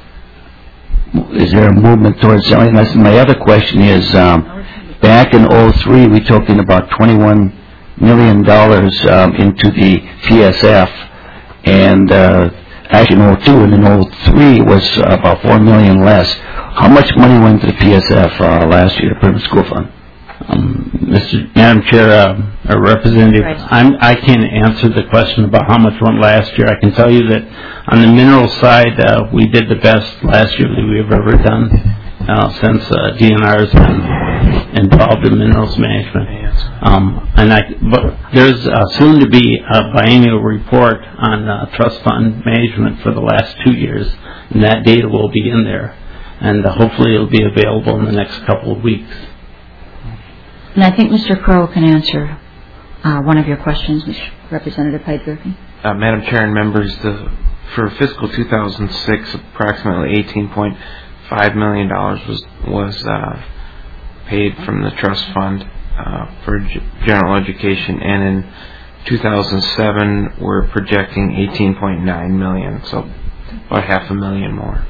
Speaker 11: is there a movement towards selling this? And my other question is, um, back in oh three, we took in about twenty-one million dollars um, into the P S F, and uh, actually in oh two and in oh three was uh, about four million dollars less. How much money went to the P S F uh, last year, the Permanent School Fund?
Speaker 16: Um, Mister Madam Chair, uh, a representative, I'm, I can't answer the question about how much went last year. I can tell you that on the mineral side, uh, we did the best last year that we've ever done uh, since uh, D N R has been involved in minerals management. Um, and I, but there's uh, soon to be a biennial report on uh, trust fund management for the last two years, and that data will be in there, and uh, hopefully it'll be available in the next couple of weeks.
Speaker 1: And I think Mister Crow can answer uh, one of your questions, Mister Representative Hyde-Gerken.
Speaker 18: Uh, Madam Chair and members, the, for fiscal two thousand six, approximately eighteen point five million dollars was was uh, paid from the trust fund uh, for g- general education, and in two thousand seven we're projecting eighteen point nine million dollars, so about half a million more.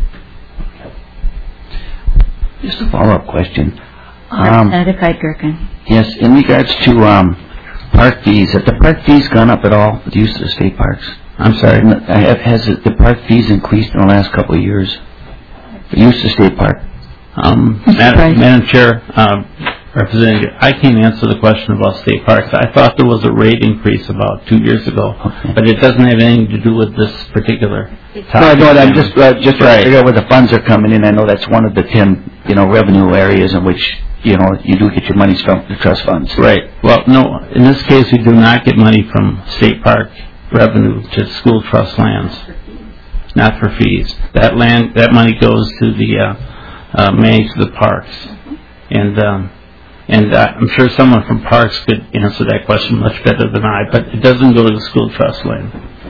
Speaker 11: Just a follow-up question.
Speaker 1: Um, Representative Hyde-Gerken.
Speaker 11: Yes, in regards to um, park fees, have the park fees gone up at all with the use of the state parks? I'm sorry, have, has the park fees increased in the last couple of years for use of state park?
Speaker 16: Um, Madam, Madam Chair, uh, Representative, I can't answer the question about state parks. I thought there was a rate increase about two years ago,
Speaker 11: Okay.
Speaker 16: but it doesn't have anything to do with this particular topic.
Speaker 11: No, I know that. I'm just, uh, just trying
Speaker 16: Right.
Speaker 11: to figure out where the funds are coming in. I know that's one of the ten, you know, revenue areas in which, you know, you do get your monies from the trust funds.
Speaker 16: Right. Well, no, in this case, we do not get money from state park revenue to school trust lands, not for fees. That land, that money goes to the, uh, uh, manage the parks. And, um, and uh, I'm sure someone from Parks could answer that question much better than I, but it doesn't go to the school trust land.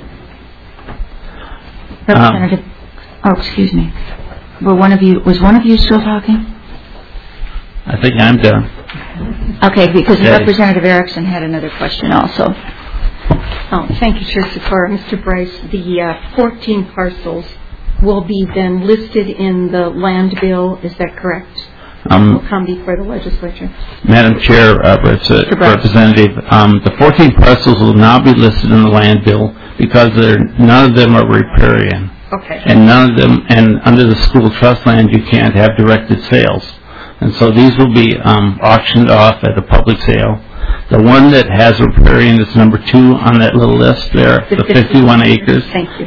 Speaker 1: Representative, oh, excuse me. Were one of you, was one of you still talking?
Speaker 16: I think I'm done.
Speaker 1: Okay, because
Speaker 16: Okay.
Speaker 1: Representative Erickson had another question also.
Speaker 5: Oh, thank you, Chair Sikora. Mister Bryce, the uh, fourteen parcels will be then listed in the land bill, is that correct?
Speaker 16: Um,
Speaker 5: Will come before the legislature.
Speaker 16: Madam Chair, uh, Rep- Representative, um, the fourteen parcels will not be listed in the land bill because they're, none of them are riparian.
Speaker 5: Okay.
Speaker 16: And none of them, and under the school trust land, you can't have directed sales. And so these will be um, auctioned off at a public sale. The one that has riparian is number two on that little list there, the fifty-one acres.
Speaker 5: Thank you.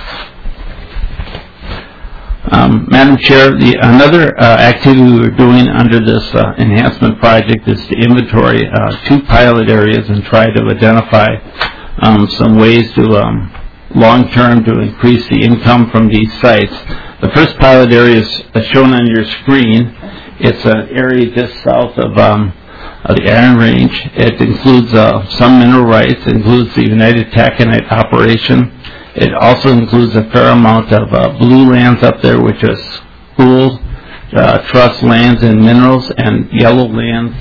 Speaker 16: Um, Madam Chair, the, another uh, activity we were doing under this uh, enhancement project is to inventory uh, two pilot areas and try to identify um, some ways to um, long-term to increase the income from these sites. The first pilot area is shown on your screen. It's an area just south of, um, of the Iron Range. It includes uh, some mineral rights. It includes the United Taconite operation. It also includes a fair amount of uh, blue lands up there, which are school, uh, trust lands and minerals, and yellow lands.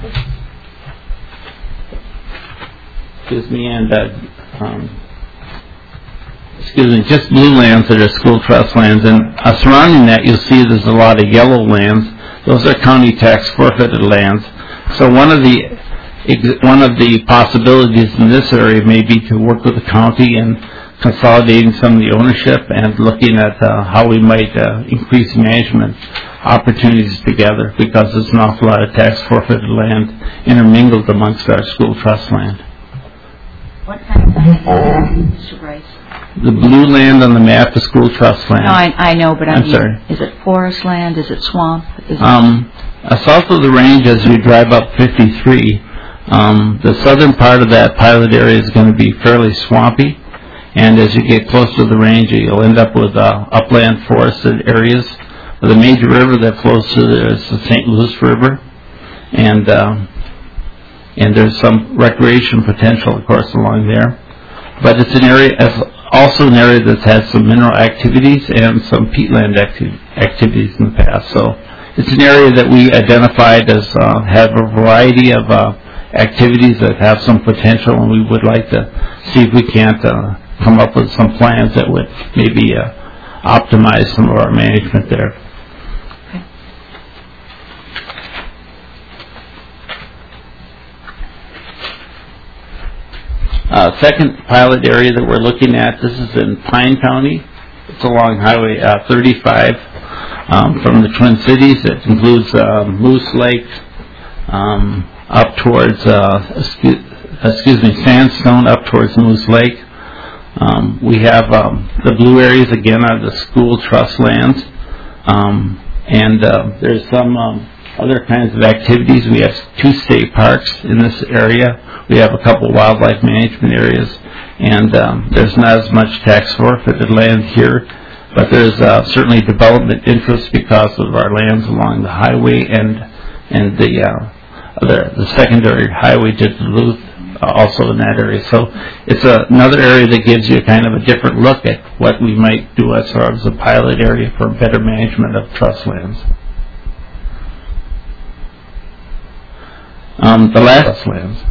Speaker 16: Excuse me, and uh, um, excuse me, just blue lands that are school trust lands. And uh, surrounding that, you'll see there's a lot of yellow lands. Those are county tax forfeited lands. So one of the one of the possibilities in this area may be to work with the county and consolidating some of the ownership and looking at uh, how we might uh, increase management opportunities together, because there's an awful lot of tax forfeited land intermingled amongst our school trust land.
Speaker 1: What kind of land, Mister Bryce?
Speaker 16: The blue land on the map is school trust land.
Speaker 1: No, I, I know, but I
Speaker 16: I'm
Speaker 1: mean,
Speaker 16: sorry.
Speaker 1: is it forest land? Is it swamp? Is it
Speaker 16: Um, uh, south of the range, as you drive up fifty-three, um, the southern part of that pilot area is going to be fairly swampy. And as you get close to the range, you'll end up with uh, upland forested areas. The major river that flows through there is the Saint Louis River, and uh, and there's some recreation potential, of course, along there. But it's an area, as also an area that has some mineral activities and some peatland acti- activities in the past. So it's an area that we identified as uh, have a variety of uh, activities that have some potential, and we would like to see if we can't uh, come up with some plans that would maybe uh, optimize some of our management there. Uh, second pilot area that we're looking at, this is in Pine County. It's along Highway uh, thirty-five um, from the Twin Cities. It includes uh, Moose Lake um, up towards, uh, excuse, excuse me, Sandstone up towards Moose Lake. Um, we have um, the blue areas again are the school trust lands, um, and uh, there's some um, other kinds of activities. We have two state parks in this area. We have a couple wildlife management areas, and um, there's not as much tax forfeited land here, but there's uh, certainly development interest because of our lands along the highway and and the uh, the, the secondary highway to Duluth. Also in that area. So it's a, another area that gives you kind of a different look at what we might do as far as a pilot area for better management of trust lands. Um, the last trust lands.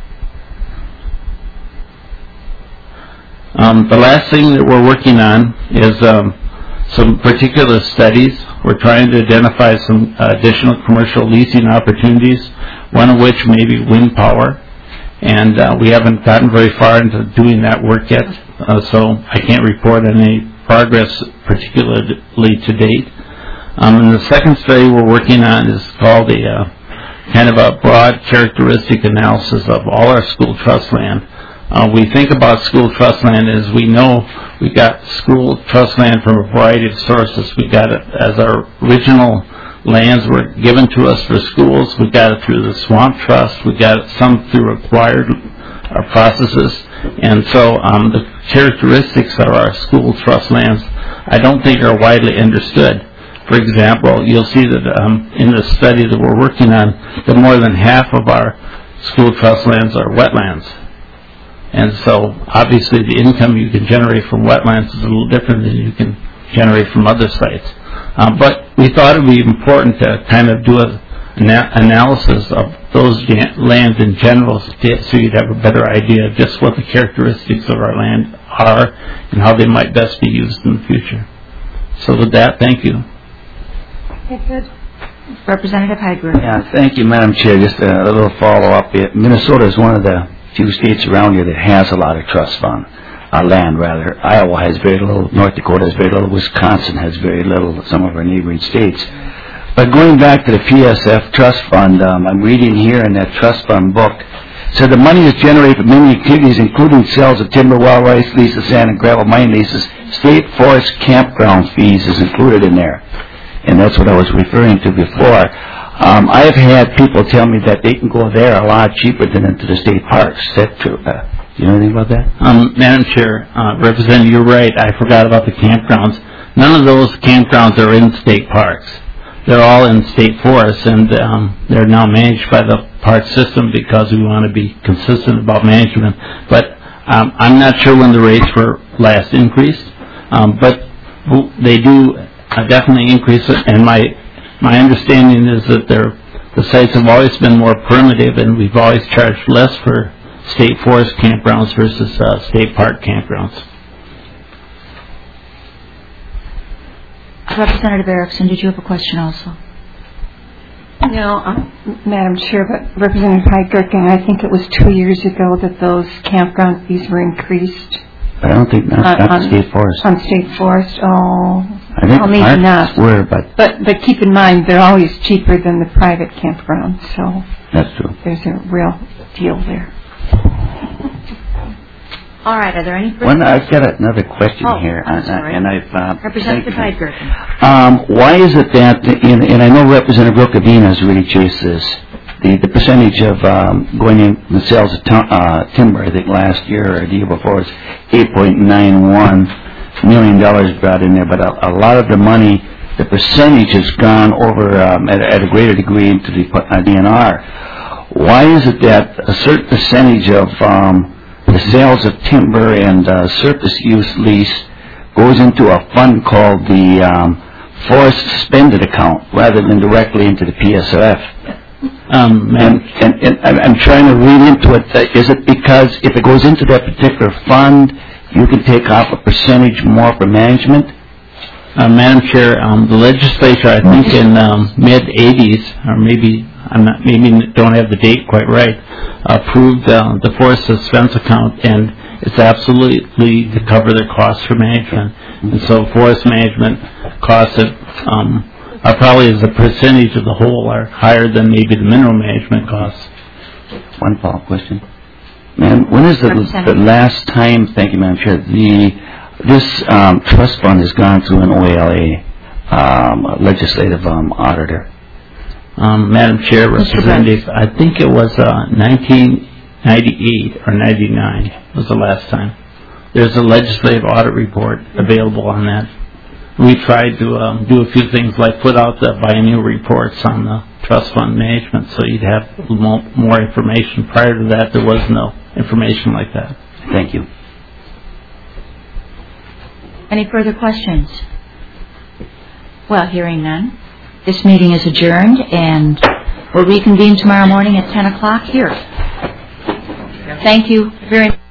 Speaker 16: Um, the last thing that we're working on is um, some particular studies. We're trying to identify some additional commercial leasing opportunities, one of which may be wind power. And uh, we haven't gotten very far into doing that work yet, uh, so I can't report on any progress particularly to date. Um, and the second study we're working on is called the uh, kind of a broad characteristic analysis of all our school trust land. Uh, we think about school trust land as we know we got school trust land from a variety of sources. We got it as our original lands were given to us for schools. We got it through the swamp trust. We got it some through acquired uh, processes. And so um, the characteristics of our school trust lands I don't think are widely understood. For example, you'll see that um, in the study that we're working on, that more than half of our school trust lands are wetlands. And so, obviously, the income you can generate from wetlands is a little different than you can generate from other sites. Um, but we thought it would be important to kind of do an ana- analysis of those ga- lands in general so you'd have a better idea of just what the characteristics of our land are and how they might best be used in the future. So with that, thank you.
Speaker 1: Okay, good. Representative Heidegger.
Speaker 11: Yeah, thank you, Madam Chair. Just a, a little follow-up. Minnesota is one of the few states around here that has a lot of trust fund, uh, land rather. Iowa has very little, North Dakota has very little, Wisconsin has very little, some of our neighboring states. But going back to the P S F trust fund, um, I'm reading here in that trust fund book, so the money is generated from many activities including sales of timber, wild rice leases, sand and gravel mine leases. State forest campground fees is included in there. And that's what I was referring to before. Um, I've had people tell me that they can go there a lot cheaper than into the state parks. Is that true? Uh, do you know anything about that?
Speaker 16: Um, Madam Chair, uh, Representative, you're right. I forgot about the campgrounds. None of those campgrounds are in state parks. They're all in state forests, and um, they're now managed by the park system because we want to be consistent about management. But um, I'm not sure when the rates were last increased, um, but they do uh, definitely increase it, and my My understanding is that the sites have always been more primitive, and we've always charged less for state forest campgrounds versus uh, state park campgrounds.
Speaker 1: Representative Erickson, did you have a question also?
Speaker 5: No, um, Madam Chair, but Representative Heidegger, I think it was two years ago that those campground fees were increased.
Speaker 11: But I don't think not,
Speaker 5: uh,
Speaker 11: not
Speaker 5: on,
Speaker 11: state forest.
Speaker 5: On state forest, oh.
Speaker 11: I think
Speaker 5: well, maybe not.
Speaker 11: Were, but,
Speaker 5: but but keep in mind they're always cheaper than the private campgrounds, so
Speaker 11: that's true.
Speaker 5: There's a real deal there.
Speaker 1: All right, are there any further
Speaker 11: One, I've got another question
Speaker 1: oh,
Speaker 11: here,
Speaker 1: I'm
Speaker 11: and,
Speaker 1: sorry.
Speaker 11: and I've uh,
Speaker 1: Representative Heidegger.
Speaker 11: Um, why is it that, and, and I know Representative Rocavina has really chased this, the the percentage of um, going in the sales of t- uh, timber, I think last year or the year before was eight point nine one million dollars brought in there, but a, a lot of the money, the percentage has gone over um, at, at a greater degree into the uh, D N R. Why is it that a certain percentage of um, the sales of timber and uh, surface use lease goes into a fund called the um, Forest Suspended Account rather than directly into the P S F? Um, and, and, and I'm trying to read into it. Is it because if it goes into that particular fund, you can take off a percentage more for management?
Speaker 16: Uh, Madam Chair, um, the legislature, I think in um, mid eighties, or maybe I'm not, maybe don't have the date quite right, approved uh, the forest suspense account, and it's absolutely to cover their costs for management. And so forest management costs have, um, are probably as a percentage of the whole are higher than maybe the mineral management costs.
Speaker 11: One follow-up question. Ma'am, when is the, the last time, thank you, Madam Chair, the, this um, trust fund has gone through an O L A, um, a legislative um, auditor?
Speaker 16: Um, Madam Chair, Representative, I think it was uh, nineteen ninety-eight or ninety-nine was the last time. There's a legislative audit report available on that. We tried to um, do a few things like put out the biennial reports on the trust fund management so you'd have more information. Prior to that, there was no information like that.
Speaker 11: Thank you.
Speaker 1: Any further questions? Well, hearing none, this meeting is adjourned and we'll reconvene tomorrow morning at ten o'clock here. Thank you very much.